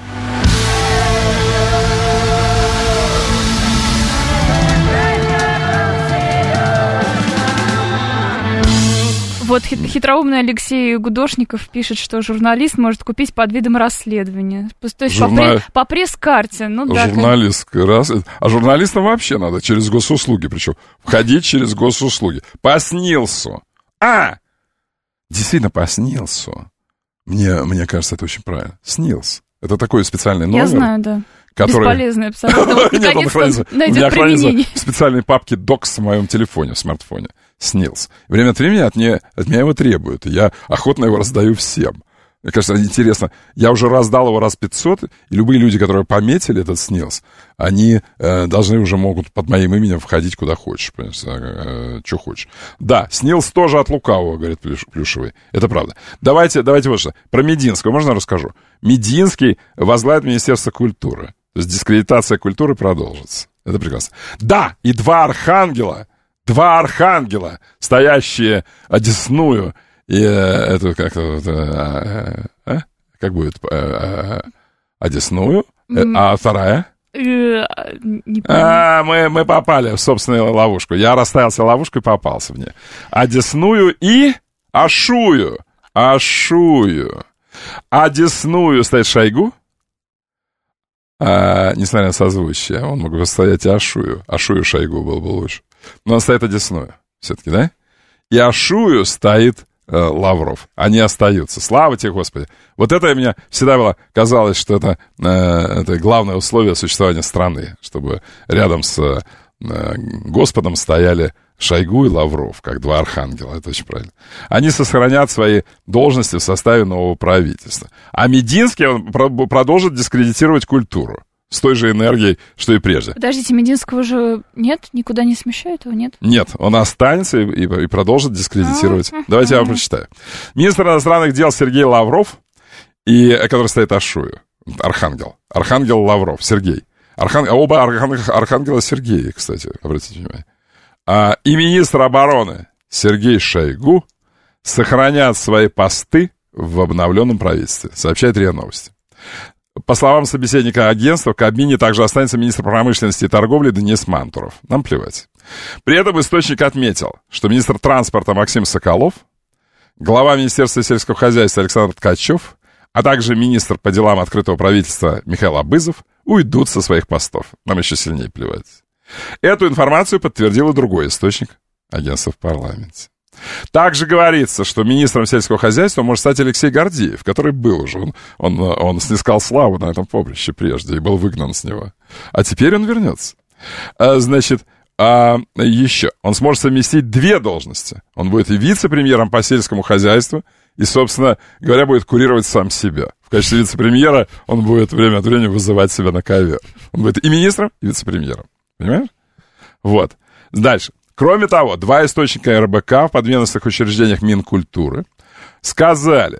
Вот хитроумный Алексей Гудошников пишет, что журналист может купить под видом расследования. То есть по пресс-карте. Журналистское расследование. А журналистам вообще надо через госуслуги, причем входить через госуслуги. По СНИЛСу. Действительно, по СНИЛСу. Мне кажется, это очень правильно. СНИЛС. Это такой специальный номер. Я знаю, да. Который... Бесполезный абсолютно. Вот, наконец-то он найдет применение. В специальной папке Docs в моем телефоне, в смартфоне. СНИЛС. Время от времени от меня его требуют. И я охотно его раздаю всем. Мне кажется, интересно. Я уже раздал его раз 500, и любые люди, которые пометили этот СНИЛС, они должны уже могут под моим именем входить куда хочешь. Что хочешь. Да, СНИЛС тоже от лукавого, говорит Плюшевый. Это правда. Давайте вот что. Про Мединского можно расскажу? Мединский возглавит Министерство культуры. То есть дискредитация культуры продолжится. Это прекрасно. Да, и два архангела, стоящие одесную, и эту как-то... как будет? Одесную, а вторая? Не помню. Мы попали в собственную ловушку. Я расставил себе ловушку и попался в нее. Одесную и Ашую. Одесную стоит Шойгу. Несмотря на созвучие, он мог бы стоять и Ашую. Ашую Шойгу был бы лучше. Но он стоит Одесную все-таки, да? И Ашую стоит Лавров. Они остаются. Слава тебе, Господи. Вот это мне всегда казалось, что это главное условие существования страны, чтобы рядом с Господом стояли Шойгу и Лавров, как два архангела. Это очень правильно. Они сохранят свои должности в составе нового правительства. А Мединский он продолжит дискредитировать культуру с той же энергией, что и прежде. Подождите, Мединского же нет? Никуда не смещают его, нет? Нет, он останется и продолжит дискредитировать. Давайте я вам прочитаю. Министр иностранных дел Сергей Лавров, который стоит Ашую, Архангел Лавров, Сергей. Оба архангела Сергея, кстати, обратите внимание. И министр обороны Сергей Шойгу сохранят свои посты в обновленном правительстве, сообщает РИА Новости. По словам собеседника агентства, в Кабмине также останется министр промышленности и торговли Денис Мантуров. Нам плевать. При этом источник отметил, что министр транспорта Максим Соколов, глава Министерства сельского хозяйства Александр Ткачев, а также министр по делам открытого правительства Михаил Абызов уйдут со своих постов. Нам еще сильнее плевать. Эту информацию подтвердил и другой источник агентства в парламенте. Также говорится, что министром сельского хозяйства может стать Алексей Гордеев, который был уже. Он снискал славу на этом поприще прежде и был выгнан с него. А теперь он вернется. Значит, еще. Он сможет совместить две должности. Он будет и вице-премьером по сельскому хозяйству, и, собственно говоря, будет курировать сам себя. В качестве вице-премьера он будет время от времени вызывать себя на ковер. Он будет и министром, и вице-премьером. Понимаешь? Вот. Дальше. Кроме того, два источника РБК в подведомственных учреждениях Минкультуры сказали,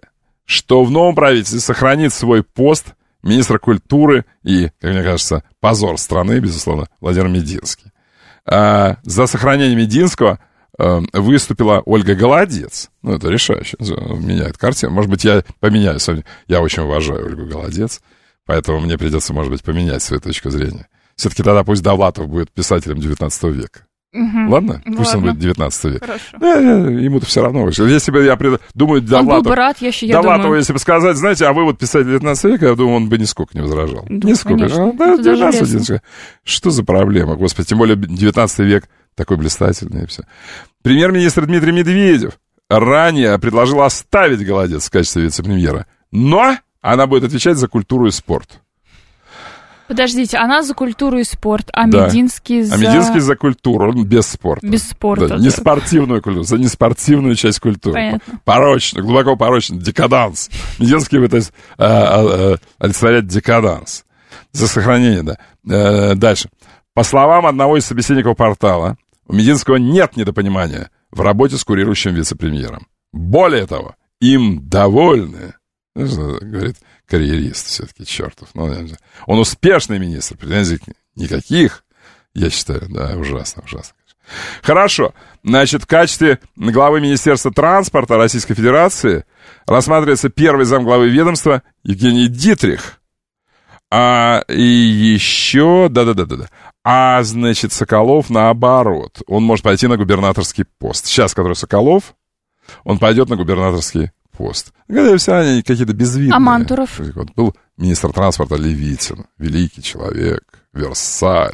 что в новом правительстве сохранит свой пост министра культуры и, как мне кажется, позор страны, безусловно, Владимир Мединский. За сохранение Мединского выступила Ольга Голодец. Ну, это решающе. Меняет картину. Может быть, я поменяюсь. Я очень уважаю Ольгу Голодец, поэтому мне придется, может быть, поменять свою точку зрения. Все-таки тогда пусть Довлатов будет писателем 19 века. Ладно? Пусть он будет 19 век. Ему-то все равно. Если бы я думаю, Довлатов... Он был бы рад, я Довлатову, думаю. если бы сказать, знаете, а вы вот писатель 19 века, я думаю, он бы нисколько не возражал. Да, нисколько. Да, 19 век. Что за проблема, господи, тем более 19 век такой блистательный и все. Премьер-министр Дмитрий Медведев ранее предложил оставить Голодец в качестве вице-премьера, но она будет отвечать за культуру и спорт. Подождите, она за культуру и спорт, а да. Мединский за... А Мединский за культуру, он без спорта. Без спорта. Да, не спортивную культуру, за неспортивную часть культуры. Понятно. Порочно, глубоко порочно, декаданс. Мединский будет олицетворять декаданс. За сохранение, да. Дальше. По словам одного из собеседников портала, у Мединского нет недопонимания в работе с курирующим вице-премьером. Более того, им довольны. Говорит карьерист все-таки, чертов. Он успешный министр, претензий никаких, я считаю, да, ужасно. Хорошо, значит, в качестве главы Министерства транспорта Российской Федерации рассматривается первый замглавы ведомства Евгений Дитрих. И еще, да. Значит, Соколов наоборот, он может пойти на губернаторский пост. Сейчас, который Соколов, он пойдет на губернаторский пост. Все они какие-то безвидные. А Мантуров? Вот был министр транспорта Левитин, великий человек, Версаль,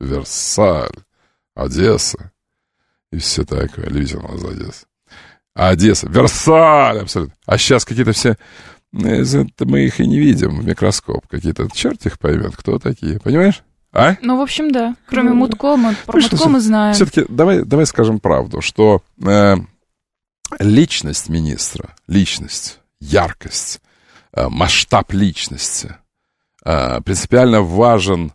Одесса и все такое. Левитин у нас Одесса. Одесса, Версаль, абсолютно. А сейчас какие-то все... Мы их и не видим в микроскоп. Какие-то, черт их поймет, кто такие, понимаешь? А? Ну, в общем, да. Кроме Муткома, про Мутко мы знаем. Все-таки давай скажем правду, что... Личность министра, личность, яркость, масштаб личности принципиально важен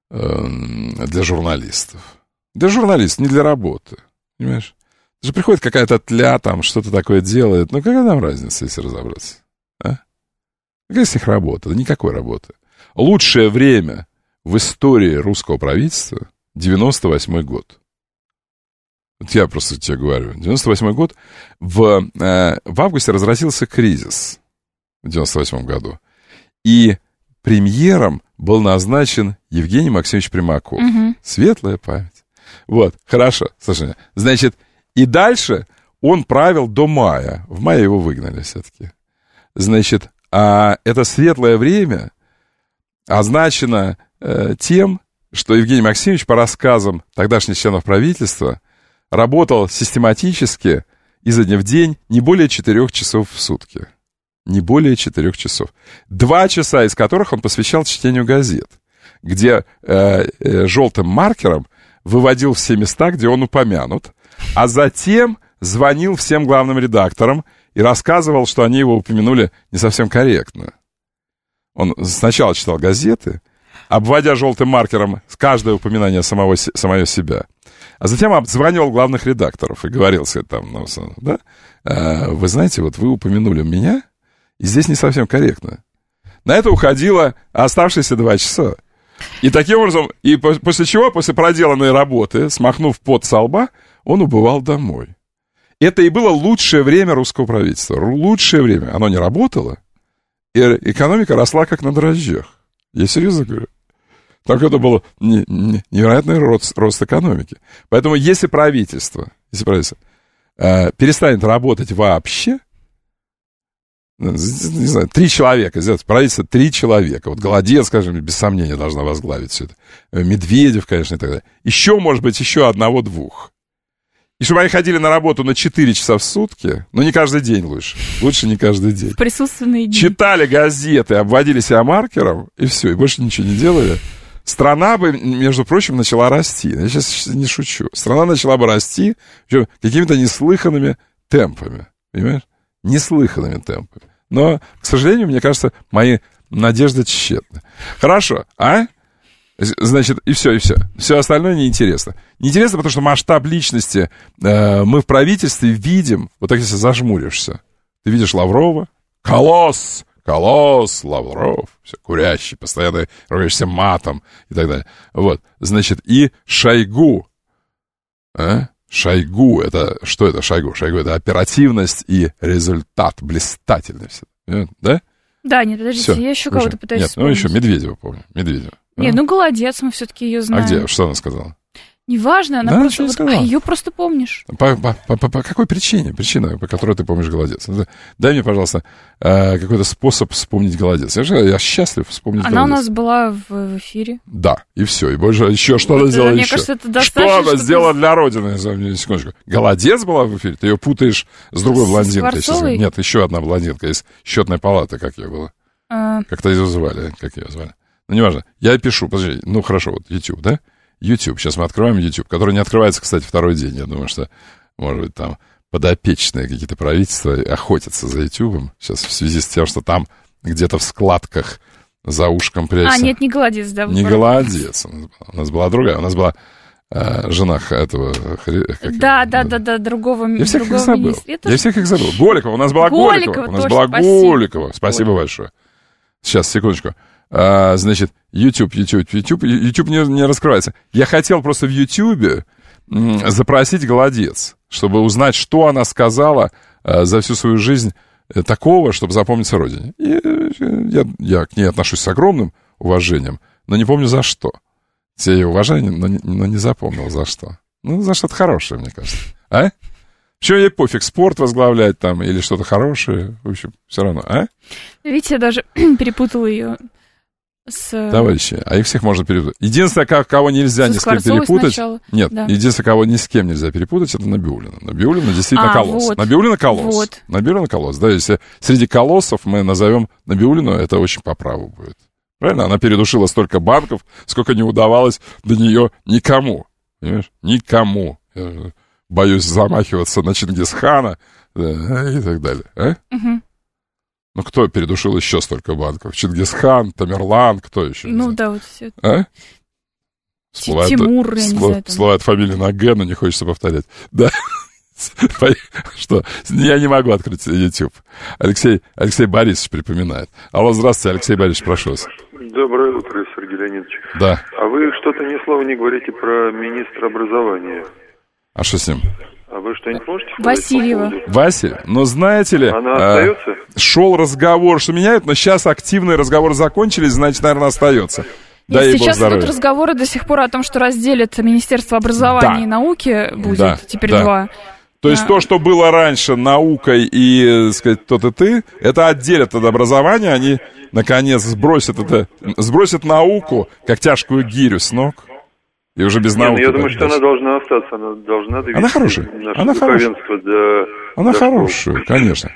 для журналистов. Для журналистов, не для работы. Понимаешь? Же приходит какая-то тля, там что-то такое делает. Ну, какая нам разница, если разобраться? А? Какая с них работа? Да никакой работы. Лучшее время в истории русского правительства 98-й год. Вот я просто тебе говорю. 98-й год. В августе разразился кризис в 98-м году. И премьером был назначен Евгений Максимович Примаков. Угу. Светлая память. Вот, хорошо. Слушай, значит, и дальше он правил до мая. В мае его выгнали все-таки. Значит, а это светлое время означено тем, что Евгений Максимович, по рассказам тогдашних членов правительства, работал систематически изо дня в день не более 4 часов в сутки. Не более 4 часов. 2 часа из которых он посвящал чтению газет, где желтым маркером выводил все места, где он упомянут, а затем звонил всем главным редакторам и рассказывал, что они его упомянули не совсем корректно. Он сначала читал газеты, обводя желтым маркером каждое упоминание самого себя, а затем обзванивал главных редакторов и говорил, там, да, вы знаете, вот вы упомянули меня, и здесь не совсем корректно. На это уходило оставшиеся 2 часа. И таким образом, и после чего, после проделанной работы, смахнув пот со лба, он убывал домой. Это и было лучшее время русского правительства. Лучшее время. Оно не работало, и экономика росла как на дрожжах. Я серьезно говорю. Так это был невероятный рост экономики. Поэтому если правительство перестанет работать вообще, не знаю, 3 человека, правительство 3 человека, вот Голодец, скажем, без сомнения должна возглавить все это, Медведев, конечно, и так далее, еще, может быть, еще 1-2. И чтобы они ходили на работу на 4 часа в сутки, но не каждый день лучше не каждый день. В присутственные дни. Читали газеты, обводили себя маркером, и все, и больше ничего не делали. Страна бы, между прочим, начала расти. Я сейчас не шучу. Страна начала бы расти какими-то неслыханными темпами. Понимаешь? Неслыханными темпами. Но, к сожалению, мне кажется, мои надежды тщетны. Хорошо, а? Значит, и все. Все остальное неинтересно. Неинтересно, потому что масштаб личности мы в правительстве видим, вот так если зажмуришься. Ты видишь Лаврова, Колосс, Лавров, все курящий, постоянно ругаешься матом и так далее. Вот, значит, и Шойгу. Шойгу, это, что это Шойгу? Шойгу — это оперативность и результат, блистательность, да? Да, нет, подождите, Всё, я еще кого-то пытаюсь вспомнить. Ну, еще Медведева помню, Медведева. Нет, ну, голодец, мы все-таки ее знаем. А где? Что она сказала? Неважно, она просто... Вот, ее просто помнишь. По какой причине? Причина, по которой ты помнишь голодец. Дай мне, пожалуйста, какой-то способ вспомнить голодец. Я счастлив вспомнить голодец. Она у нас была в эфире. Да, и все. И больше еще что она сделала мне еще? Кажется, это достаточно, что она сделала для Родины? Секундочку. Голодец была в эфире? Ты ее путаешь с другой блондинкой. Нет, еще одна блондинка из счетной палаты, как ее было. Как-то ее звали. Как ее звали? Ну, неважно. Я пишу, подожди. Ну, хорошо, вот YouTube, да? YouTube. Сейчас мы открываем YouTube, который не открывается, кстати, второй день. Я думаю, что, может быть, там подопечные какие-то правительства охотятся за YouTube. Сейчас в связи с тем, что там где-то в складках за ушком прячется. Нет, не голодец, да. Не голодец. У нас была другая. У нас была жена этого... Да, другого Я всех их забыл. министра. Я всех их забыл. Голикова. У нас была Голикова. У нас была Голикова. Спасибо большое. Сейчас, секундочку. Значит, YouTube не раскрывается. Я хотел просто в YouTube запросить голодец, чтобы узнать, что она сказала за всю свою жизнь такого, чтобы запомниться Родине. И я к ней отношусь с огромным уважением, но не помню за что. Все ее уважение, но не запомнил за что. Ну, за что-то хорошее, мне кажется. А? Почему ей пофиг, спорт возглавлять там или что-то хорошее? В общем, все равно, а? Видите, я даже перепутала ее Товарищи, а их всех можно перепутать. Единственное, кого нельзя ни с кем перепутать... Сначала. Нет, да. Единственное, кого ни с кем нельзя перепутать, это Набиуллина. Набиуллина действительно колосс. Вот. Набиуллина колосс. Вот. Набиуллина колосс. Да, если среди колоссов мы назовем Набиуллину, это очень по праву будет. Правильно? Она передушила столько банков, сколько не удавалось до нее никому. Понимаешь? Никому. Я боюсь замахиваться на Чингисхана и так далее. А? Угу. Ну, кто передушил еще столько банков? Чингисхан, Тамерлан, кто еще? Ну, да, вот все это. А? Тимур, я не знаю. Всплывает фамилия на Г, но не хочется повторять. Да. Что? Я не могу открыть YouTube. Алексей Борисович припоминает. Алло, здравствуйте, Алексей Борисович, прошу вас. Доброе утро, Сергей Леонидович. Да. А вы что-то ни слова не говорите про министра образования. А что с ним? А вы что-нибудь можете сказать? Васильева. Василь, но знаете ли... Она остается? Шел разговор, что меняют, но сейчас активные разговоры закончились, значит, наверное, остается. Дай сейчас идут разговоры до сих пор о том, что разделят Министерство образования и науки, будет теперь два. То есть то, что было раньше наукой и, так сказать, тот и ты, это отделят от образования, они, наконец, сбросят науку, как тяжкую гирю с ног. И уже без науки. Я думаю, что она должна остаться, она должна довести она хорошая. Наше духовенство до... Она хорошая, конечно.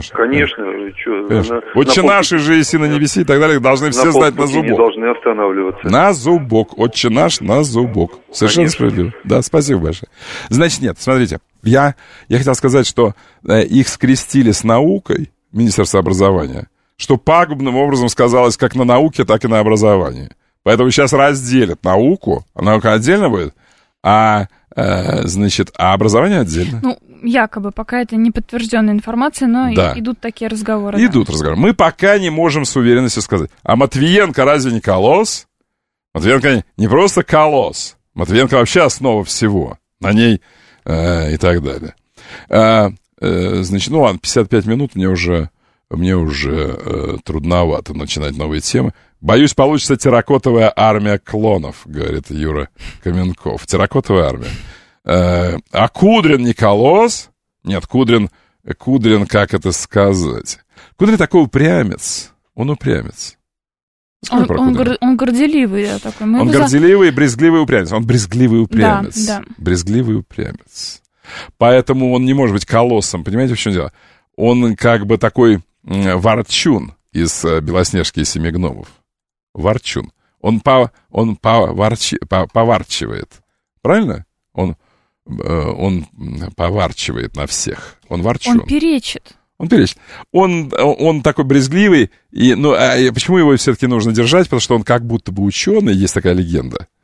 Отче наши же, еси на небеси и так далее, должны все знать на зубок. Не должны останавливаться. На зубок. Отче наш на зубок. Совершенно справедливо. Да, спасибо большое. Значит, нет, смотрите, я хотел сказать, что их скрестили с наукой, Министерство образования, что пагубным образом сказалось как на науке, так и на образовании. Поэтому сейчас разделят науку, а наука отдельно будет, а образование отдельно. Ну, якобы, пока это не подтвержденная информация, но идут такие разговоры. Идут разговоры. Мы пока не можем с уверенностью сказать. А Матвиенко разве не колосс? Матвиенко не просто колосс. Матвиенко вообще основа всего. На ней и так далее. Значит, ну ладно, 55 минут, мне уже трудновато начинать новые темы. Боюсь, получится терракотовая армия клонов, говорит Юра Каменков. Терракотовая армия. А Кудрин не колосс? Нет, Кудрин, как это сказать? Кудрин такой упрямец. Он упрямец. Он горделивый, да, такой. Он горделивый, брезгливый упрямец. Он брезгливый упрямец. Да. Брезгливый упрямец. Поэтому он не может быть колоссом. Понимаете, в чем дело? Он как бы такой ворчун из «Белоснежки и семи гномов». Ворчун. Он поварчивает. Правильно? Он поварчивает на всех. Он ворчун. Он перечит. Он такой брезгливый. А почему его все-таки нужно держать? Потому что он как будто бы ученый. Есть такая легенда.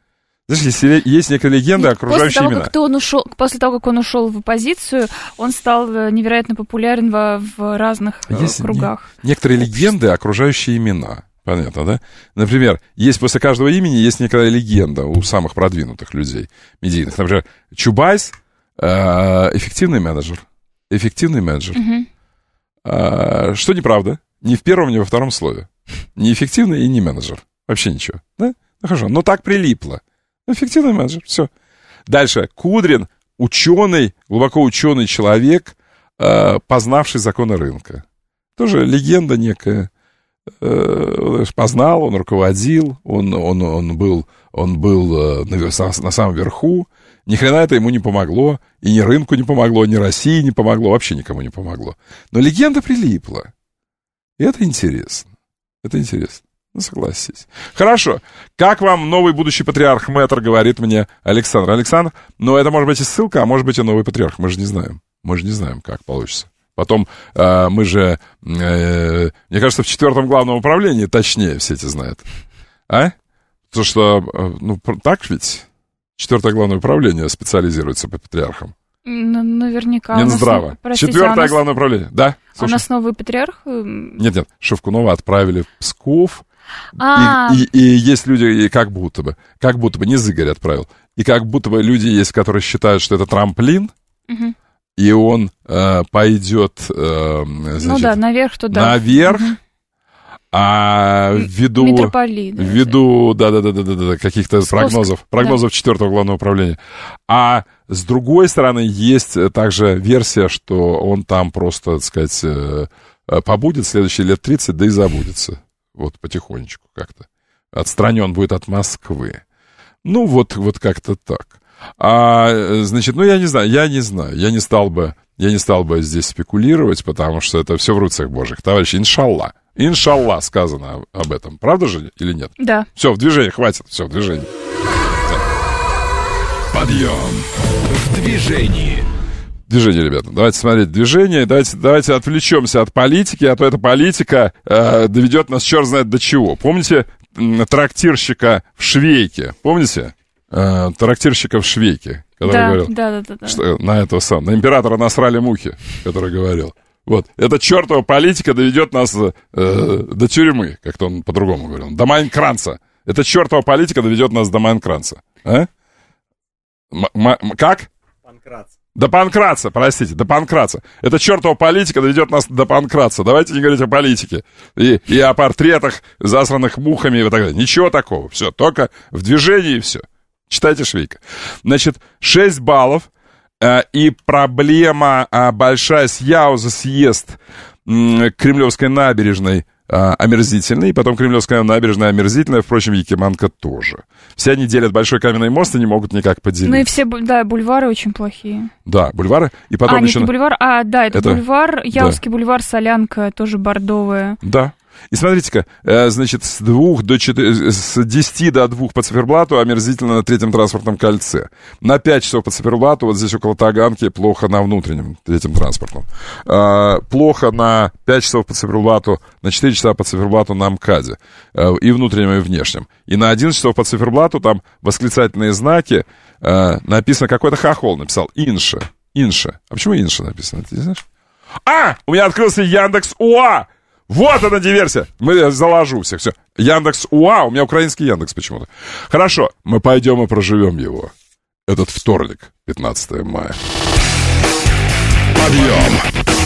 Знаешь, есть некая легенда, окружающая имена. После того, как он ушел в оппозицию, он стал невероятно популярен в разных кругах. Некоторые легенды, окружающие имена. Понятно, да? Например, есть после каждого имени есть некая легенда у самых продвинутых людей медийных. Например, Чубайс эффективный менеджер. Эффективный менеджер. Что неправда? Ни в первом, ни во втором слове. Не эффективный и не менеджер. Вообще ничего. Да? Ну хорошо, но так прилипло. Эффективный менеджер, все. Дальше. Кудрин, ученый, глубоко ученый человек, познавший законы рынка. Тоже легенда некая. Познал, он руководил, он был на самом верху. Ни хрена это ему не помогло. И ни рынку не помогло, ни России не помогло, вообще никому не помогло. Но легенда прилипла. И это интересно. Это интересно. Ну, согласитесь. Хорошо. Как вам новый будущий патриарх Мэтр, говорит мне Александр. Александр, ну, это может быть и ссылка, а может быть и новый патриарх. Мы же не знаем. Мы же не знаем, как получится. Потом мы же, мне кажется, в 4-м главном управлении точнее все эти знают. А? Потому что, ну, так ведь 4-е главное управление специализируется по патриархам. Наверняка. Минздрава. 4-е главное управление. Да? Слушай. У нас новый патриарх? Нет. Шевкунова отправили в Псков. И есть люди, как будто бы, не Зыгорь отправил, и как будто бы люди есть, которые считают, что это трамплин, и он пойдет, значит, ну да, наверх туда. Наверх, а ввиду да, каких-то прогнозов 4-го главного управления. А с другой стороны, есть также версия, что он там просто, так сказать, побудет следующие лет 30, да и забудется. Вот потихонечку как-то. Отстранен будет от Москвы. Ну, вот как-то так. Значит, ну, я не знаю. Я не стал бы здесь спекулировать, потому что это все в руцах Божьих. Товарищи, иншалла. Иншалла сказано об этом. Правда же или нет? Да. Все, в движении, хватит. Все, в движении. Подъем в движении. Движение, ребята. Давайте смотреть движение. Давайте отвлечемся от политики, а то эта политика доведет нас черт знает до чего. Помните трактирщика в Швейке? Помните? Трактирщика в Швейке, который говорил, да. Что, на императора насрали мухи, который говорил. Вот, эта чертова политика доведет нас до тюрьмы, как-то он по-другому говорил, до Майнкранца. Эта чертова политика доведет нас до Майнкранца. А? Как? До Панкратца, простите, до Панкратца. Эта чертова политика доведет нас до Панкратца. Давайте не говорить о политике и о портретах, засранных мухами и так далее. Ничего такого. Все, только в движении и все. Читайте Швейка. Значит, 6 баллов. И проблема большая с Яуза съезд Кремлевской набережной омерзительный, и потом Кремлевская набережная омерзительная, впрочем, Якиманка тоже. Все они делят большой каменный мост и не могут никак поделить. Ну и все, да, бульвары очень плохие. Да, бульвары, и потом еще... не бульвар, это бульвар, Яузский бульвар, Солянка, тоже бордовая. Да. И смотрите-ка, значит, с 10 до 2 по циферблату омерзительно на 3-м транспортном кольце. На 5 часов по циферблату, вот здесь около Таганки, плохо на внутреннем 3-м транспортном. Плохо на 5 часов по циферблату, на 4 часа по циферблату на МКАДе. И внутреннем, и внешнем. И на 11 часов по циферблату там восклицательные знаки. Написано, какой-то хохол написал. Инша. А почему Инша написано? Ты не знаешь? У меня открылся Яндекс.УА! Вот она диверсия. Я заложу всех. Все. Яндекс.УА. У меня украинский Яндекс почему-то. Хорошо. Мы пойдем и проживем его. Этот вторник, 15 мая. Подъем.